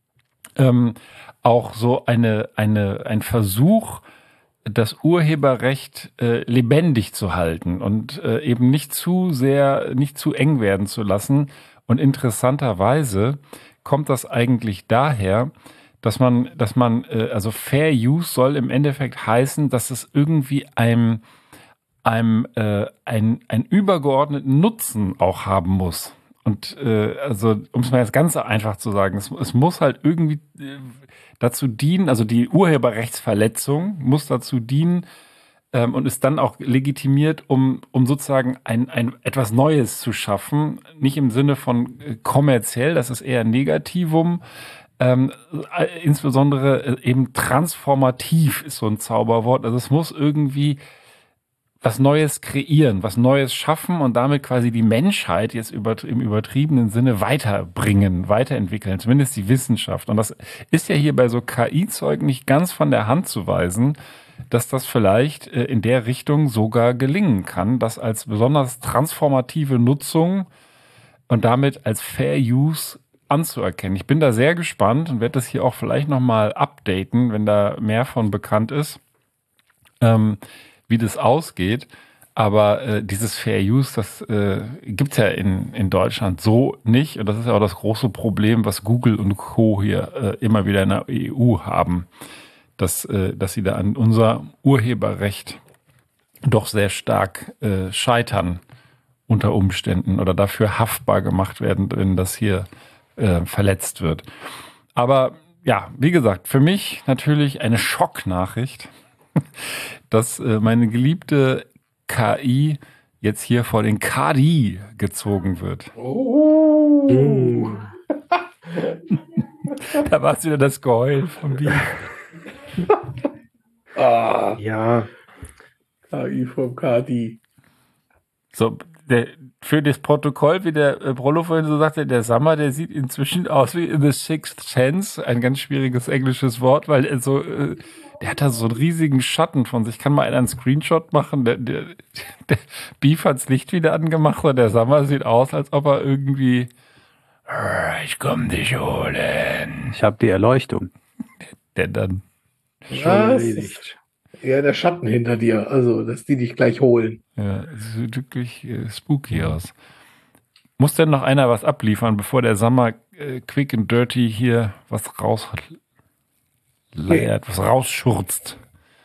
ähm, auch so eine, eine, ein Versuch, das Urheberrecht äh, lebendig zu halten und äh, eben nicht zu sehr, nicht zu eng werden zu lassen. Und interessanterweise kommt das eigentlich daher, dass man, dass man, äh, also Fair Use soll im Endeffekt heißen, dass es irgendwie einem, einem äh, ein, einen übergeordneten Nutzen auch haben muss. Und äh, also, um es mal jetzt ganz einfach zu sagen, es, es muss halt irgendwie äh, dazu dienen, also die Urheberrechtsverletzung muss dazu dienen ähm, und ist dann auch legitimiert, um, um sozusagen ein, ein etwas Neues zu schaffen. Nicht im Sinne von äh, kommerziell, das ist eher ein Negativum. Ähm, äh, insbesondere äh, eben transformativ ist so ein Zauberwort. Also es muss irgendwie was Neues kreieren, was Neues schaffen und damit quasi die Menschheit jetzt über, im übertriebenen Sinne weiterbringen, weiterentwickeln, zumindest die Wissenschaft. Und das ist ja hier bei so K I-Zeugen nicht ganz von der Hand zu weisen, dass das vielleicht äh, in der Richtung sogar gelingen kann, das als besonders transformative Nutzung und damit als Fair Use anzuerkennen. Ich bin da sehr gespannt und werde das hier auch vielleicht nochmal updaten, wenn da mehr von bekannt ist. Ähm, wie das ausgeht. Aber äh, dieses Fair Use, das äh, gibt's ja in, in Deutschland so nicht. Und das ist ja auch das große Problem, was Google und Co. hier äh, immer wieder in der E U haben, dass, äh, dass sie da an unser Urheberrecht doch sehr stark äh, scheitern unter Umständen oder dafür haftbar gemacht werden, wenn das hier äh, verletzt wird. Aber ja, wie gesagt, für mich natürlich eine Schocknachricht, dass äh, meine geliebte K I jetzt hier vor den K D I gezogen wird. Oh. Da war es wieder das Geheul von Bier. Ah, Ja, K I vom K D I. So, der, für das Protokoll, wie der äh, Brollo vorhin so sagte, der Sammer, der sieht inzwischen aus wie in The Sixth Sense, ein ganz schwieriges englisches Wort, weil er so, äh, der hat da so einen riesigen Schatten von sich. Kann mal einer einen Screenshot machen? Der, der, der Beef hat das Licht wieder angemacht und der Sammer sieht aus, als ob er irgendwie, ich komm dich holen. Ich habe die Erleuchtung. Der dann. schon Was? erledigt. Ja, der Schatten hinter dir, also, dass die dich gleich holen. Ja, es sieht wirklich äh, spooky aus. Muss denn noch einer was abliefern, bevor der Sammer äh, quick and dirty hier was raus leiert, was rausschurzt?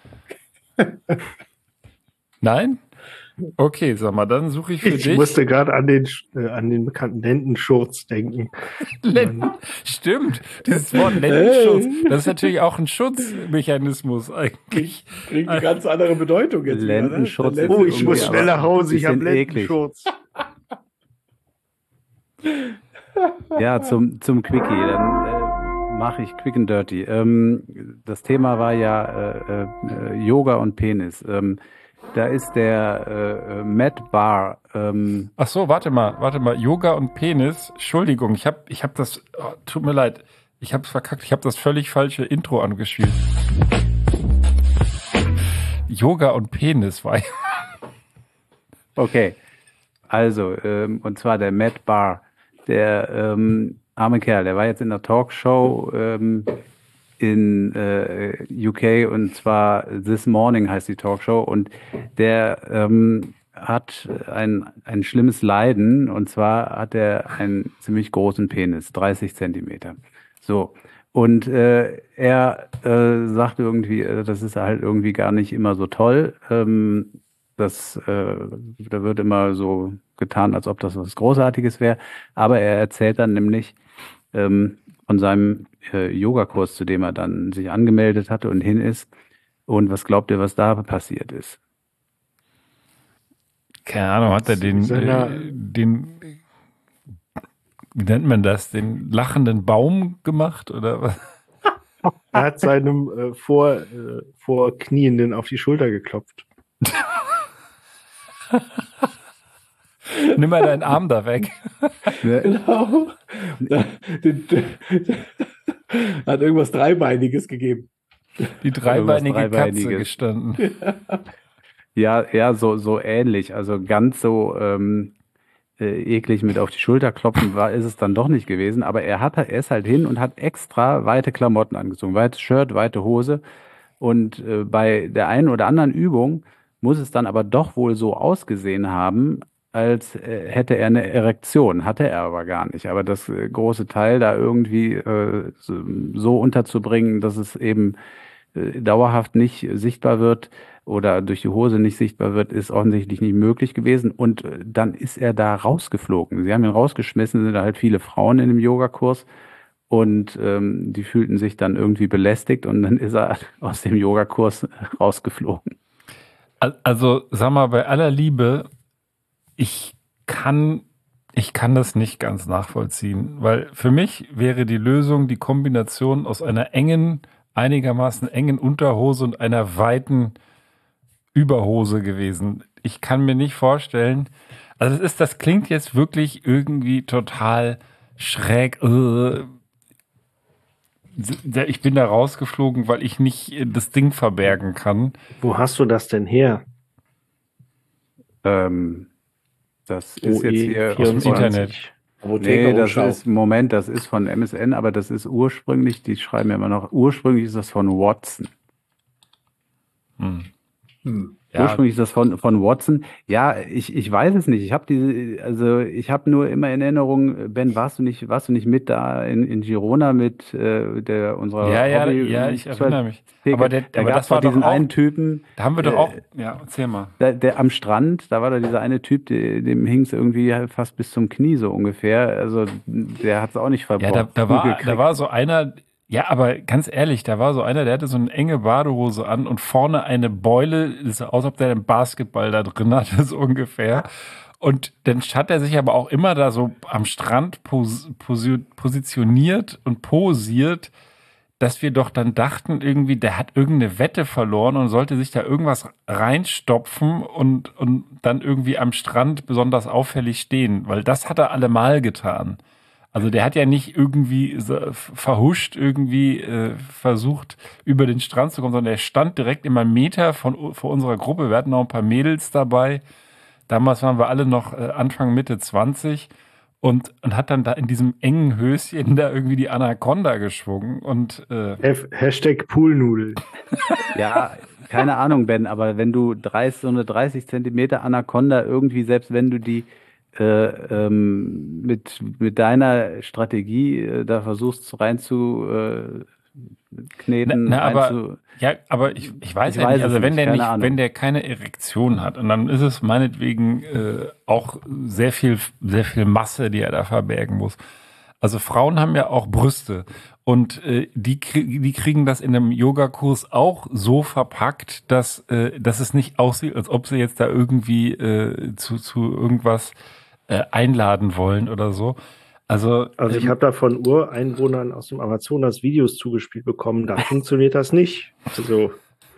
Nein? Okay, Sammer, dann suche ich für Ich dich. musste gerade an den, äh, an den bekannten Lendenschurz denken. Lenden. Stimmt, dieses Wort Lendenschutz, das ist natürlich auch ein Schutzmechanismus eigentlich. Kriegt eine ganz andere Bedeutung jetzt. wieder, ne? Lendenschutz. Der Oh, Lenden- ich muss irgendwie, schnell aber nach Hause, ich die habe sind eklig. Lendenschurz. Ja, zum, zum Quickie. Dann äh, mache ich Quick and Dirty. Ähm, das Thema war ja äh, äh, Yoga und Penis. Ähm, da ist der äh, äh, Matt Barr. Ähm, Ach so, warte mal, warte mal. Yoga und Penis. Entschuldigung, ich habe ich hab das, oh, tut mir leid, ich habe es verkackt. Ich habe das völlig falsche Intro angespielt. Yoga und Penis war okay, also, ähm, und zwar der Matt Barr, der ähm, arme Kerl, der war jetzt in der Talkshow ähm, in äh, U K und zwar This Morning heißt die Talkshow und der ähm, hat ein, ein schlimmes Leiden und zwar hat er einen ziemlich großen Penis, dreißig Zentimeter. So. Und äh, er äh, sagt irgendwie, äh, das ist halt irgendwie gar nicht immer so toll. Ähm, das, äh, da wird immer so getan, als ob das was Großartiges wäre. Aber er erzählt dann nämlich ähm, von seinem äh, Yogakurs, zu dem er dann sich angemeldet hatte und hin ist. Und was glaubt ihr, was da passiert ist? keine Ahnung, hat er den, Seiner- äh, den, wie nennt man das, den lachenden Baum gemacht oder was? Er hat seinem äh, vor, äh, Vorknienden auf die Schulter geklopft. Nimm mal deinen Arm da weg. Genau. Den- den- Hat irgendwas Dreibeiniges gegeben. Die dreibeinige Katze Dreibeiniges. gestanden. Ja, ja, so, so ähnlich. Also ganz so ähm, äh, eklig mit auf die Schulter klopfen war, ist es dann doch nicht gewesen. Aber er hat, er ist halt hin und hat extra weite Klamotten angezogen. Weites Shirt, weite Hose. Und äh, bei der einen oder anderen Übung muss es dann aber doch wohl so ausgesehen haben, als äh, hätte er eine Erektion. Hatte er aber gar nicht. Aber das äh, große Teil da irgendwie äh, so, so unterzubringen, dass es eben äh, dauerhaft nicht sichtbar wird oder durch die Hose nicht sichtbar wird, ist offensichtlich nicht möglich gewesen. Und äh, dann ist er da rausgeflogen. Sie haben ihn rausgeschmissen, sind da halt viele Frauen in dem Yogakurs und ähm, die fühlten sich dann irgendwie belästigt und dann ist er aus dem Yogakurs rausgeflogen. Al- Also, sag mal, bei aller Liebe, ich kann, ich kann das nicht ganz nachvollziehen, weil für mich wäre die Lösung die Kombination aus einer engen, einigermaßen engen Unterhose und einer weiten Überhose gewesen. Ich kann mir nicht vorstellen, also es ist, das klingt jetzt wirklich irgendwie total schräg. Äh, Ich bin da rausgeflogen, weil ich nicht äh, das Ding verbergen kann. Wo hast du das denn her? Ähm, das ist O E jetzt hier aus dem Internet. Nee, Apotheker das Umschau. ist, Moment, das ist von M S N, aber das ist ursprünglich, die schreiben ja immer noch, ursprünglich ist das von Watson. Hm. Hm. Ja. Ursprünglich ist das von, von Watson. Ja, ich, ich weiß es nicht. Ich habe diese, also ich habe nur immer in Erinnerung, Ben, warst du nicht, warst du nicht mit da in, in Girona mit äh, der unserer Ja, ja, Hobby ja, ich erinnere mich. Aber, der, da aber gab das es war doch diesen doch auch, einen Typen. da haben wir doch äh, auch, ja, erzähl mal. Der, der am Strand, da war da dieser eine Typ, der, dem hing es irgendwie fast bis zum Knie so ungefähr. Also der hat es auch nicht Ja, verbraucht. da, da, war, da war so einer, ja, aber ganz ehrlich, da war so einer, der hatte so eine enge Badehose an und vorne eine Beule, das sah aus, ob der einen Basketball da drin hatte, so ungefähr. Und dann hat er sich aber auch immer da so am Strand pos, pos, positioniert und posiert, dass wir doch dann dachten, irgendwie, der hat irgendeine Wette verloren und sollte sich da irgendwas reinstopfen und, und dann irgendwie am Strand besonders auffällig stehen, weil das hat er allemal getan. Also der hat ja nicht irgendwie so verhuscht irgendwie äh, versucht, über den Strand zu kommen, sondern der stand direkt immer einen Meter von, von unserer Gruppe. Wir hatten noch ein paar Mädels dabei. Damals waren wir alle noch äh, Anfang, Mitte zwanzig und, und hat dann da in diesem engen Höschen da irgendwie die Anaconda geschwungen. Und, äh, Hashtag Poolnudel. Ja, keine Ahnung, Ben, aber wenn du dreißig, so eine dreißig Zentimeter Anaconda irgendwie, selbst wenn du die Äh, ähm, mit, mit deiner Strategie äh, da versuchst rein zu äh, kneten. Na, na, rein aber, zu, ja, aber ich, ich weiß ich ja weiß nicht, also es wenn nicht, der keine nicht, Ahnung. wenn der keine Erektion hat, und dann ist es meinetwegen äh, auch sehr viel, sehr viel Masse, die er da verbergen muss. Also Frauen haben ja auch Brüste und äh, die, krie- die kriegen das in einem Yogakurs auch so verpackt, dass, äh, dass es nicht aussieht, als ob sie jetzt da irgendwie äh, zu, zu irgendwas äh, einladen wollen oder so. Also, Also ich ähm, habe da von Ureinwohnern aus dem Amazonas Videos zugespielt bekommen, da funktioniert das nicht. Also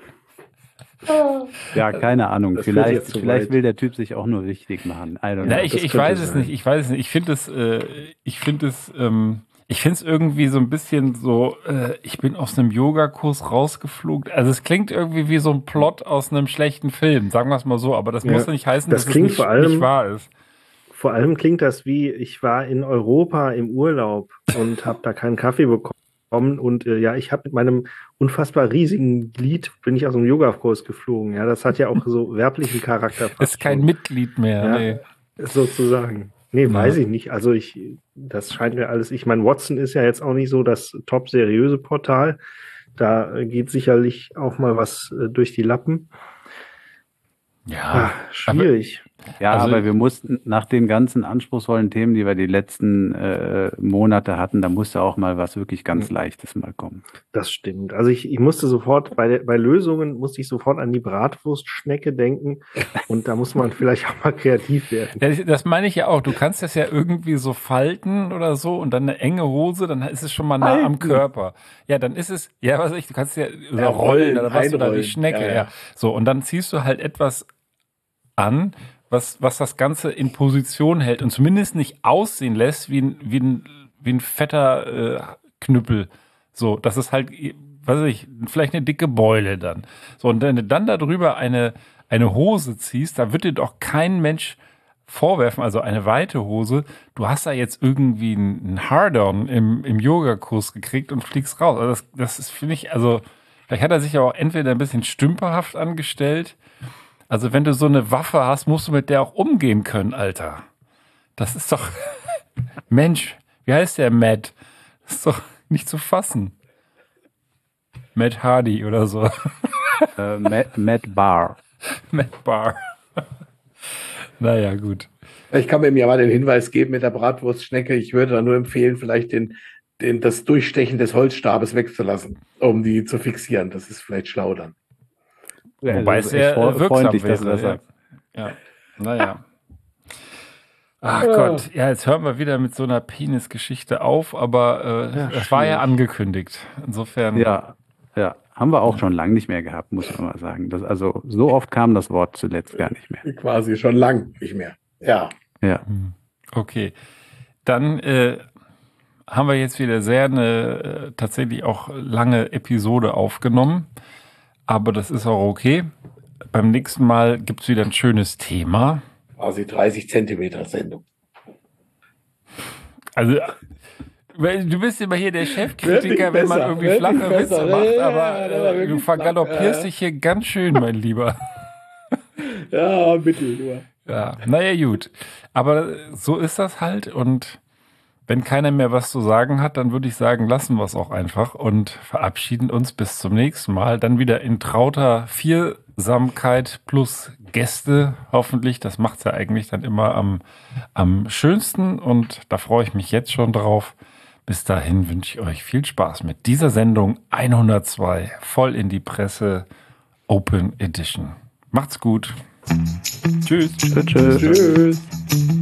ja, keine Ahnung. Das führt Vielleicht, jetzt zu vielleicht weit. will der Typ sich auch nur wichtig machen. I don't Na, know. ich, das ich könnte weiß es sein. nicht, ich weiß es nicht. Ich finde es, äh, ich finde es, ähm, ich finde es irgendwie so ein bisschen so, äh, ich bin aus einem Yogakurs rausgeflogen. Also es klingt irgendwie wie so ein Plot aus einem schlechten Film, sagen wir es mal so, aber das Ja, muss ja nicht heißen, das dass klingt es nicht, vor allem- nicht wahr ist. vor allem klingt das wie, ich war in Europa im Urlaub und habe da keinen Kaffee bekommen und äh, ja, ich habe mit meinem unfassbar riesigen Glied bin ich aus dem Yoga-Kurs geflogen. Ja, das hat ja auch so werblichen Charakter. fast Ist kein schon. Mitglied mehr. Ja. Nee. Sozusagen. Nee, weiß ich nicht. Also ich, das scheint mir alles, ich meine, Watson ist ja jetzt auch nicht so das top seriöse Portal. Da äh, geht sicherlich auch mal was äh, durch die Lappen. Ja, Ah, schwierig. Ja, Also- aber wir mussten nach den ganzen anspruchsvollen Themen, die wir die letzten äh, Monate hatten, da musste auch mal was wirklich ganz Leichtes mal kommen. Das stimmt. Also ich, ich musste sofort, bei, der, bei Lösungen musste ich sofort an die Bratwurstschnecke denken. Und da muss man vielleicht auch mal kreativ werden. Das, das meine ich ja auch. Du kannst das ja irgendwie so falten oder so und dann eine enge Hose, dann ist es schon mal nah am Falten. Körper. Ja, dann ist es, ja, was weiß ich, du kannst ja, oder Ja, rollen, rollen, dann machst du da die einrollen. Schnecke, Ja, ja, ja. So, und dann ziehst du halt etwas an, was, was das Ganze in Position hält und zumindest nicht aussehen lässt wie ein, wie ein, wie ein fetter äh, Knüppel. So, das ist halt, was weiß ich, vielleicht eine dicke Beule dann. So, und wenn du dann darüber eine, eine Hose ziehst, da wird dir doch kein Mensch vorwerfen, also eine weite Hose, du hast da jetzt irgendwie einen Hard-on im, im Yogakurs gekriegt und fliegst raus. Also das, das ist, finde ich, also vielleicht hat er sich aber auch entweder ein bisschen stümperhaft angestellt. Also wenn du so eine Waffe hast, musst du mit der auch umgehen können, Alter. Das ist doch, Mensch, wie heißt der Matt? Das ist doch nicht zu fassen. Matt Hardy oder so. Äh, Matt, Matt Barr. Matt Barr. Naja, gut. Ich kann mir ja mal den Hinweis geben mit der Bratwurstschnecke. Ich würde da nur empfehlen, vielleicht den, den, das Durchstechen des Holzstabes wegzulassen, um die zu fixieren. Das ist vielleicht schlau dann. Wobei es Also sehr echt freu- äh, wirksam freundlich, dass du wäre. das Ja. sagst. Ja, naja. Ach Gott, ja, jetzt hören wir wieder mit so einer Penis-Geschichte auf, aber äh, Ja, es war ja schwierig. angekündigt. Insofern, Ja, ja. Haben wir auch schon lange nicht mehr gehabt, muss man mal sagen. Das, also so oft kam das Wort zuletzt gar nicht mehr. Quasi schon lang nicht mehr. Ja. Ja. okay. Dann äh, haben wir jetzt wieder sehr eine äh, tatsächlich auch lange Episode aufgenommen, aber das ist auch okay. Beim nächsten Mal gibt es wieder ein schönes Thema. Quasi dreißig Zentimeter Sendung. Also, weil du bist immer hier der Wird Chefkritiker, nicht wenn man besser, irgendwie wird flache nicht Witze besser. macht, Ja, aber ja, ja, äh, du wirklich vergaloppierst flach, ja. dich hier ganz schön, mein Lieber. Ja, mittel nur. Ja, naja, gut. Aber so ist das halt. Und wenn keiner mehr was zu sagen hat, dann würde ich sagen, lassen wir es auch einfach und verabschieden uns bis zum nächsten Mal. Dann wieder in trauter Viersamkeit plus Gäste, hoffentlich. Das macht es ja eigentlich dann immer am, am schönsten. Und da freue ich mich jetzt schon drauf. Bis dahin wünsche ich euch viel Spaß mit dieser Sendung hundertzwei, voll in die Presse, Open Edition. Macht's gut. Tschüss. Tschüss. Tschüss.